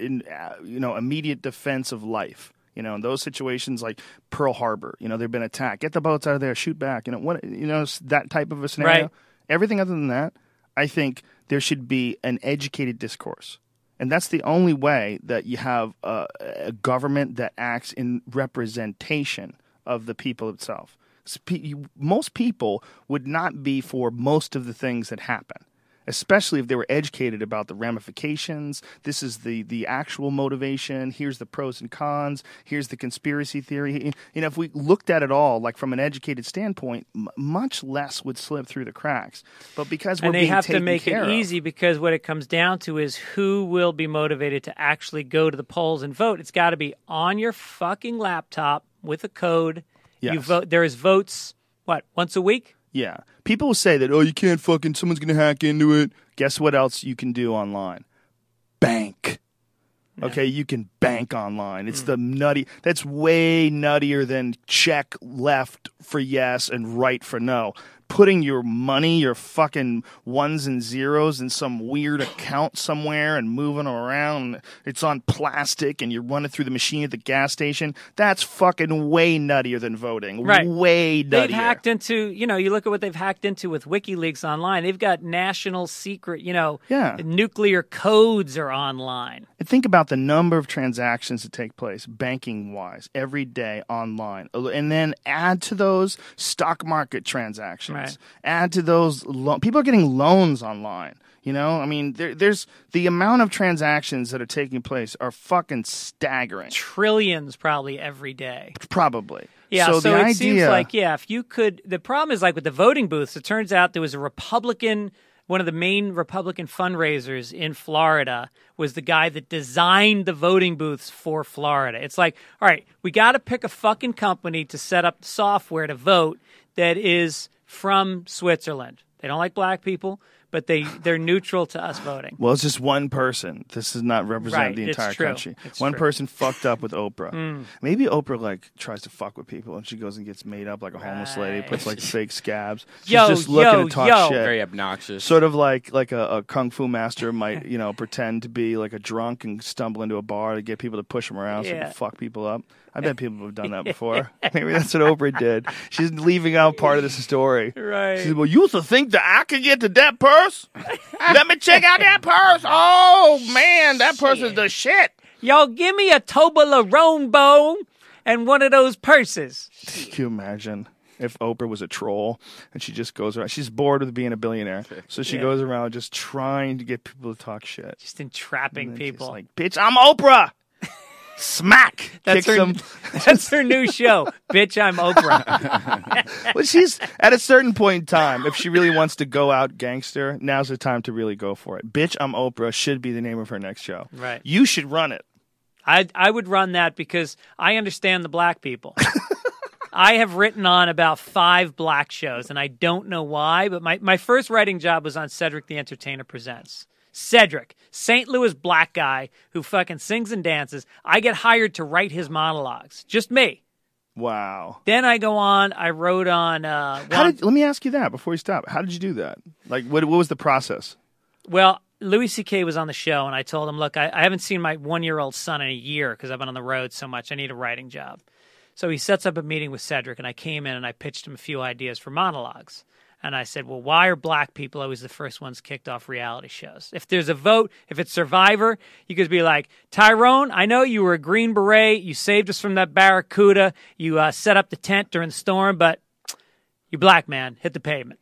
immediate defense of life. In those situations like Pearl Harbor, they've been attacked. Get the boats out of there, shoot back. That type of a scenario. Right. Everything other than that, I think there should be an educated discourse. And that's the only way that you have a government that acts in representation of the people itself. Most people would not be for most of the things that happen, especially if they were educated about the ramifications. This is the actual motivation. Here's the pros and cons. Here's the conspiracy theory. If we looked at it all like from an educated standpoint, much less would slip through the cracks. But because we're being taken care of. And they have to make it easy, because what it comes down to is who will be motivated to actually go to the polls and vote. It's got to be on your fucking laptop with a code. Yes. You vote. There is votes, once a week? Yeah. People will say that, you can't someone's going to hack into it. Guess what else you can do online? Bank. Okay, you can bank online. It's the nutty. That's way nuttier than check left for yes and right for no. Putting your money, your fucking ones and zeros in some weird account somewhere and moving them around. It's on plastic and you run it through the machine at the gas station. That's fucking way nuttier than voting. Right. Way nuttier. They've hacked into, you look at what they've hacked into with WikiLeaks online. They've got national secret, nuclear codes are online. And think about the number of transactions that take place banking-wise every day online. And then add to those stock market transactions. Right. Add to those people are getting loans online. There's the amount of transactions that are taking place are fucking staggering. Trillions probably every day. Probably. Yeah, so it seems like, if you could, the problem is like with the voting booths, it turns out there was a Republican, one of the main Republican fundraisers in Florida was the guy that designed the voting booths for Florida. It's like, all right, we got to pick a fucking company to set up the software to vote that is from Switzerland. They don't like black people, but they're neutral to us voting. Well, it's just one person. This does not represent the entire true. country. It's One true. person fucked up with Oprah. Maybe Oprah tries to fuck with people and she goes and gets made up like a homeless lady, puts fake scabs. She's just looking to talk shit. Very obnoxious. Sort of like a kung fu master might, pretend to be like a drunk and stumble into a bar to get people to push him around so he can fuck people up. I bet people have done that before. Maybe that's what Oprah did. She's leaving out part of this story. Right. She said, well, you used to think that I could get to that purse? Let me check out that purse. Oh, man, that purse is the shit. Yo, give me a Toblerone bone and one of those purses. Can you imagine if Oprah was a troll and she just goes around? She's bored with being a billionaire. So she goes around just trying to get people to talk shit. Just entrapping And people. she's like, bitch, I'm Oprah. Smack. That's Kicks her, him. that's her new show. Bitch, I'm Oprah. Well, she's at a certain point in time, if she really wants to go out gangster, now's the time to really go for it. Bitch, I'm Oprah should be the name of her next show. Right. You should run it. I would run that because I understand the black people. I have written on about 5 black shows, and I don't know why, but my first writing job was on Cedric the Entertainer Presents. Cedric, St. Louis black guy who fucking sings and dances. I get hired to write his monologues. Just me. Wow. Then I go on. I wrote on. Let me ask you that before you stop. How did you do that? Like, what was the process? Well, Louis C.K. was on the show, and I told him, look, I haven't seen my 1-year-old son in a year because I've been on the road so much. I need a writing job. So he sets up a meeting with Cedric, and I came in and I pitched him a few ideas for monologues. And I said, well, why are black people always the first ones kicked off reality shows? If there's a vote, if it's Survivor, you could be like, Tyrone, I know you were a Green Beret. You saved us from that Barracuda. You set up the tent during the storm, but you black man, hit the pavement.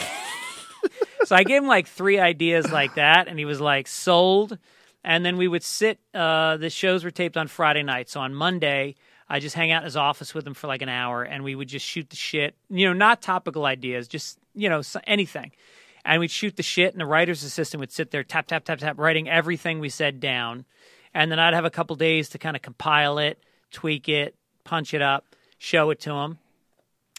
So I gave him like 3 ideas like that, and he was like, sold. And then we would sit, the shows were taped on Friday night. So on Monday, I just hang out in his office with him for like an hour, and we would just shoot the shit, not topical ideas, just, anything. And we'd shoot the shit, and the writer's assistant would sit there, tap, tap, tap, tap, writing everything we said down. And then I'd have a couple days to kind of compile it, tweak it, punch it up, show it to him.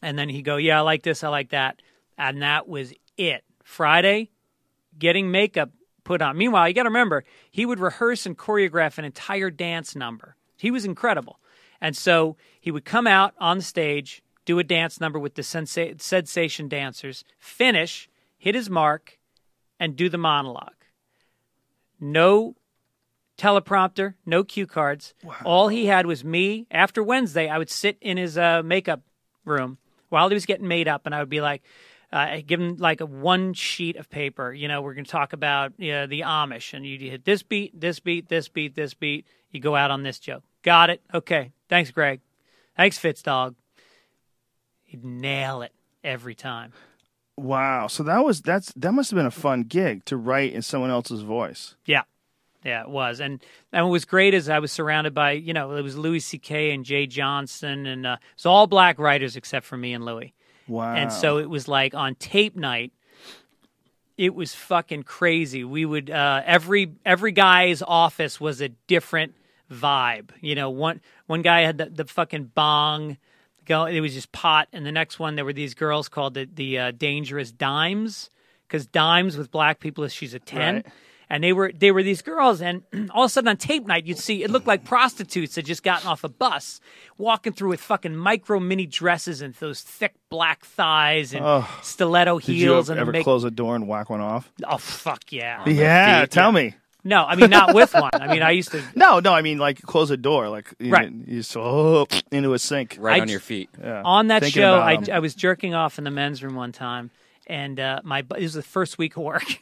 And then he'd go, yeah, I like this, I like that. And that was it. Friday, getting makeup put on. Meanwhile, you got to remember, he would rehearse and choreograph an entire dance number. He was incredible. And so he would come out on the stage, do a dance number with the Sensation dancers, finish, hit his mark, and do the monologue. No teleprompter, no cue cards. Wow. All he had was me. After Wednesday, I would sit in his makeup room while he was getting made up, and I would be like, give him like one sheet of paper. You know, we're going to talk about the Amish, and you hit this beat, this beat, this beat, this beat. You go out on this joke. Got it? Okay. Thanks, Greg. Thanks, Fitzdog. He'd nail it every time. Wow. So that must have been a fun gig to write in someone else's voice. Yeah. Yeah, it was. And what was great is I was surrounded by, it was Louis C.K. and Jay Johnson, and it was all black writers except for me and Louis. Wow. And so it was like on tape night, it was fucking crazy. We would, every guy's office was a different vibe. One guy had the fucking bong. It was just pot, and the next one there were these girls called the Dangerous Dimes, because dimes with black people is she's a 10, right. And they were these girls, and all of a sudden on tape night you'd see it looked like prostitutes had just gotten off a bus, walking through with fucking micro mini dresses and those thick black thighs and stiletto heels. Did you ever close a door and whack one off? Oh fuck yeah! Yeah, tell me. No, I mean not with one. I mean I used to. No, I mean like close a door, like right. You just into a sink, right on your feet. Yeah. On that show, I was jerking off in the men's room one time, and this was the first week of work,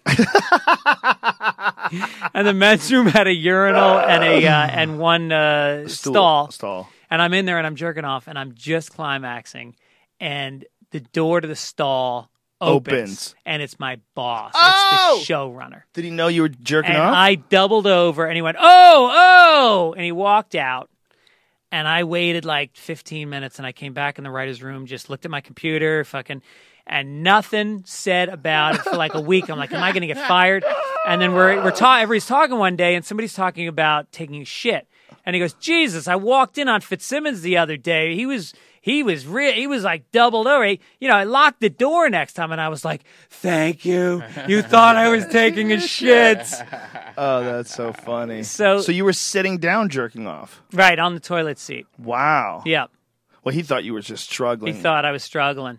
and the men's room had a urinal and one stall, and I'm in there and I'm jerking off and I'm just climaxing, and the door to the stall opens, and it's my boss. It's the showrunner. Did he know you were jerking and off? I doubled over, and he went, oh, and he walked out, and I waited like 15 minutes, and I came back in the writer's room, just looked at my computer, and nothing said about it for like a week. I'm like, am I going to get fired? And then everybody's talking one day, and somebody's talking about taking a shit, and he goes, Jesus, I walked in on Fitzsimmons the other day. He was like doubled over. I locked the door next time, and I was like, thank you. You thought I was taking a shit. Oh, that's so funny. So you were sitting down jerking off? Right, on the toilet seat. Wow. Yeah. Well, he thought you were just struggling. He thought I was struggling.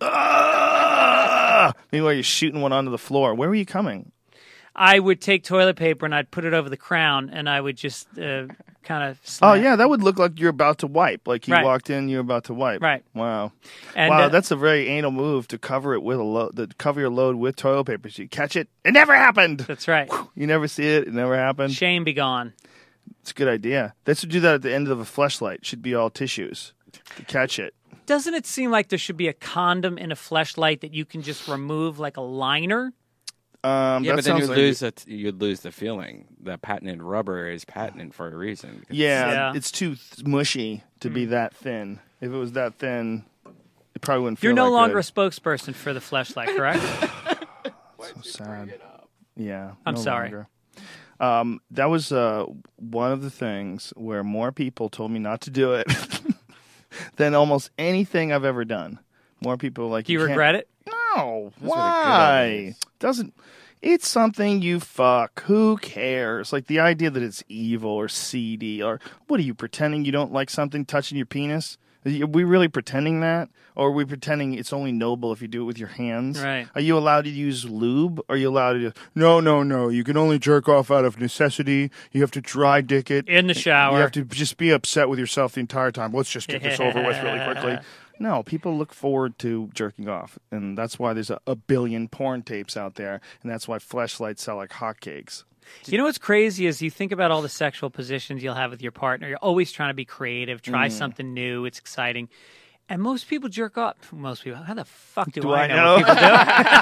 Meanwhile, you're shooting one onto the floor. Where were you coming? I would take toilet paper and I'd put it over the crown, and I would just kind of snap. Oh, yeah, that would look like you're about to wipe. Like you right. walked in, you're about to wipe. Right. Wow. And, wow, that's a very anal move to cover it with cover your load with toilet paper. So you catch it. It never happened. That's right. You never see it. It never happened. Shame be gone. It's a good idea. They should do that at the end of a fleshlight. It should be all tissues to catch it. Doesn't it seem like there should be a condom in a fleshlight that you can just remove like a liner? Yeah, but then you'd lose the feeling. The patented rubber is patented for a reason. Yeah, it's too mushy to be that thin. If it was that thin, it probably wouldn't feel You're no that longer good. a spokesperson for the fleshlight, correct? So sad. Yeah. I'm no sorry. Longer. That was one of the things where more people told me not to do it than almost anything I've ever done. More people like Do you regret it? No. Why? It's something you fuck. Who cares? Like the idea that it's evil or seedy, or what are you pretending you don't like something touching your penis? Are we really pretending that? Or are we pretending it's only noble if you do it with your hands? Right. Are you allowed to use lube? Or are you allowed to No. You can only jerk off out of necessity. You have to dry dick it. In the shower. You have to just be upset with yourself the entire time. Let's just get this over with really quickly. No, people look forward to jerking off. And that's why there's a billion porn tapes out there. And that's why fleshlights sell like hotcakes. You know what's crazy is you think about all the sexual positions you'll have with your partner. You're always trying to be creative, try something new. It's exciting. And most people jerk off. Most people. How the fuck do I know what people do?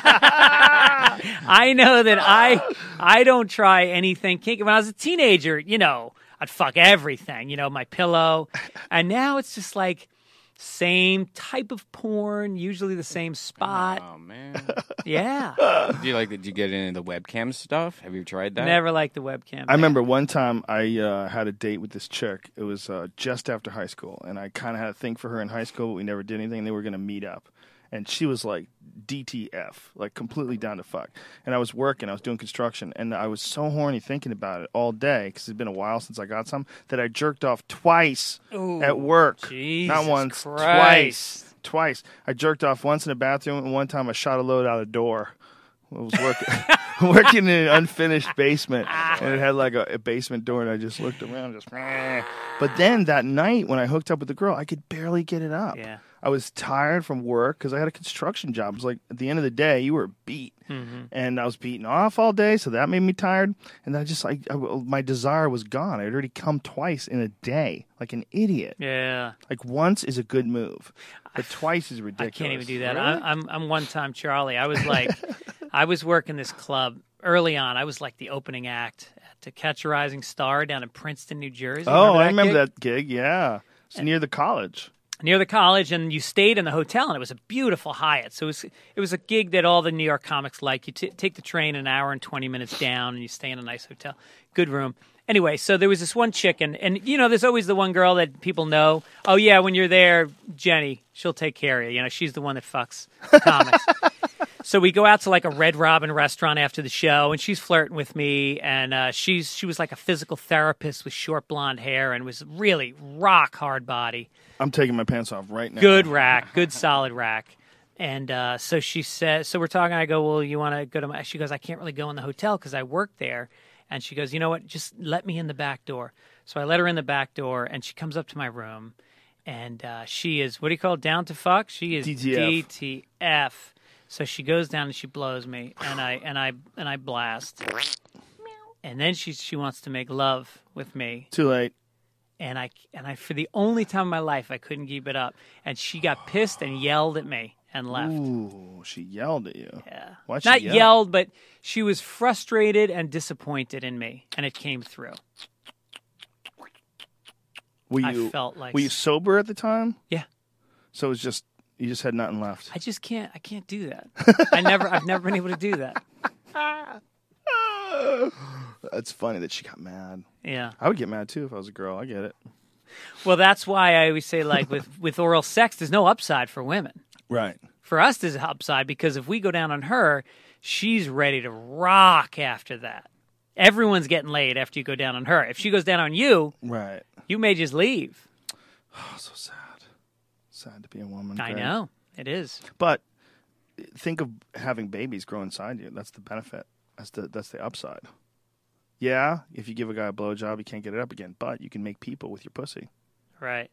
I know that I don't try anything kinky. When I was a teenager, I'd fuck everything. My pillow. And now it's just like, Same type of porn, usually the same spot. Oh man. Yeah. Did you get into the webcam stuff? Have you tried that? Never liked the webcam. I remember one time I had a date with this chick. It was just after high school, and I kind of had a thing for her in high school, but we never did anything. They were going to meet up, and she was like DTF, like completely down to fuck. And I was working, I was doing construction, and I was so horny thinking about it all day because it's been a while since I got some that I jerked off twice at work. Jesus Not once, Christ. twice. I jerked off once in the bathroom, and one time I shot a load out a door. I was working in an unfinished basement, and it had like a basement door, and I just looked around, just. But then that night when I hooked up with the girl, I could barely get it up. Yeah. I was tired from work because I had a construction job. It was like at the end of the day, you were beat, and I was beaten off all day, so that made me tired. And I just my desire was gone. I had already come twice in a day, like an idiot. Yeah. Like once is a good move, but twice is ridiculous. I can't even do that. Really? I'm one time Charlie. I was like, I was working this club early on. I was like the opening act to Catch a Rising Star down in Princeton, New Jersey. Oh, I remember gig? that gig. Yeah, it's near the college. Near the college, and you stayed in the hotel, and it was a beautiful Hyatt. So it was a gig that all the New York comics like. You take the train an hour and 20 minutes down, and you stay in a nice hotel. Good room. Anyway, so there was this one chick, and there's always the one girl that people know. Oh, yeah, when you're there, Jenny, she'll take care of you. She's the one that fucks comics. So we go out to like a Red Robin restaurant after the show, and she's flirting with me, and she was like a physical therapist with short blonde hair and was really rock hard body. I'm taking my pants off right now. Good rack, good solid rack. And so she says, so we're talking, I go, well, you want to go to my, she goes, I can't really go in the hotel because I work there. And she goes, you know what, just let me in the back door. So I let her in the back door, and she comes up to my room, and she is, what do you call it, down to fuck? She is DTF. So she goes down and she blows me, and I blast. And then she wants to make love with me. Too late. And I for the only time in my life I couldn't keep it up. And she got pissed and yelled at me and left. Ooh, she yelled at you. Yeah. Why'd she Not yell? yelled, but she was frustrated and disappointed in me, and it came through. I felt like Were you sober at the time? Yeah. So it was just you just had nothing left. I can't do that. I've never been able to do that. That's funny that she got mad. Yeah. I would get mad too if I was a girl. I get it. Well, that's why I always say, like, with oral sex, there's no upside for women. Right. For us, there's an upside because if we go down on her, she's ready to rock after that. Everyone's getting laid after you go down on her. If she goes down on you, Right. you may just leave. Oh, so sad. Sad to be a woman. I Greg. know. It is. But think of having babies grow inside you. That's the benefit. That's the upside. Yeah, if you give a guy a blowjob, you can't get it up again. But you can make people with your pussy. Right.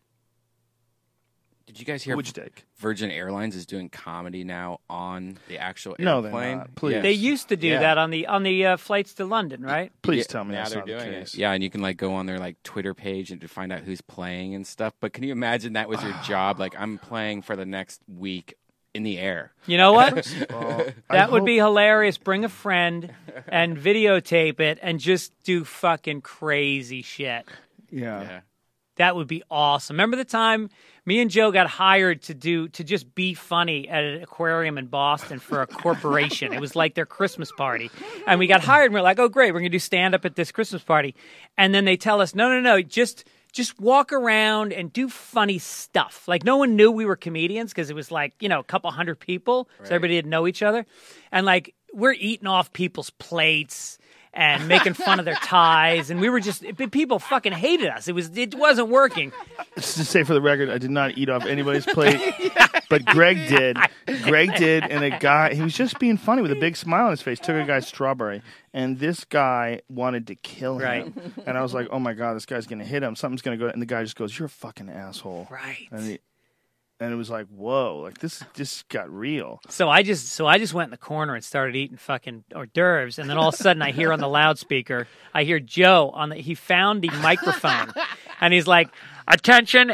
Did you guys hear Who would you take? Virgin Airlines is doing comedy now on the actual No, they're airplane? not. Please. They used to do Yeah. that on the flights to London, right? Please Yeah, tell me now that's they're not the doing case. it. Yeah, and you can like go on their like Twitter page and to find out who's playing and stuff. But can you imagine that was your job? Like I'm playing for the next week in the air. You know what? Well, That would be hilarious. Bring a friend and videotape it and just do fucking crazy shit. Yeah. That would be awesome. Remember the time me and Joe got hired to just be funny at an aquarium in Boston for a corporation. It was like their Christmas party. And we got hired and we're like, oh, great, we're going to do stand-up at this Christmas party. And then they tell us, no, just walk around and do funny stuff. Like no one knew we were comedians because it was like, a couple hundred people. Right. So everybody didn't know each other. And like we're eating off people's plates and making fun of their ties, and we were people fucking hated us. It wasn't working. Just to say for the record, I did not eat off anybody's plate, but Greg did. And a guy, he was just being funny with a big smile on his face, took a guy's strawberry, and this guy wanted to kill him. Right. And I was like, oh my God, this guy's going to hit him. Something's going to go, and the guy just goes, you're a fucking asshole. Right. And it was like, whoa, like this got real. So I just went in the corner and started eating fucking hors d'oeuvres, and then all of a sudden I hear on the loudspeaker, I hear Joe he found the microphone, and he's like, "Attention,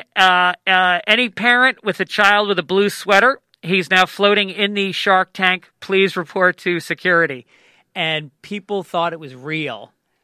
any parent with a child with a blue sweater, he's now floating in the shark tank. Please report to security." And people thought it was real.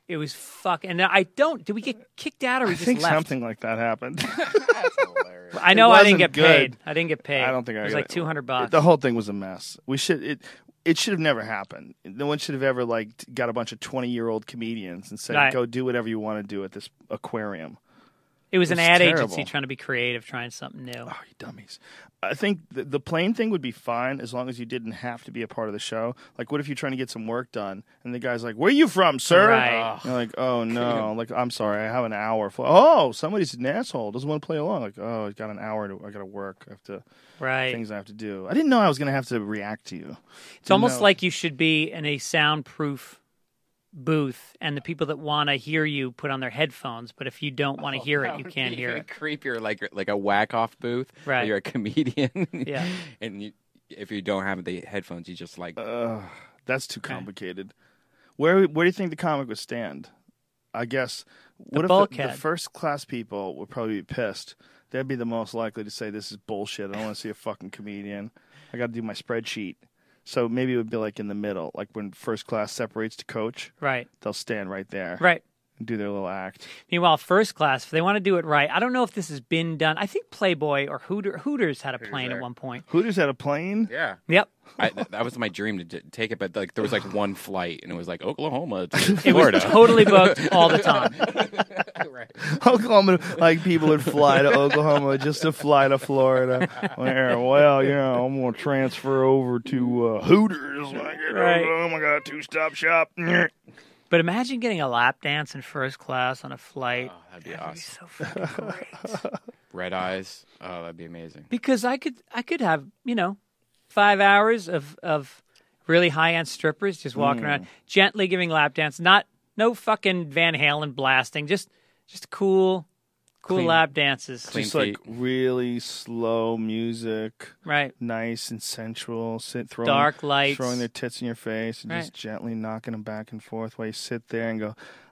It was fucking. And I don't. Did we get kicked out or we I just think left? something like that happened. That's hilarious. I know I didn't wasn't get paid. good. I didn't get paid. I don't think it I was got like $200. The whole thing was a mess. It should have never happened. No one should have ever got a bunch of 20-year-old comedians and said, Right. "Go do whatever you want to do at this aquarium." It was an It was ad terrible. agency trying to be creative, trying something new. Oh, you dummies. I think the plane thing would be fine as long as you didn't have to be a part of the show. Like, what if you're trying to get some work done and the guy's like, "Where are you from, sir?" Right. You're like, "Oh, no." Like, "I'm sorry, I have an hour." Oh, somebody's an asshole. Doesn't want to play along. Like, "Oh, I got an hour. I got to work. I have to Right. things I have to do." I didn't know I was going to have to react to you. It's almost like you should be in a soundproof booth, and the people that want to hear you put on their headphones. But if you don't want to hear it, you can't hear it. Creep, you're like a whack off booth. Right. You're a comedian. Yeah. And if you don't have the headphones, you just like. That's too complicated. Where do you think the comic would stand? I guess what if the bulkhead. first class people would probably be pissed? They'd be the most likely to say, "This is bullshit. I don't want to see a fucking comedian. I got to do my spreadsheet." So maybe it would be like in the middle, like when first class separates to coach. Right. They'll stand right there Right. and do their little act. Meanwhile, first class, if they want to do it right, I don't know if this has been done. I think Playboy or Hooters had a plane at one point. Hooters had a plane. Yeah. Yep. That was my dream to take it, but like there was like one flight, and it was like Oklahoma to It was Florida. totally booked all the time. Right. Oklahoma, like people would fly to Oklahoma just to fly to Florida. Well, I'm going to transfer over to Hooters when I get Right. Oklahoma. I got a two-stop shop. But imagine getting a lap dance in first class on a flight. That'd be That'd be awesome. so fucking great. Red eyes. Oh, that'd be amazing. Because I could have 5 hours of really high end strippers just walking around gently giving lap dance. No fucking Van Halen blasting. Just cool Clean. lap dances. Clean Just like feet. really slow music, Right. nice and sensual. Throwing Dark lights. throwing their tits in your face, and just Right. gently knocking them back and forth while you sit there and go.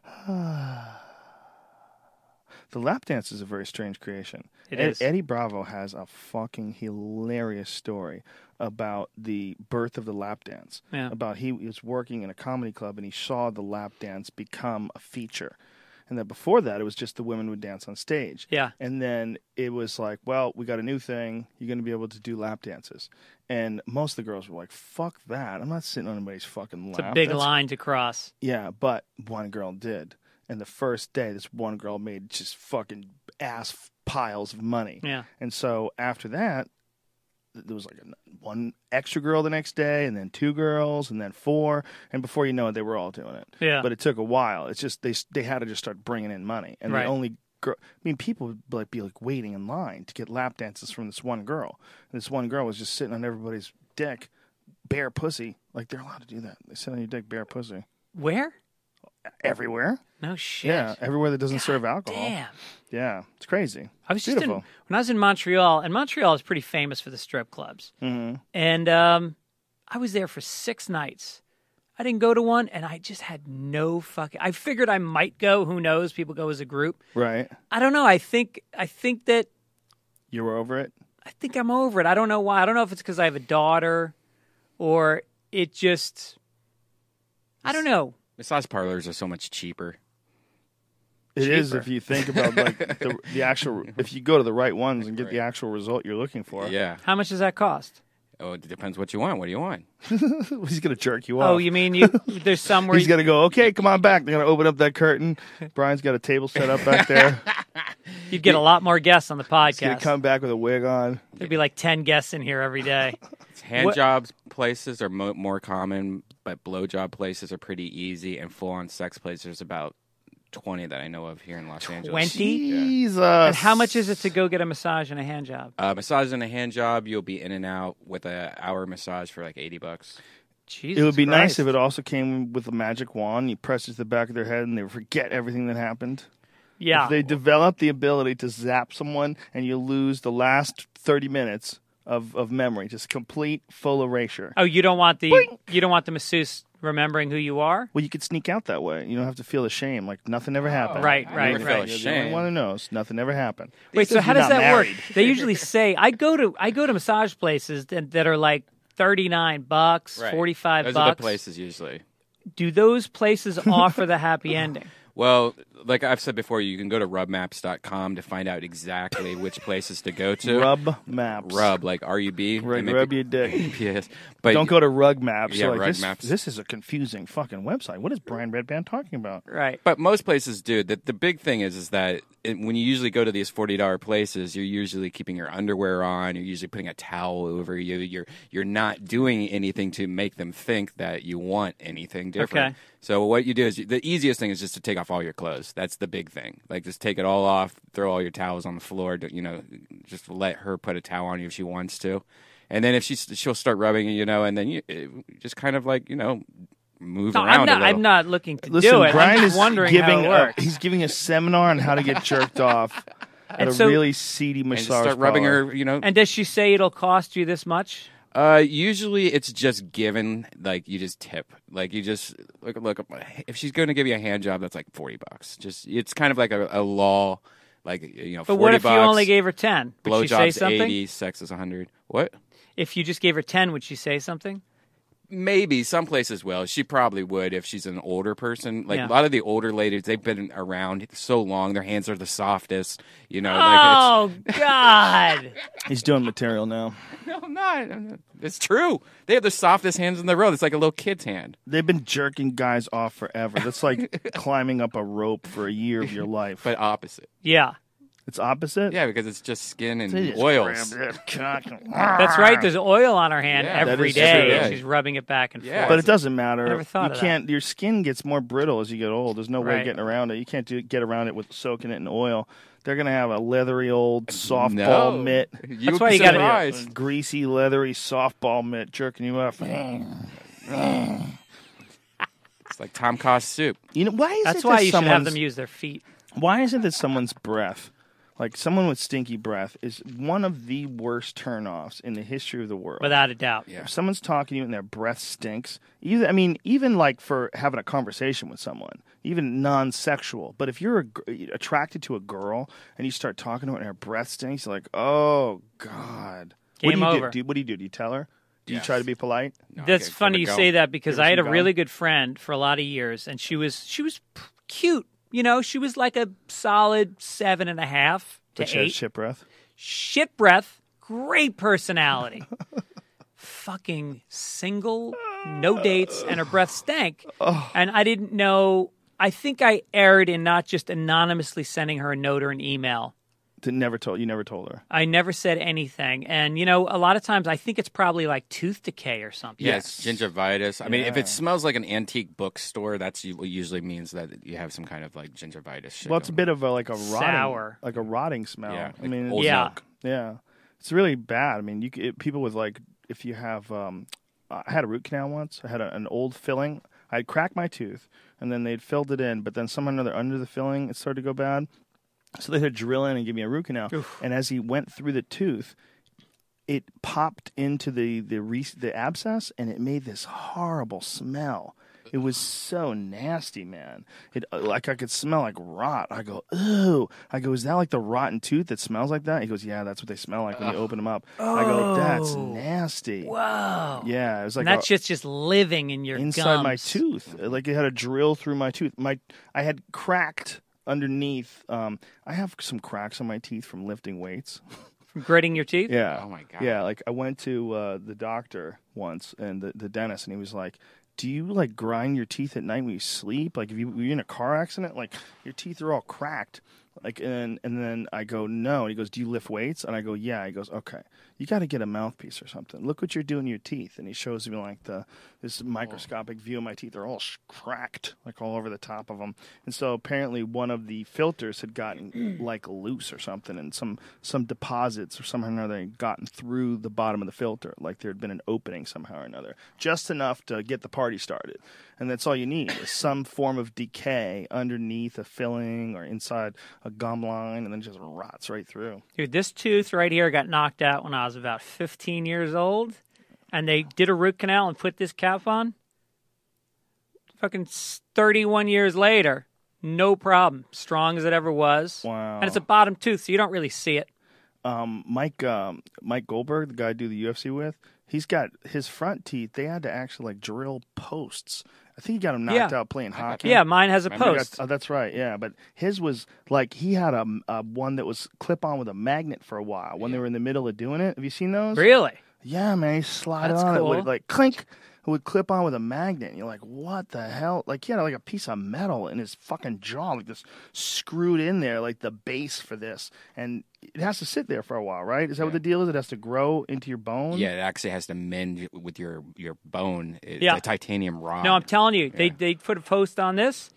The lap dance is a very strange creation. It is. Eddie Bravo has a fucking hilarious story about the birth of the lap dance. Yeah. About he was working in a comedy club and he saw the lap dance become a feature. And then before that, it was just the women would dance on stage. Yeah. And then it was like, well, we got a new thing. You're going to be able to do lap dances. And most of the girls were like, fuck that. I'm not sitting on anybody's fucking lap. It's a big That's line to cross. Yeah, but one girl did. And the first day, this one girl made just fucking ass piles of money. Yeah. And so after that, there was like one extra girl the next day, and then two girls, and then four. And before you know it, they were all doing it. Yeah. But it took a while. It's just they had to just start bringing in money. And Right. the only girl, I mean, people would be like waiting in line to get lap dances from this one girl. And this one girl was just sitting on everybody's dick, bare pussy. Like, they're allowed to do that. They sit on your dick, bare pussy. Where? Everywhere. No shit. Yeah, everywhere that doesn't serve alcohol. Damn. Yeah, it's crazy. I was just Beautiful. when I was in Montreal, and Montreal is pretty famous for the strip clubs. Mm-hmm. And I was there for 6 nights. I didn't go to one, and I just had no fucking. I figured I might go. Who knows? People go as a group. Right. I don't know. I think that You were over it? I think I'm over it. I don't know why. I don't know if it's because I have a daughter, or it just. I don't know. Massage parlors are so much cheaper. It is Cheaper. if you think about like the actual. If you go to the right ones and get the actual result you're looking for. Yeah. How much does that cost? Oh, it depends what you want. What do you want? He's gonna jerk you off. Oh, you mean there's some where He's gonna go. Okay, come on back. They're gonna open up that curtain. Brian's got a table set up back there. you'd get a lot more guests on the He's gonna podcast. come back with a wig on. There'd be like 10 guests in here every day. Hand What- jobs places are more common, but blowjob places are pretty easy, and full-on sex places about 20 that I know of here in Los Angeles. 20? Jesus. And how much is it to go get a massage and a hand job? Massage and a hand job, you'll be in and out with an hour massage for like $80. Jesus It would be nice Christ. if it also came with a magic wand. You press it to the back of their head and they forget everything that happened. Yeah. If they develop the ability to zap someone and you lose the last 30 minutes of memory, just complete full erasure. Oh, you don't want the masseuse remembering who you are? Well, you could sneak out that way. You don't have to feel ashamed. Like nothing ever happened. Right, I right, never right. felt You're the only ashamed. one who knows. Nothing ever happened. Wait, so You're how does not that work? married. They usually say I go to massage places that are like $39, Right. $45. Those are the places usually. do those places offer the happy ending? Well, like I've said before, you can go to rubmaps.com to find out exactly which places to go to. Rub maps. Rub, like R-U-B. Rub your dick. Yes. But Don't go to Rug Maps. Yeah, Like, Rug this, Maps. This is a confusing fucking website. What is Brian Redband talking about? Right. But most places do. The big thing is that when you usually go to these $40 places, you're usually keeping your underwear on. You're usually putting a towel over you. You're not doing anything to make them think that you want anything different. Okay. So what you do is the easiest thing is just to take off all your clothes. That's the big thing. Like just take it all off, throw all your towels on the floor. Just let her put a towel on you if she wants to, and then if she'll start rubbing you, and then you just kind of like move No, around. I'm not looking to Listen, do it. Brian I'm just is wondering giving how it works. he's giving a seminar on how to get jerked off at And a so- really seedy and massage just start rubbing parlor. her. And does she say it'll cost you this much? Usually it's just given, like you just tip, like you just look. If she's going to give you a hand job, that's like $40. Just it's kind of like a law, like But $40. what if you only gave her 10? Would she say Blowjob's something? 80, sex is 100. What? If you just gave her 10, would she say something? Maybe some places will. She probably would if she's an older person. Like Yeah. a lot of the older ladies, they've been around so long. Their hands are the softest. Oh, God. He's doing material now. No, I'm not. It's true. They have the softest hands in the world. It's like a little kid's hand. They've been jerking guys off forever. That's like climbing up a rope for a year of your life. But opposite. Yeah. It's opposite? Yeah, because it's just skin and They just oils. grab that cock and- That's right. There's oil on her hand Yeah, that every is day. true. and She's rubbing it back and Yeah. forth. But it doesn't matter. I never thought you of can't. Your skin gets more brittle as you get old. There's no way Right. of getting around it. You can't get around it with soaking it in oil. They're gonna have a leathery old softball mitt, That's why you gotta- a greasy, leathery softball mitt jerking you up. It's like Tom Cost soup. Why is That's it why that you should have someone's- them use their feet. Why is it that someone's breath, like someone with stinky breath, is one of the worst turnoffs in the history of the world? Without a doubt. Yeah. If someone's talking to you and their breath stinks, even like for having a conversation with someone, even non-sexual, but if you're attracted to a girl and you start talking to her and her breath stinks, you're like, oh, God. Game what do you over. Do? What do you do? Do you tell her? Do you Yes. try to be polite? No, That's give funny it a you go. say that because Give her I had a some really gum. good friend for a lot of years, and she was cute. She was like a solid 7.5 to But she has 8. shit breath. Shit breath, great personality. Fucking single, no dates, and her breath stank. And I didn't know. I think I erred in not just anonymously sending her a note or an email. You never told her. I never said anything. And, a lot of times I think it's probably like tooth decay or something. Yes, gingivitis. I mean, if Yeah. it smells like an antique bookstore, that's usually means that you have some kind of like gingivitis shit. Well, it's a going bit of a Sour. rotting smell. Yeah, I like mean, old Yeah. milk. yeah, it's really bad. I mean, people with if you have, I had a root canal once. I had an old filling. I'd cracked my tooth, and then they'd filled it in, but then somehow or another under the filling, it started to go bad. So they had to drill in and give me a root canal. And as he went through the tooth, it popped into the abscess, and it made this horrible smell. It was so nasty, man. Like I could smell like rot. I go, ooh. I go, is that like the rotten tooth that smells like that? He goes, yeah, that's what they smell like when you open them up. I go, that's nasty. Whoa. Yeah, it was like And that shit's just living in your inside gums. my tooth. Like it had a drill through my tooth. I had cracked underneath. I have some cracks on my teeth from lifting weights. From gritting your teeth? Yeah. Oh, my God. Yeah, like I went to the doctor once and the dentist, and he was like, do you like grind your teeth at night when you sleep? Like if you're in a car accident, like your teeth are all cracked. Like and then I go, no. And he goes, do you lift weights? And I go, yeah. He goes, okay. You got to get a mouthpiece or something. Look what you're doing to your teeth. And he shows me like this microscopic view of my teeth. They're all cracked, like all over the top of them. And so apparently one of the filters had gotten like loose or something, and some deposits or somehow or another had gotten through the bottom of the filter, like there had been an opening somehow or another, just enough to get the party started. And that's all you need is some form of decay underneath a filling or inside a gum line, and then it just rots right through. Dude, this tooth right here got knocked out when I was about 15 years old, and they did a root canal and put this cap on. Fucking 31 years later, no problem. Strong as it ever was. Wow. And it's a bottom tooth, so you don't really see it. Mike Goldberg, the guy I do the UFC with, he's got his front teeth. They had to actually like drill posts I think he got him knocked out playing hockey. Yeah, mine has a post. Oh, that's right. Yeah, but his was like he had a one that was clip on with a magnet for a while when they were in the middle of doing it. Have you seen those? Really? Yeah, man. He slid That's on cool. it would like clink. It would clip on with a magnet. And you're like, what the hell? Like he had like a piece of metal in his fucking jaw, like this screwed in there, like the base for this, and it has to sit there for a while, right? Is that what the deal is? It has to grow into your bone. Yeah, it actually has to mend with your bone. It's Yeah. a titanium rod. No, I'm telling you, they put a post on this.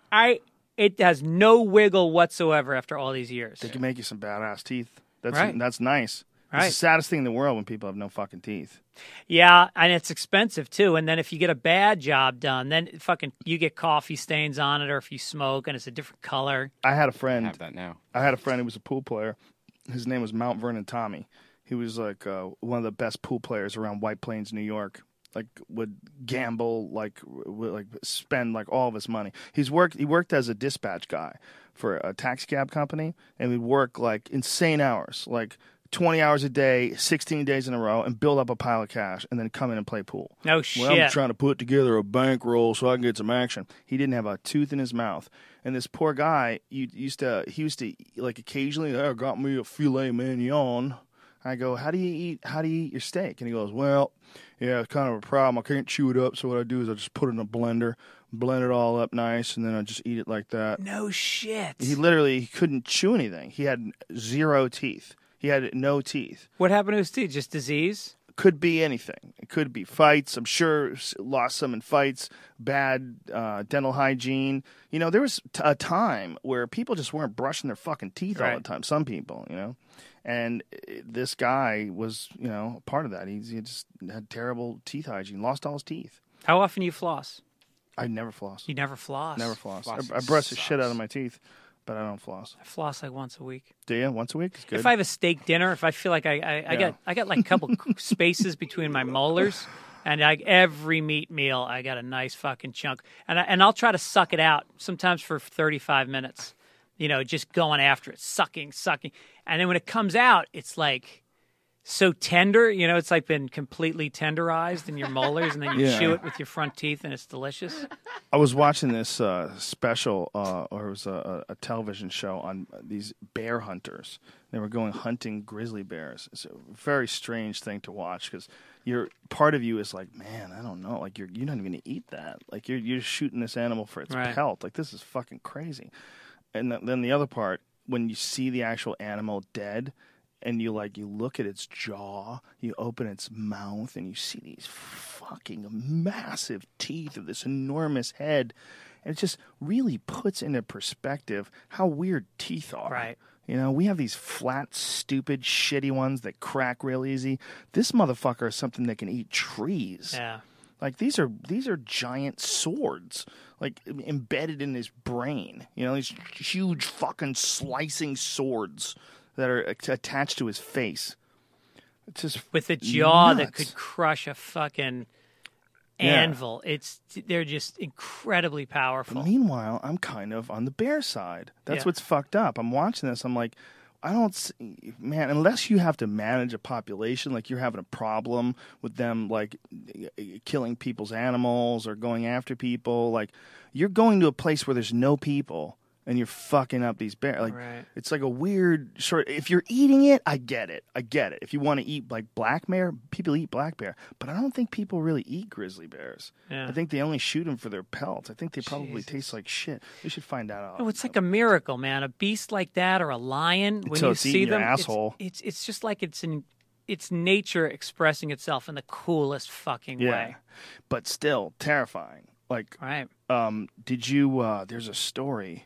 It has no wiggle whatsoever after all these years. They can make you some badass teeth. That's Right. That's nice. It's Right. the saddest thing in the world when people have no fucking teeth. Yeah, and it's expensive too. And then if you get a bad job done, then fucking you get coffee stains on it, or if you smoke and it's a different color. I had a I friend. have that now. I had a friend who was a pool player. His name was Mount Vernon Tommy. He was like one of the best pool players around White Plains, New York. Like would gamble, would spend like all of his money. He worked as a dispatch guy for a taxi cab company, and would work like insane hours, like 20 hours a day, 16 days in a row, and build up a pile of cash, and then come in and play pool. No shit. Well, I'm trying to put together a bankroll so I can get some action. He didn't have a tooth in his mouth. And this poor guy, he used to like occasionally, I got me a filet mignon. I go, how do you eat your steak? And he goes, well, yeah, it's kind of a problem. I can't chew it up, so what I do is I just put it in a blender, blend it all up nice, and then I just eat it like that. No shit. He couldn't chew anything. He had 0 teeth. He had no teeth. What happened to his teeth? Just disease? Could be anything. It could be fights. I'm sure lost some in fights, bad dental hygiene. You know, there was a time where people just weren't brushing their fucking teeth all the time. Some people, you know. And this guy was, you know, a part of that. He just had terrible teeth hygiene, lost all his teeth. How often do you floss? I never floss. You never floss. Never floss. Flossing I brush the shit sucks. out of my teeth, but I don't floss. I floss like once a week. Do you? Once a week? It's good. If I have a steak dinner, if I feel like I got like a couple spaces between my molars, and every meat meal I got a nice fucking chunk, and I'll try to suck it out sometimes for 35 minutes, you know, just going after it, sucking, and then when it comes out, it's like so tender, you know, it's like been completely tenderized in your molars, and then you Yeah. chew it with your front teeth, and it's delicious. I was watching this special, or it was a television show on these bear hunters. They were going hunting grizzly bears. It's a very strange thing to watch because part of you is like, man, I don't know. Like you're not even going to eat that. Like you're shooting this animal for its Right. pelt. Like this is fucking crazy. And then the other part, when you see the actual animal dead, and you look at its jaw, you open its mouth, and you see these fucking massive teeth of this enormous head, and it just really puts into perspective how weird teeth are. Right. You know, we have these flat, stupid, shitty ones that crack real easy. This motherfucker is something that can eat trees. Yeah. Like these are giant swords, like embedded in his brain. You know, these huge fucking slicing swords that are attached to his face. It's just With a jaw that nuts. could crush a fucking Yeah. anvil. They're just incredibly powerful. But meanwhile, I'm kind of on the bear side. That's Yeah. what's fucked up. I'm watching this. I'm like, I don't see, man, unless you have to manage a population, like you're having a problem with them, like killing people's animals or going after people, like you're going to a place where there's no people and you're fucking up these bears. Like Right. it's like a weird sort. If you're eating it, I get it. If you want to eat like black bear, people eat black bear, but I don't think people really eat grizzly bears. Yeah. I think they only shoot them for their pelts. I think they probably Jesus. taste like shit. We should find out. Oh, it's like a miracle, man. A beast like that or a lion, when Until you it's see eating your them, asshole. it's just like it's nature expressing itself in the coolest fucking way. But still terrifying. Like, Right. did you? There's a story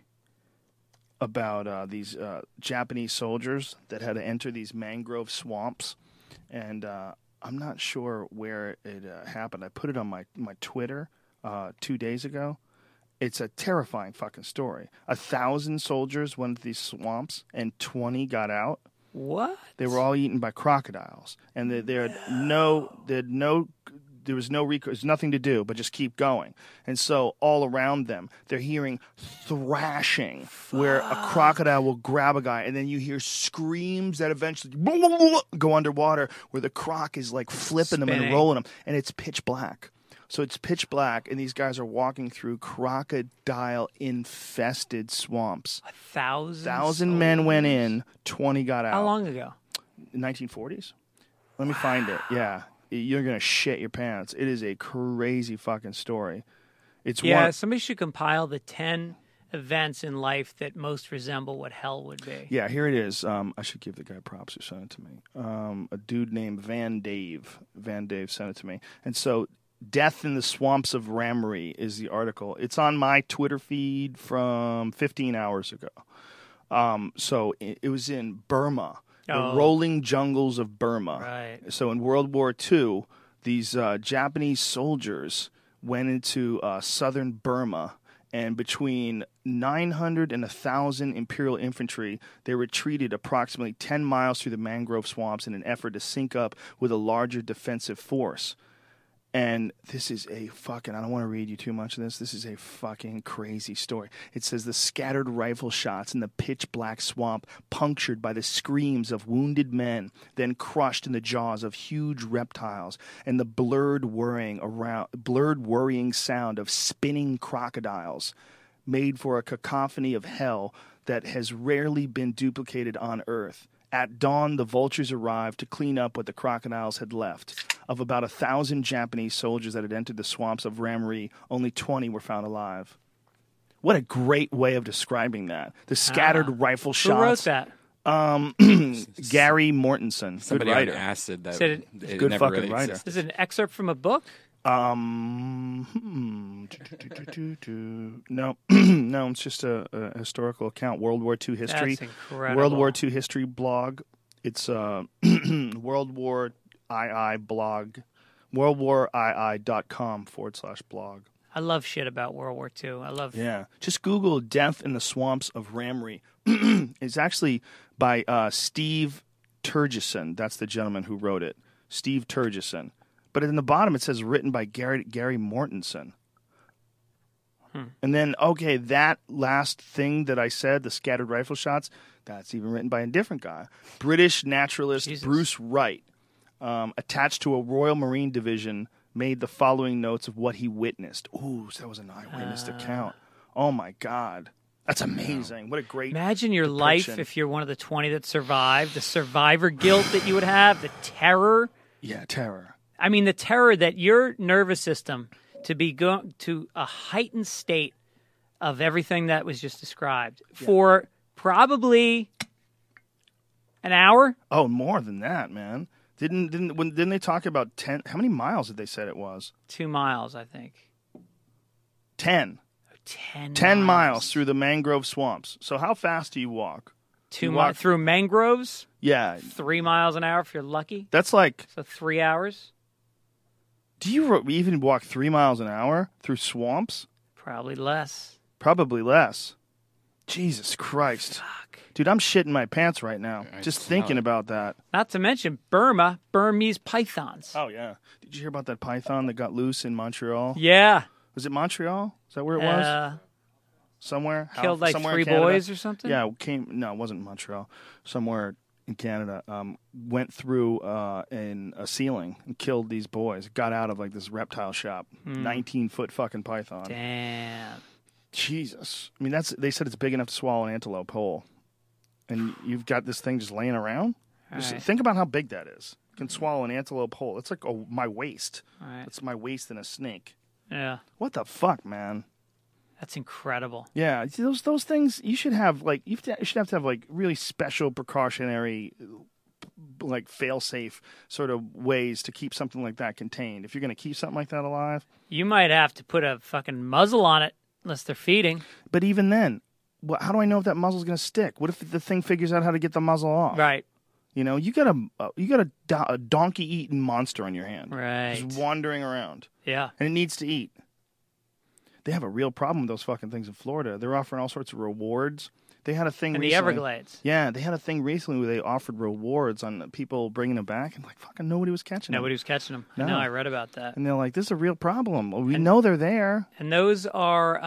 about these Japanese soldiers that had to enter these mangrove swamps, and I'm not sure where it happened. I put it on my Twitter 2 days ago. It's a terrifying fucking story. 1,000 soldiers went to these swamps, and 20 got out. What? They were all eaten by crocodiles, and there was no recourse, nothing to do but just keep going. And so all around them, they're hearing thrashing, where a crocodile will grab a guy, and then you hear screams that eventually go underwater, where the croc is like flipping them and Spinning. rolling them, and it's pitch black. So it's pitch black, and these guys are walking through crocodile-infested swamps. 1,000 men went soldiers? in, 20 got out. How long ago? 1940s? Let me find it. Yeah. You're going to shit your pants. It is a crazy fucking story. It's Yeah, somebody should compile the 10 events in life that most resemble what hell would be. Yeah, here it is. I should give the guy props who sent it to me. A dude named Van Dave. Van Dave sent it to me. And so, Death in the Swamps of Ramree is the article. It's on my Twitter feed from 15 hours ago. So, it was in Burma. The rolling jungles of Burma. Right. So in World War II, these Japanese soldiers went into southern Burma, and between 900 and 1,000 Imperial infantry, they retreated approximately 10 miles through the mangrove swamps in an effort to sync up with a larger defensive force. And this is a fucking, I don't want to read you too much of this. This is a fucking crazy story. It says the scattered rifle shots in the pitch black swamp, punctured by the screams of wounded men, then crushed in the jaws of huge reptiles, and the blurred worrying sound of spinning crocodiles, made for a cacophony of hell that has rarely been duplicated on Earth. At dawn, the vultures arrived to clean up what the crocodiles had left. Of about 1,000 Japanese soldiers that had entered the swamps of Ramree, only 20 were found alive. What a great way of describing that. The scattered rifle shots. Who wrote that? Gary Mortensen. Somebody good on writer. acid that Said it Good never fucking really writer. existed. Is it an excerpt from a book? No, no, it's just a historical account. World War II history. That's incredible. World War II history blog. It's World War II blog. WorldWarII.com/blog. I love shit about World War II. I love. Yeah, just Google "Death in the Swamps of Ramree." It's actually by Steve Turgeson. That's the gentleman who wrote it, Steve Turgeson. But in the bottom it says written by Gary Mortensen. And then, okay, that last thing that I said, the scattered rifle shots, that's even written by a different guy. British naturalist Jesus. Bruce Wright, attached to a Royal Marine Division, made the following notes of what he witnessed. Ooh, so that was an eyewitness account. Oh, my God. That's amazing. What a great Imagine your depiction. life if you're one of the 20 that survived, the survivor guilt that you would have, the terror. Yeah, terror. I mean, the terror that your nervous system to be going to a heightened state of everything that was just described for probably an hour. Oh, more than that, man. Didn't they talk about 10? How many miles did they say it was? 2 miles, I think. 10. 10 miles through the mangrove swamps. So how fast do you walk? 2 you miles walk- through mangroves. Yeah, 3 miles an hour if you're lucky. that's like. So 3 hours, Do you even walk 3 miles an hour through swamps? probably less. Probably less. Jesus Christ, Fuck. dude, I'm shitting my pants right now just smell thinking it. about that. Not to mention Burmese pythons. Oh yeah. Did you hear about that python that got loose in Montreal? Yeah. Was it Montreal? Is that where it was? Somewhere? Killed like somewhere 3 in Canada? boys or something? Yeah, No, it wasn't Montreal. Somewhere in Canada. Went through in a ceiling and killed these boys. Got out of like this reptile shop. 19-foot fucking python. Damn. Jesus. I mean, they said it's big enough to swallow an antelope whole. And you've got this thing just laying around? Just Right. think about how big that is. It can swallow an antelope whole. It's like my waist. Right. It's my waist in a snake. Yeah. What the fuck, man? That's incredible. Yeah, those things you should have like you should have to have like really special precautionary, like fail-safe sort of ways to keep something like that contained. If you're going to keep something like that alive, You might have to put a fucking muzzle on it unless they're feeding. but even then, how do I know if that muzzle's going to stick? What if the thing figures out how to get the muzzle off? Right. You know, you got a donkey-eating monster on your hand, Right. just wandering around, Yeah. and it needs to eat. They have a real problem with those fucking things in Florida. They're offering all sorts of rewards. They had a thing In the recently. Everglades. Yeah, they had a thing recently where they offered rewards on people bringing them back, and like fucking nobody was catching them. Nobody was catching them. No. I know. I read about that. And they're like, "This is a real problem. Well, we know they're there." And those are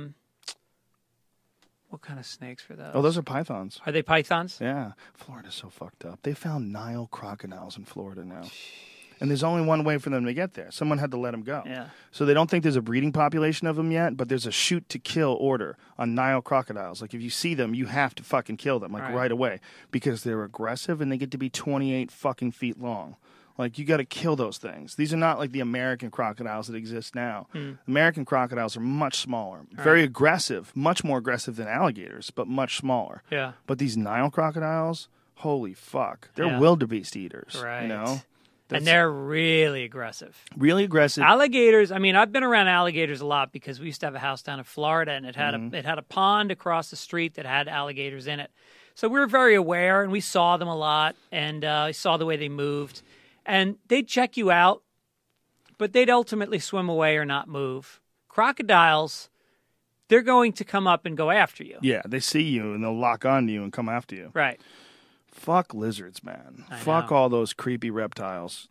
what kind of snakes for those? Oh, those are pythons. Are they pythons? Yeah, Florida's so fucked up. They found Nile crocodiles in Florida now, And there's only one way for them to get there. Someone had to let them go. Yeah. So they don't think there's a breeding population of them yet, but there's a shoot to kill order on Nile crocodiles. Like if you see them, you have to fucking kill them right away because they're aggressive and they get to be 28 fucking feet long. Like you got to kill those things. These are not like the American crocodiles that exist now. American crocodiles are much smaller, very aggressive, much more aggressive than alligators, but much smaller. Yeah. But these Nile crocodiles, holy fuck, they're Yeah. wildebeest eaters. Right. You know, And they're really aggressive. really aggressive. Alligators. I mean, I've been around alligators a lot because we used to have a house down in Florida, and it had a pond across the street that had alligators in it. So we were very aware, and we saw them a lot, and we saw the way they moved. And they'd check you out, but they'd ultimately swim away or not move. Crocodiles, they're going to come up and go after you. Yeah, they see you and they'll lock onto you and come after you. Right. Fuck lizards, man. I Fuck know. all those creepy reptiles.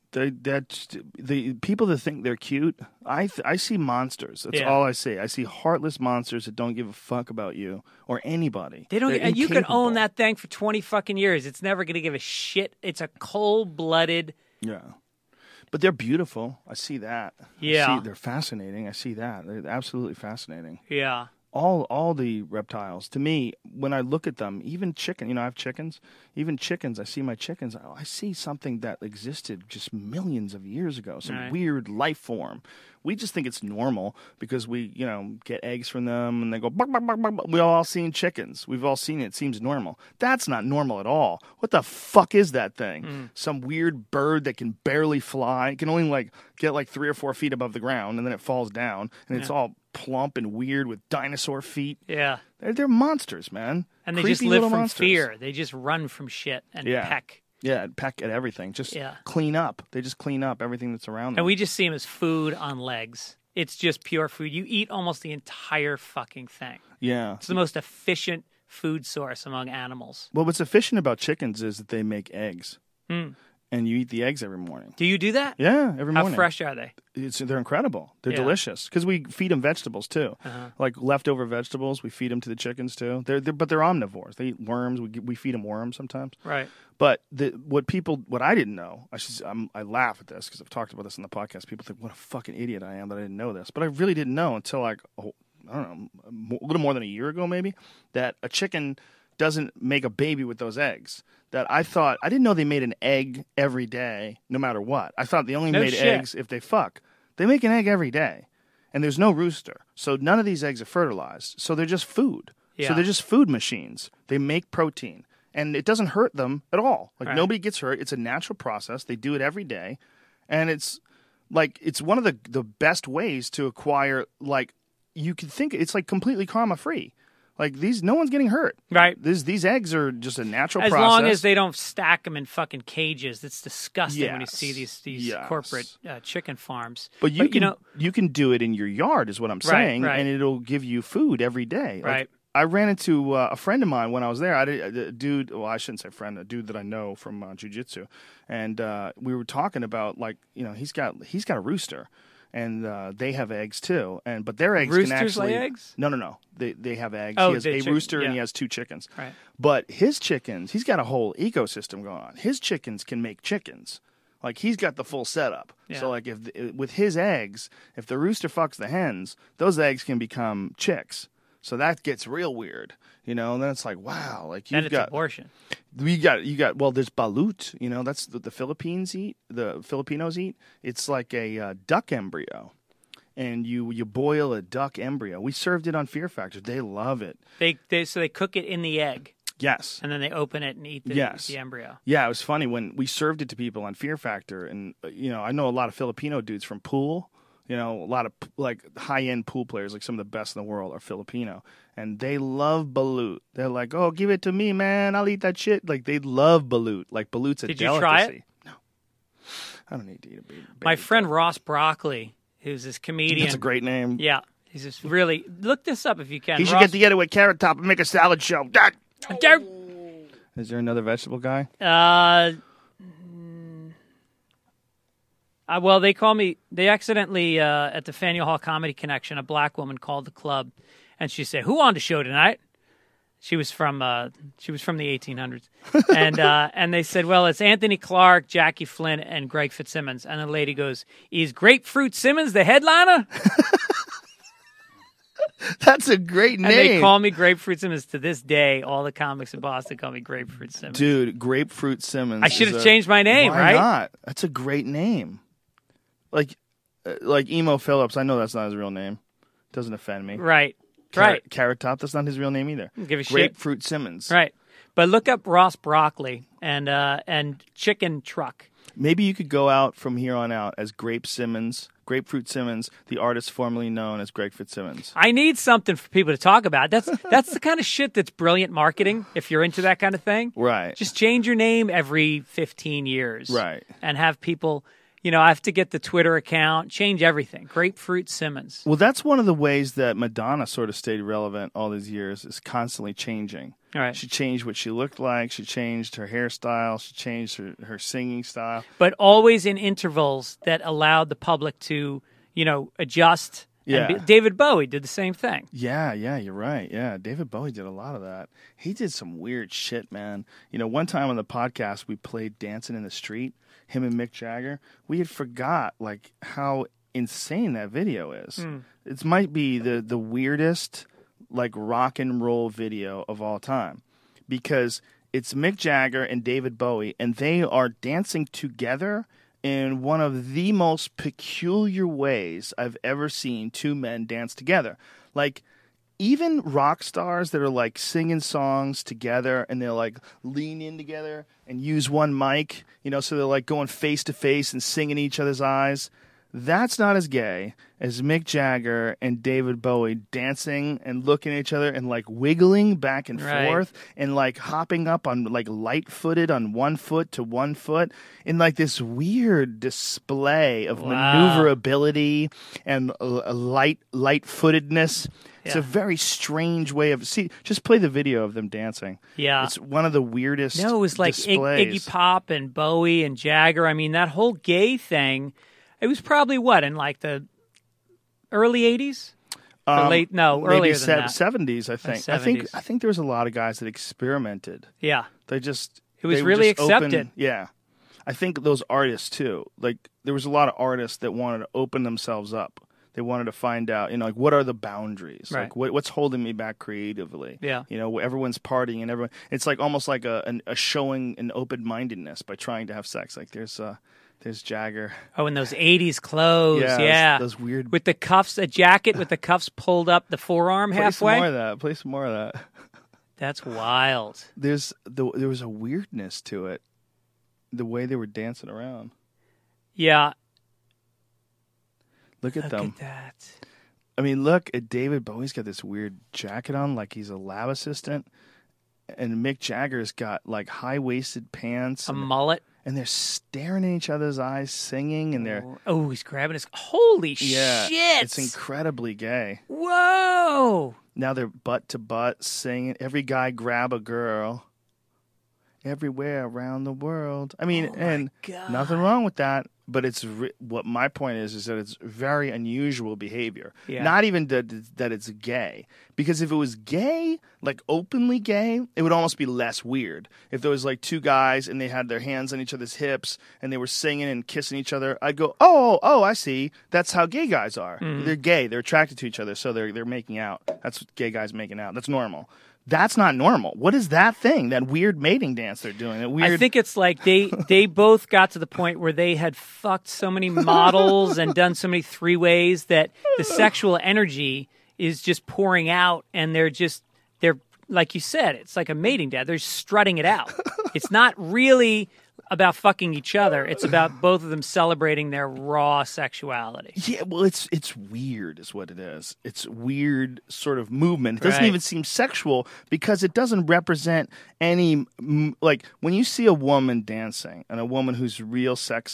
The people that think they're cute, I see monsters. That's Yeah. all I see. I see heartless monsters that don't give a fuck about you or anybody. They don't. They're And you could incapable. own that thing for 20 fucking years. It's never going to give a shit. It's a cold-blooded. Yeah. But they're beautiful. I see that. Yeah. They're fascinating. I see that. They're absolutely fascinating. Yeah. All the reptiles, to me, when I look at them, even chicken, I have chickens. Even chickens, I see my chickens. I see something that existed just millions of years ago, some Right. weird life form. We just think it's normal because we, get eggs from them and they go, bark, bark, bark, bark. We all seen chickens. We've all seen it. It seems normal. That's not normal at all. What the fuck is that thing? Some weird bird that can barely fly. It can only get 3 or 4 feet above the ground and then it falls down and it's all plump and weird with dinosaur feet. Yeah. They're monsters, man. And they Creepy just live little from monsters. fear. They just run from shit and Yeah. peck. Yeah, peck at everything. Just Yeah. clean up. They just clean up everything that's around them. And we just see them as food on legs. It's just pure food. You eat almost the entire fucking thing. yeah. It's the most efficient food source among animals. Well, what's efficient about chickens is that they make eggs. And you eat the eggs every morning. Do you do that? Yeah, every How morning. fresh are they? They're incredible. They're Yeah. delicious because we feed them vegetables too, like leftover vegetables. We feed them to the chickens too. But they're omnivores. They eat worms. We feed them worms sometimes. Right. But what I didn't know, I laugh at this because I've talked about this in the podcast. People think what a fucking idiot I am that I didn't know this, but I really didn't know until I don't know, a little more than a year ago maybe, that a chicken doesn't make a baby with those eggs. That I didn't know they made an egg every day, no matter what. I thought they only No made shit. eggs if they fuck. They make an egg every day, and there's no rooster, so none of these eggs are fertilized. So they're just food. Yeah. So they're just food machines. They make protein, and it doesn't hurt them at all. Like Right. nobody gets hurt. It's a natural process. They do it every day, and it's one of the best ways to acquire. Like you could think it's like completely karma free. Like no one's getting hurt. Right. These eggs are just a natural As process. long as they don't stack them in fucking cages. It's disgusting when you Yes. see these Yes. corporate chicken farms. But you can do it in your yard, is what I'm saying, right. and it'll give you food every day. Like, Right. I ran into a friend of mine when I was there. A dude. Well, I shouldn't say friend. A dude that I know from jiu-jitsu, and we were talking about he's got a rooster, and they have eggs too. But their eggs Roosters can actually lay eggs? No. They have eggs. Oh, he has the a chick- rooster and he yeah. has 2 chickens. Right. But his chickens, he's got a whole ecosystem going on. His chickens can make chickens. Like he's got the full setup. Yeah. So like with his eggs, if the rooster fucks the hens, those eggs can become chicks. So that gets real weird, and then it's like, wow, like Then you've it's got abortion. you got well, there's balut, that's the Filipinos eat. It's like a duck embryo, and you boil a duck embryo. We served it on Fear Factor. They love it. So they cook it in the egg, Yes. and then they open it and eat the embryo. Yeah, it was funny when we served it to people on Fear Factor, and I know a lot of Filipino dudes from pool. A lot of high-end pool players, like some of the best in the world, are Filipino, and they love balut. They're like, "Oh, give it to me, man! I'll eat that shit." Like they love balut. Like balut's a Did you delicacy. try it? No, I don't need to eat a baby. My friend Ross Broccoli, who's this comedian. That's a great name. Yeah, he's just really look this up if you can. He should Ross, get together with Carrot Top and make a salad show. That. Don't- Is there another vegetable guy? Well, they accidentally, at the Faneuil Hall Comedy Connection, a black woman called the club, and she said, "Who on the show tonight?" She was from the 1800s, and they said, well, it's Anthony Clark, Jackie Flynn, and Greg Fitzsimmons. And the lady goes, "Is Grapefruit Simmons the headliner?" That's a great name. And they call me Grapefruit Simmons to this day. All the comics in Boston call me Grapefruit Simmons. Dude, Grapefruit Simmons. I should have changed my name, why right? not? That's a great name. Like Emo Phillips. I know that's not his real name. Doesn't offend me. Right. Right. Carrot Top. That's not his real name either. Give a shit. Grapefruit Simmons. Right. But look up Ross Broccoli and Chicken Truck. Maybe you could go out from here on out as Grapefruit Simmons, the artist formerly known as Greg Fitzsimmons. I need something for people to talk about. That's the kind of shit that's brilliant marketing if you're into that kind of thing. Right. Just change your name every 15 years. Right. And have people, I have to get the Twitter account, change everything. Grapefruit Simmons. Well, that's one of the ways that Madonna sort of stayed relevant all these years, is constantly changing. All right. She changed what she looked like. She changed her hairstyle. She changed her singing style. But always in intervals that allowed the public to, adjust. Yeah. And David Bowie did the same thing. Yeah, you're right. Yeah, David Bowie did a lot of that. He did some weird shit, man. One time on the podcast, we played Dancing in the Street, him and Mick Jagger. We had forgot, how insane that video is. It might be the weirdest rock and roll video of all time, because it's Mick Jagger and David Bowie, and they are dancing together in one of the most peculiar ways I've ever seen two men dance together. Even rock stars that are singing songs together, and they'll lean in together and use one mic, so they're going face to face and singing each other's eyes. That's not as gay as Mick Jagger and David Bowie dancing and looking at each other and wiggling back and forth and hopping up on light-footed on 1 foot to 1 foot in this weird display of maneuverability and light-footedness. It's a very strange way of just play the video of them dancing. Yeah. It's one of the weirdest No, it was displays. Iggy Pop and Bowie and Jagger. I mean, that whole gay thing, it was probably in the early 80s? Earlier than that. 70s, I think. 70s. I think there was a lot of guys that experimented. Yeah. It was really accepted. Yeah. I think those artists too. There was a lot of artists that wanted to open themselves up. They wanted to find out, what are the boundaries? Right. What's holding me back creatively? Yeah. Everyone's partying and everyone. It's almost like a showing an open-mindedness by trying to have sex. There's Jagger. Oh, and those 80s clothes. Yeah. Those weird. With the cuffs, a jacket with the cuffs pulled up the forearm halfway. Play some more of that. That's wild. There was a weirdness to it, the way they were dancing around. Yeah. Look at them. Look at that. I mean, look at David Bowie's got this weird jacket on, like he's a lab assistant, and Mick Jagger's got high-waisted pants, a mullet, and they're staring in each other's eyes, singing, and they're he's grabbing his holy shit! It's incredibly gay. Whoa! Now they're butt to butt singing. Every guy grab a girl. Everywhere around the world. I mean, nothing wrong with that. But it's what my point is that it's very unusual behavior. Yeah. Not even that it's gay. Because if it was gay, openly gay, it would almost be less weird. If there was two guys and they had their hands on each other's hips and they were singing and kissing each other, I'd go, oh, I see. That's how gay guys are. Mm. They're gay. They're attracted to each other, so they're making out. That's what gay guys making out. That's normal. That's not normal. What is that thing? That weird mating dance they're doing? I think it's they both got to the point where they had fucked so many models and done so many three-ways that the sexual energy is just pouring out, and they're like you said, it's like a mating dance. They're strutting it out. It's not really about fucking each other. It's about both of them celebrating their raw sexuality. Yeah, well, it's weird is what it is. It's weird sort of movement. It doesn't even seem sexual because it doesn't represent any, when you see a woman dancing and a woman who's real sexy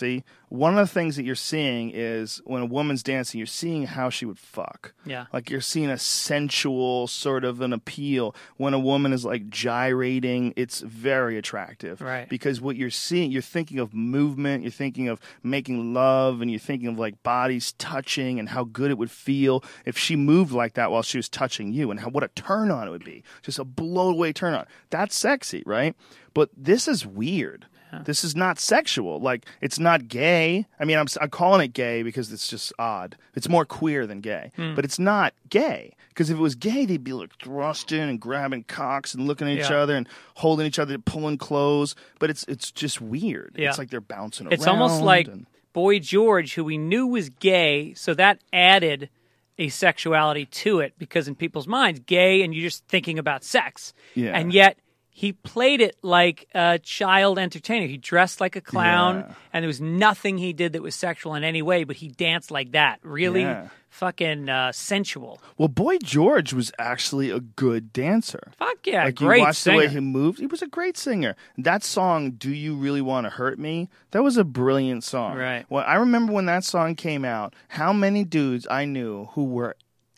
one of the things that you're seeing is when a woman's dancing, you're seeing how she would fuck. Yeah. Like you're seeing a sensual sort of an appeal. When a woman is like gyrating, it's very attractive. Right. Because what you're seeing, you're thinking of movement, you're thinking of making love, and you're thinking of like bodies touching and how good it would feel if she moved like that while she was touching you, and what a turn on it would be. Just a blow away turn on. That's sexy, right? But this is weird. This is not sexual. Like, it's not gay. I mean, I'm calling it gay because it's just odd. It's more queer than gay. But it's not gay. Because if it was gay, they'd be like thrusting and grabbing cocks and looking at each other and holding each other, pulling clothes. But it's just weird. Yeah. It's like they're bouncing around. It's almost like and- Boy George, who we knew was gay, so that added a sexuality to it, because in people's minds, gay and you're just thinking about sex. Yeah. And yet he played it like a child entertainer. He dressed like a clown, Yeah. and there was nothing he did that was sexual in any way, but he danced like that. Really Yeah. fucking sensual. Well, Boy George was actually a good dancer. Fuck yeah, Like great you watched singer. the way he moved. He was a great singer. That song, "Do You Really Want to Hurt Me?" That was a brilliant song. Right. Well, I remember when that song came out, how many dudes I knew who were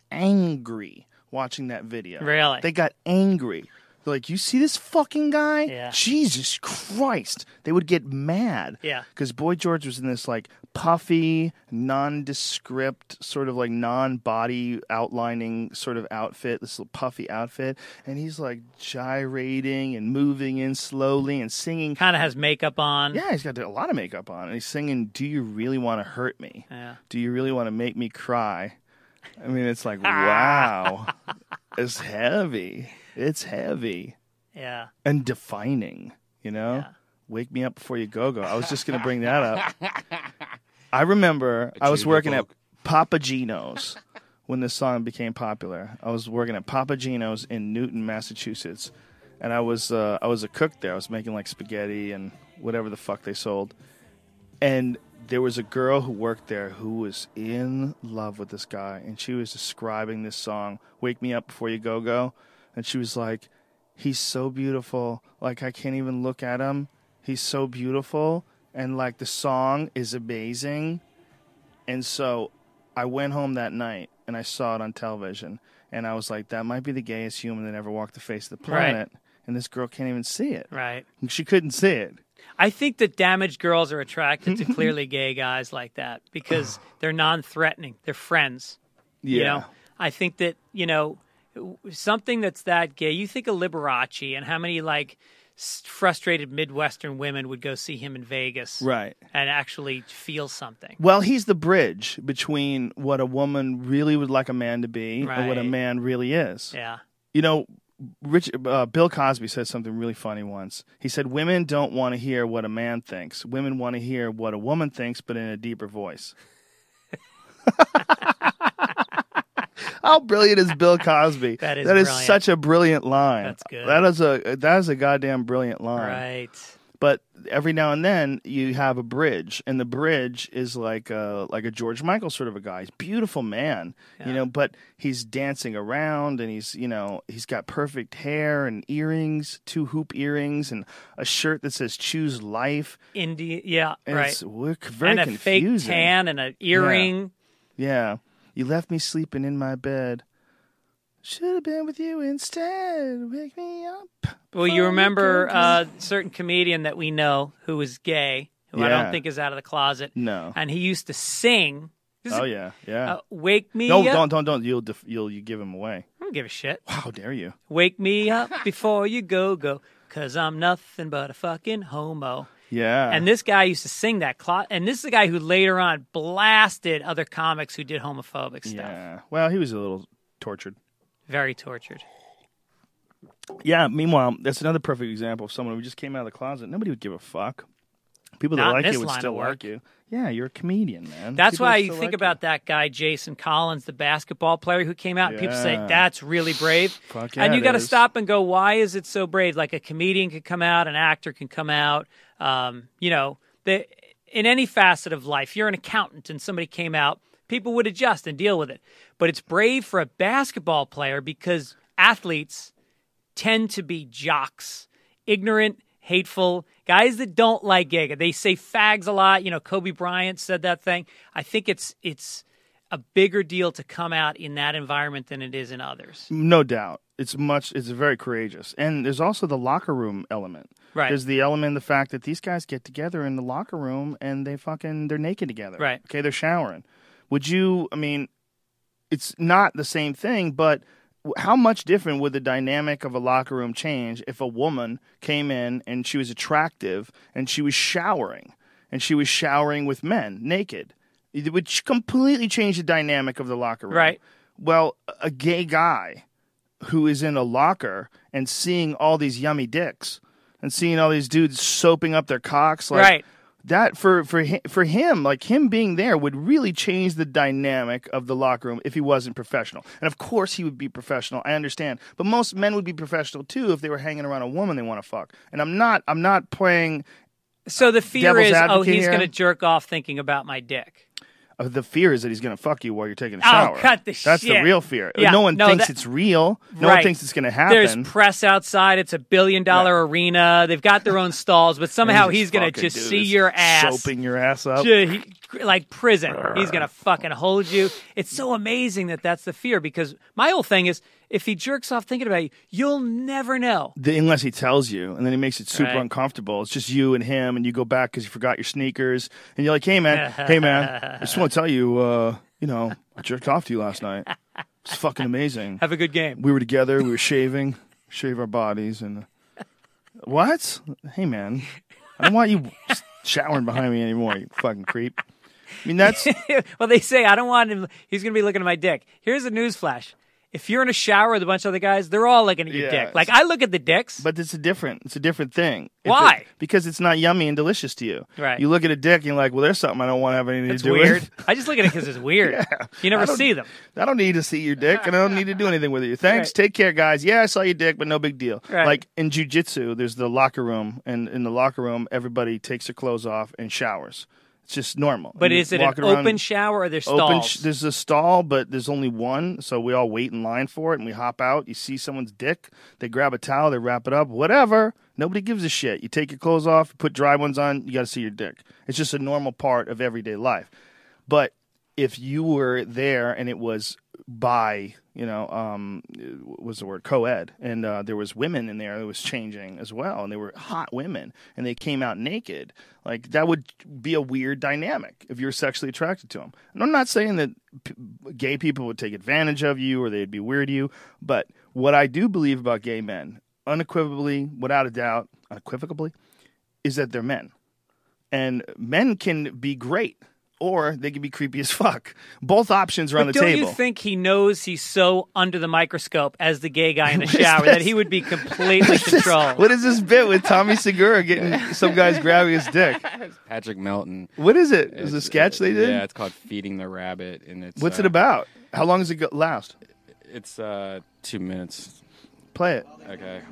angry watching that video. Really? They got angry. They're like, "You see this fucking guy? Yeah. Jesus Christ!" They would get mad. Yeah. Because Boy George was in this like puffy, nondescript, sort of like non-body outlining sort of outfit, this little puffy outfit, and he's like gyrating and moving in slowly and singing. Kind of has makeup on. Yeah, he's got a lot of makeup on, and he's singing, "Do you really want to hurt me? Yeah. Do you really want to make me cry?" I mean, it's like, wow, it's heavy. It's heavy Yeah. and defining, you know? Yeah. Wake me up before you go-go. I was just going to bring that up. I remember I was working at Papa Gino's when this song became popular. I was working at Papa Gino's in Newton, Massachusetts, and I was a cook there. I was making like spaghetti and whatever the fuck they sold. And there was a girl who worked there who was in love with this guy, and she was describing this song, "Wake Me Up Before You Go-Go." And she was like, "He's so beautiful. Like, I can't even look at him. He's so beautiful. And, like, the song is amazing." And so I went home that night, and I saw it on television. And I was like, that might be the gayest human that ever walked the face of the planet. And this girl can't even see it. Right. She couldn't see it. I think that damaged girls are attracted to clearly gay guys like that because they're non-threatening. They're friends. Yeah. You know? I think that, something that's that gay, you think of Liberace and how many, like, frustrated Midwestern women would go see him in Vegas. Right. And actually feel something. Well, he's the bridge between what a woman really would like a man to be and what a Right. man really is. Yeah. You know, Bill Cosby said something really funny once. He said, "Women don't want to hear what a man thinks. Women want to hear what a woman thinks, but in a deeper voice." How brilliant is Bill Cosby? That is brilliant. such a brilliant line. That's good. That is a goddamn brilliant line. Right. But every now and then you have a bridge, and the bridge is like a George Michael sort of a guy. He's a beautiful man, but he's dancing around, and he's got perfect hair and earrings, 2 hoop earrings, and a shirt that says "Choose Life." Yeah, And right. it's very and a fake confusing. tan and an earring. Yeah. You left me sleeping in my bed. Should have been with you instead. Wake me up. Well, you remember a certain comedian that we know who was gay, who I Yeah. don't think is out of the closet. No. And he used to sing. Oh yeah, yeah. Wake me No, up. don't. You'll give him away. I don't give a shit. How dare you? Wake me up before you go, 'cause I'm nothing but a fucking homo. Yeah. And this guy used to sing that. And this is the guy who later on blasted other comics who did homophobic stuff. Yeah. Well, he was a little tortured. Very tortured. Yeah. Meanwhile, that's another perfect example of someone who just came out of the closet. Nobody would give a fuck. People that Not in like this you would line of still work. like you. Yeah, you're a comedian, man. That's People why would you still think like about that guy, Jason Collins, the basketball player who came out, and people say, Yeah. that's really brave. Fuck yeah, and you it got to is. stop and go, why is it so brave? Like a comedian could come out, an actor can come out. In any facet of life, you're an accountant and somebody came out, people would adjust and deal with it. But it's brave for a basketball player because athletes tend to be jocks, ignorant, hateful, guys that don't like gay guys. They say fags a lot. You know, Kobe Bryant said that thing. I think it's a bigger deal to come out in that environment than it is in others. No doubt. It's very courageous. And there's also the locker room element. Right. There's the element, the fact that these guys get together in the locker room and they're naked together. Right. Okay, they're showering. It's not the same thing, but how much different would the dynamic of a locker room change if a woman came in and she was attractive and she was showering with men naked? It would completely change the dynamic of the locker room. Right. Well, a gay guy who is in a locker and seeing all these yummy dicks and seeing all these dudes soaping up their cocks, like Right. that for him, like him being there would really change the dynamic of the locker room if he wasn't professional. And of course he would be professional. I understand, but most men would be professional too if they were hanging around a woman they want to fuck. And I'm not playing. So the fear Devil's is, advocate he's here. going to jerk off thinking about my dick. The fear is that he's going to fuck you while you're taking a shower. cut the That's shit. the real fear. Yeah, no one no, thinks that- it's real. No one Right. thinks it's going to happen. There's press outside. It's $1 billion arena. They've got their own stalls, but somehow And he's going to fucking just dude see is your ass. soaping your ass up. Like prison. He's going to fucking hold you. It's so amazing that that's the fear, because my whole thing is, if he jerks off thinking about you, you'll never know. Unless he tells you, and then he makes it super Right. uncomfortable. It's just you and him, and you go back because you forgot your sneakers, and you're like, "Hey man, I just want to tell you, I jerked off to you last night. It's fucking amazing. Have a good game. We were together, we were shave our bodies, and what? Hey man, I don't want you showering behind me anymore, you fucking creep. I mean, that's Well, they say, I don't want him. He's going to be looking at my dick. Here's a newsflash. If you're in a shower with a bunch of other guys, they're all looking at your Yeah, dick. Like, I look at the dicks. But it's a different thing. Why? Because it's not yummy and delicious to you. Right. You look at a dick and you're like, well, there's something I don't want to have anything It's to do weird. with. I just look at it because it's weird. Yeah. You never I don't- see them. I don't need to see your dick, and I don't need to do anything with it. Thanks. Right. Take care, guys. Yeah, I saw your dick, but no big deal. Right. Like in jiu-jitsu, there's the locker room, and in the locker room, everybody takes their clothes off and showers. It's just normal. But And is it you're an walking around- open shower or there's Open. stalls? There's a stall, but there's only one, so we all wait in line for it, and we hop out. You see someone's dick, they grab a towel, they wrap it up, whatever. Nobody gives a shit. You take your clothes off, put dry ones on, you got to see your dick. It's just a normal part of everyday life. But if you were there and it was by, what was the word, co-ed, and there was women in there that was changing as well, and they were hot women, and they came out naked, like that would be a weird dynamic if you're sexually attracted to them. And I'm not saying that gay people would take advantage of you or they'd be weird to you, but what I do believe about gay men, unequivocally, without a doubt, is that they're men. And men can be great, or they can be creepy as fuck. Both options are on the But don't table. you think he knows he's so under the microscope as the gay guy in the shower that he would be completely controlled? What is this bit with Tommy Segura getting some guys grabbing his dick? Patrick Melton. What is it? Is it a sketch they did? Yeah, it's called Feeding the Rabbit, and it's What's it about? How long does it last? It's 2 minutes. Play it. Okay.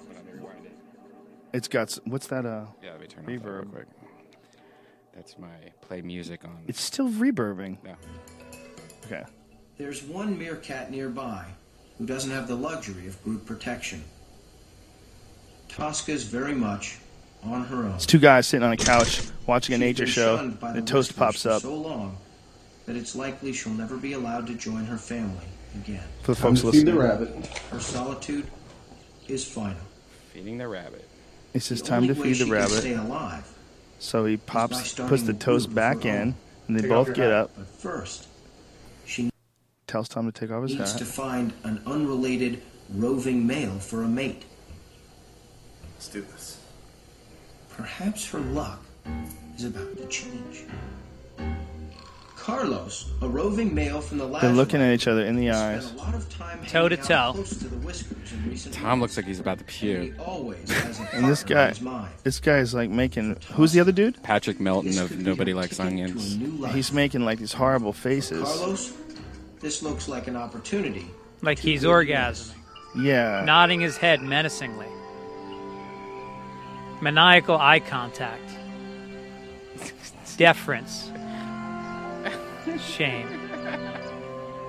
It's got what's that? Yeah, let me turn it off real Reverb. quick. That's my play music on. It's still reverbing. No. Okay. There's one meerkat nearby who doesn't have the luxury of group protection. Tosca's very much on her own. It's two guys sitting on a couch watching a She's nature been show. shunned by the The toast Whistlers pops for up. so long that it's likely she'll never be allowed to join her family again. For the Time folks to feed the listening, rabbit. Her solitude is final. Feeding the Rabbit. it says The time only to way feed the she can stay rabbit. alive. So he by puts starting the the toast group of back her in, own. and they Take both off get your hat. up. But first, she Tells Tom to take off his needs hat. to find an unrelated roving male for a mate. Let's do this. Perhaps her luck is about to change. Carlos, a roving male from the last They're looking at each other in the spent eyes. a lot of time Toe to hanging out toe. close to the Whiskers in recent Tom months. looks like he's about to And puke. he always has a And this partner in guy, his mind. this guy's like making. Who's the other dude? Patrick Melton This of could be Nobody her Likes ticket to a Onions. new life. He's making like these horrible faces. Carlos, this looks like an opportunity. Like he's Too good to miss. orgasming, Yeah. nodding his head menacingly. Maniacal eye contact. Deference. Shame.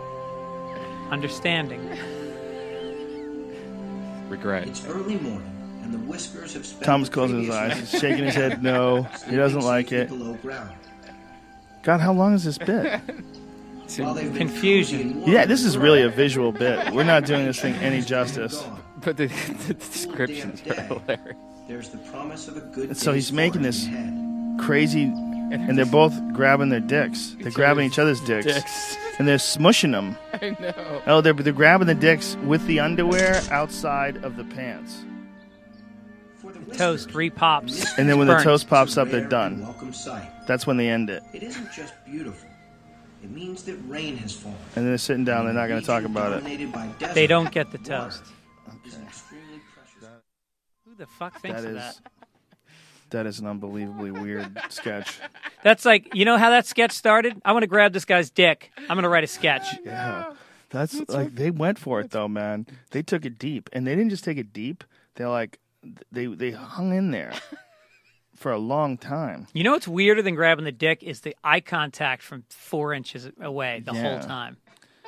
Understanding. Regret. It's early morning, and the whiskers have spent Tom's the closing his previous eyes. night He's shaking his head no. He doesn't like it. below ground. God, how long is this bit? While they've been Confusion. cozy and warm Yeah, this is really a and visual bit. We're not doing this thing any justice. gone. But the descriptions are hilarious. There's the promise of a good So he's day's making foraging this ahead. crazy, and they're both grabbing their dicks. They're grabbing each other's dicks. And they're smushing them. I know. Oh, they're grabbing the dicks with the underwear outside of the pants. For the Toast whiskers, repops. And then when the Burnt. toast pops it's a up, they're rare done. and welcome sight. That's when they end it. It isn't just beautiful. It means that rain has fallen. And then they're sitting down. They're not going to talk about it. Dominated by desert, They don't get the toast. is an extremely precious. Who the fuck thinks That of is that? that is an unbelievably weird sketch. That's like, you know how that sketch started? I want to grab this guy's dick. I'm going to write a sketch. Yeah, that's like they went for it though, man. They took it deep, and they didn't just take it deep. They're like they hung in there for a long time. You know what's weirder than grabbing the dick is the eye contact from 4 inches away the whole Yeah. time.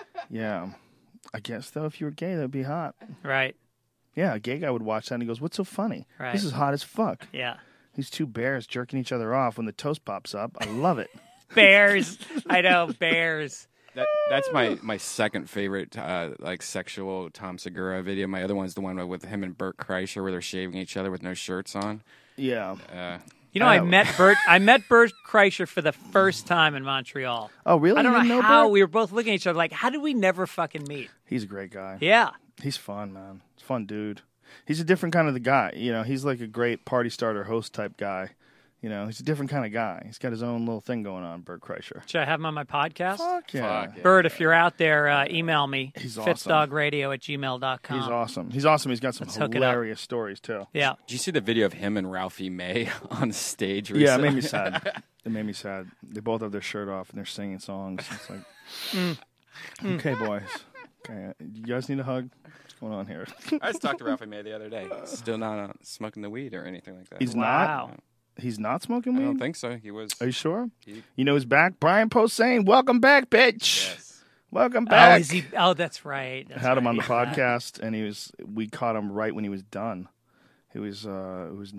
Yeah, I guess though, if you were gay, that'd be hot. Right. Yeah, a gay guy would watch that and he goes, "What's so funny? Right. This is hot as fuck." Yeah. These two bears jerking each other off when the toast pops up. I love it. Bears. I know, bears. That's my second favorite like sexual Tom Segura video. My other one's the one with him and Bert Kreischer where they're shaving each other with no shirts on. Yeah. You know, I met Bert Kreischer for the first time in Montreal. Oh, really? I don't You know didn't how Bert? we were both looking at each other like, how did we never fucking meet? He's a great guy. Yeah. He's fun, man. He's a fun dude. He's a different kind of the guy. You know, he's like a great party starter host type guy. You know, he's a different kind of guy. He's got his own little thing going on, Bert Kreischer. Should I have him on my podcast? Fuck yeah. Fuck yeah. Bert, if you're out there, email me. He's awesome. fitsdogradio@gmail.com. He's awesome. He's awesome. He's got some Let's hook it up. hilarious stories, too. Yeah. Did you see the video of him and Ralphie May on stage Yeah, it recently? made me sad. It made me sad. They both have their shirt off and they're singing songs. It's like, okay, boys. Okay, you guys need a hug? What's going on here? I just talked to Ralphie May the other day. Still not smoking the weed or anything like that. He's Wow. not? He's not smoking I weed? don't think so. He was. Are you sure? He- You know he's back? Brian Posehn, welcome back, bitch. Yes. Welcome Oh, back. is he? Oh, that's right. That's Had him right. on the Yeah. podcast, and we caught him right when he was done. He wasn't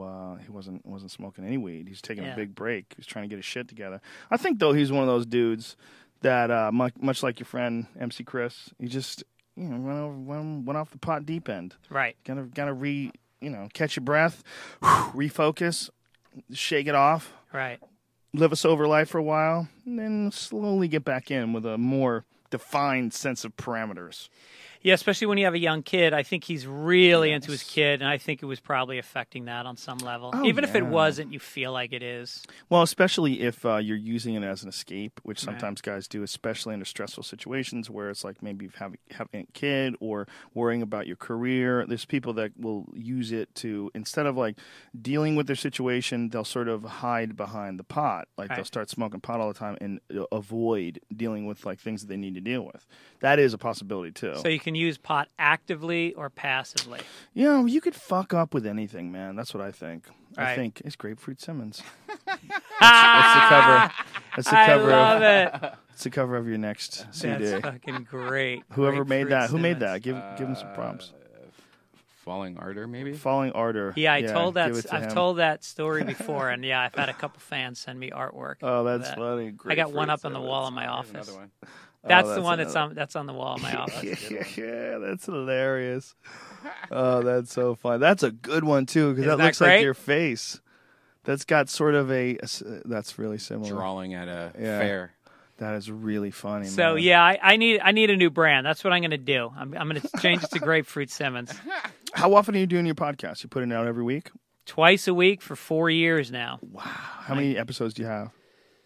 smoking any weed. He was taking Yeah. a big break. He was trying to get his shit together. I think though he's one of those dudes that much like your friend MC Chris, he just went off the pot deep end. Right. Gotta catch your breath, refocus, shake it off, Right. live a sober life for a while, and then slowly get back in with a more defined sense of parameters. Yeah, especially when you have a young kid. I think he's really into his kid, and I think it was probably affecting that on some level. Oh, Even if it yeah. wasn't, you feel like it is. Well, especially if you're using it as an escape, which Right. sometimes guys do, especially under stressful situations where it's like maybe having a kid or worrying about your career. There's people that will use it to, instead of like dealing with their situation, they'll sort of hide behind the pot. Like they'll Right. start smoking pot all the time and avoid dealing with like things that they need to deal with. That is a possibility too. So you can use pot actively or passively. You know, you could fuck up with anything, man. That's what I think. I Right. think it's Grapefruit Simmons. That's the cover. That's the I cover. love it. It's the cover of your next CD. That's fucking great. Whoever made Grapefruit that, who made Simmons. that? Give him some props. Falling Ardor, maybe? Falling Ardor. Yeah, I told that. give it to I've him. told that story before, and yeah, I've had a couple fans send me artwork. Oh, of that's that. funny. I got one Grapefruit up on the Simmons. wall in my Here's office. another one. That's Oh, the one another- that's on the wall in my office. Yeah, that's hilarious. Oh, that's so fun. That's a good one too because Isn't that that looks like great? your face. That's got sort of that's really similar. Drawing at a Yeah. fair. That is really funny. So man. yeah, I need a new brand. That's what I'm going to do. I'm going to change it to Grapefruit Simmons. How often are you doing your podcast? You putting it out every week? Twice a week for 4 years now. How many episodes do you have?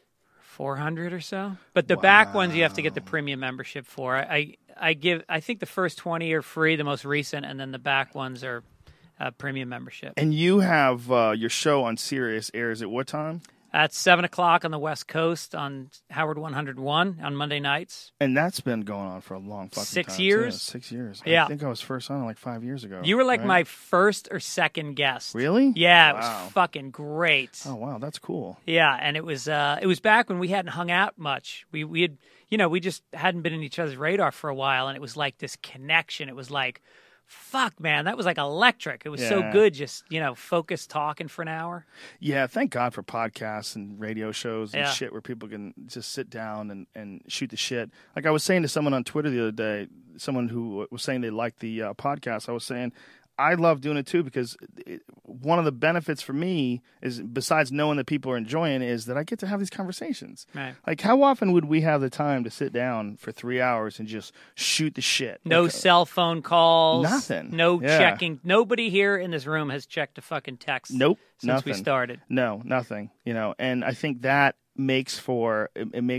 400 or so. But the back ones you have to get the premium membership for. I think the first 20 are free, the most recent, and then the back ones are premium membership. And you have your show on Sirius airs at what time? At 7 o'clock on the West Coast on Howard 101 on Monday nights. And that's been going on for a long fucking 6 time. years? too. 6 years. Yeah. I think I was first on it like 5 years ago. You were like right? my first or second guest. Really? Yeah, it Wow. was fucking great. Oh wow, that's cool. Yeah, and it was back when we hadn't hung out much. We had we just hadn't been in each other's radar for a while, and it was like this connection. It was like fuck, man, that was like electric. It was so Yeah. good, just, focused talking for an hour. Yeah, thank God for podcasts and radio shows and Yeah. shit where people can just sit down and shoot the shit. Like I was saying to someone on Twitter the other day, someone who was saying they liked the podcast, I was saying, I love doing it too because one of the benefits for me is, besides knowing that people are enjoying, is that I get to have these conversations. Right. Like, how often would we have the time to sit down for 3 hours and just shoot the shit? No Like, cell phone calls. Nothing. No Yeah. checking. Nobody here in this room has checked a fucking text. Nope. Since we nothing. started. No, nothing. And I think that makes for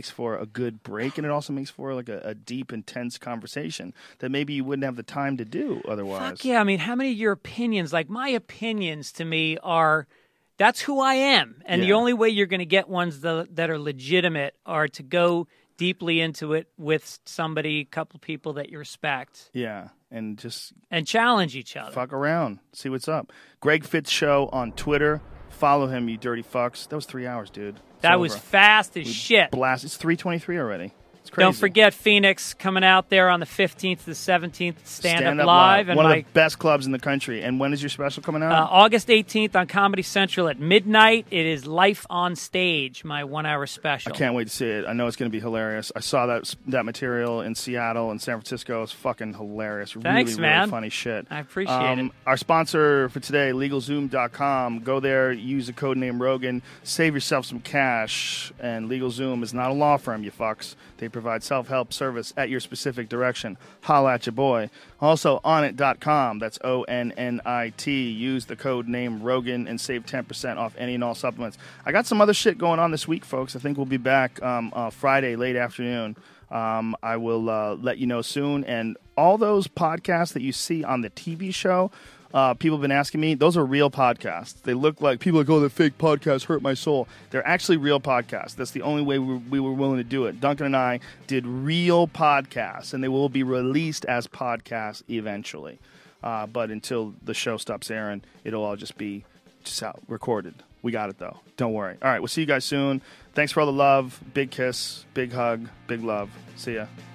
a good break, and it also makes for like a deep, intense conversation that maybe you wouldn't have the time to do otherwise. Fuck yeah. I mean, how many of your opinions, like my opinions to me are, that's who I am. And the Yeah. only way you're going to get ones that are legitimate are to go deeply into it with somebody, a couple people that you respect, Yeah, and just and challenge each other. fuck around, see what's up. Greg Fitz Show on Twitter. Follow him, you dirty fucks. That was 3 hours, dude. It's That over. was fast as shit. Blast. It's 3:23 already. It's crazy. Don't forget Phoenix coming out there on the 15th to the 17th, Stand Up Up Live. And One of my, the best clubs in the country. And when is your special coming out? August 18th on Comedy Central at midnight. It is Life on Stage, my 1 hour special. I can't wait to see it. I know it's going to be hilarious. I saw that material in Seattle and San Francisco. It's fucking hilarious. Thanks, really, man. Really funny shit. I appreciate it. Our sponsor for today, LegalZoom.com. Go there, use the code name Rogan, save yourself some cash. And LegalZoom is not a law firm, you fucks. They provide self-help service at your specific direction. Holla at your boy. Also, Onnit.com. That's ONNIT. Use the code name Rogan and save 10% off any and all supplements. I got some other shit going on this week, folks. I think we'll be back Friday, late afternoon. I will let you know soon. And all those podcasts that you see on the TV show, people have been asking me, those are real podcasts. They look like, people are like, oh, the fake podcasts hurt my soul. They're actually real podcasts. That's the only way we were willing to do it. Duncan and I did real podcasts, and they will be released as podcasts eventually. But until the show stops airing, it'll all just be just out, recorded. We got it, though. Don't worry. All right, we'll see you guys soon. Thanks for all the love. Big kiss, big hug, big love. See ya.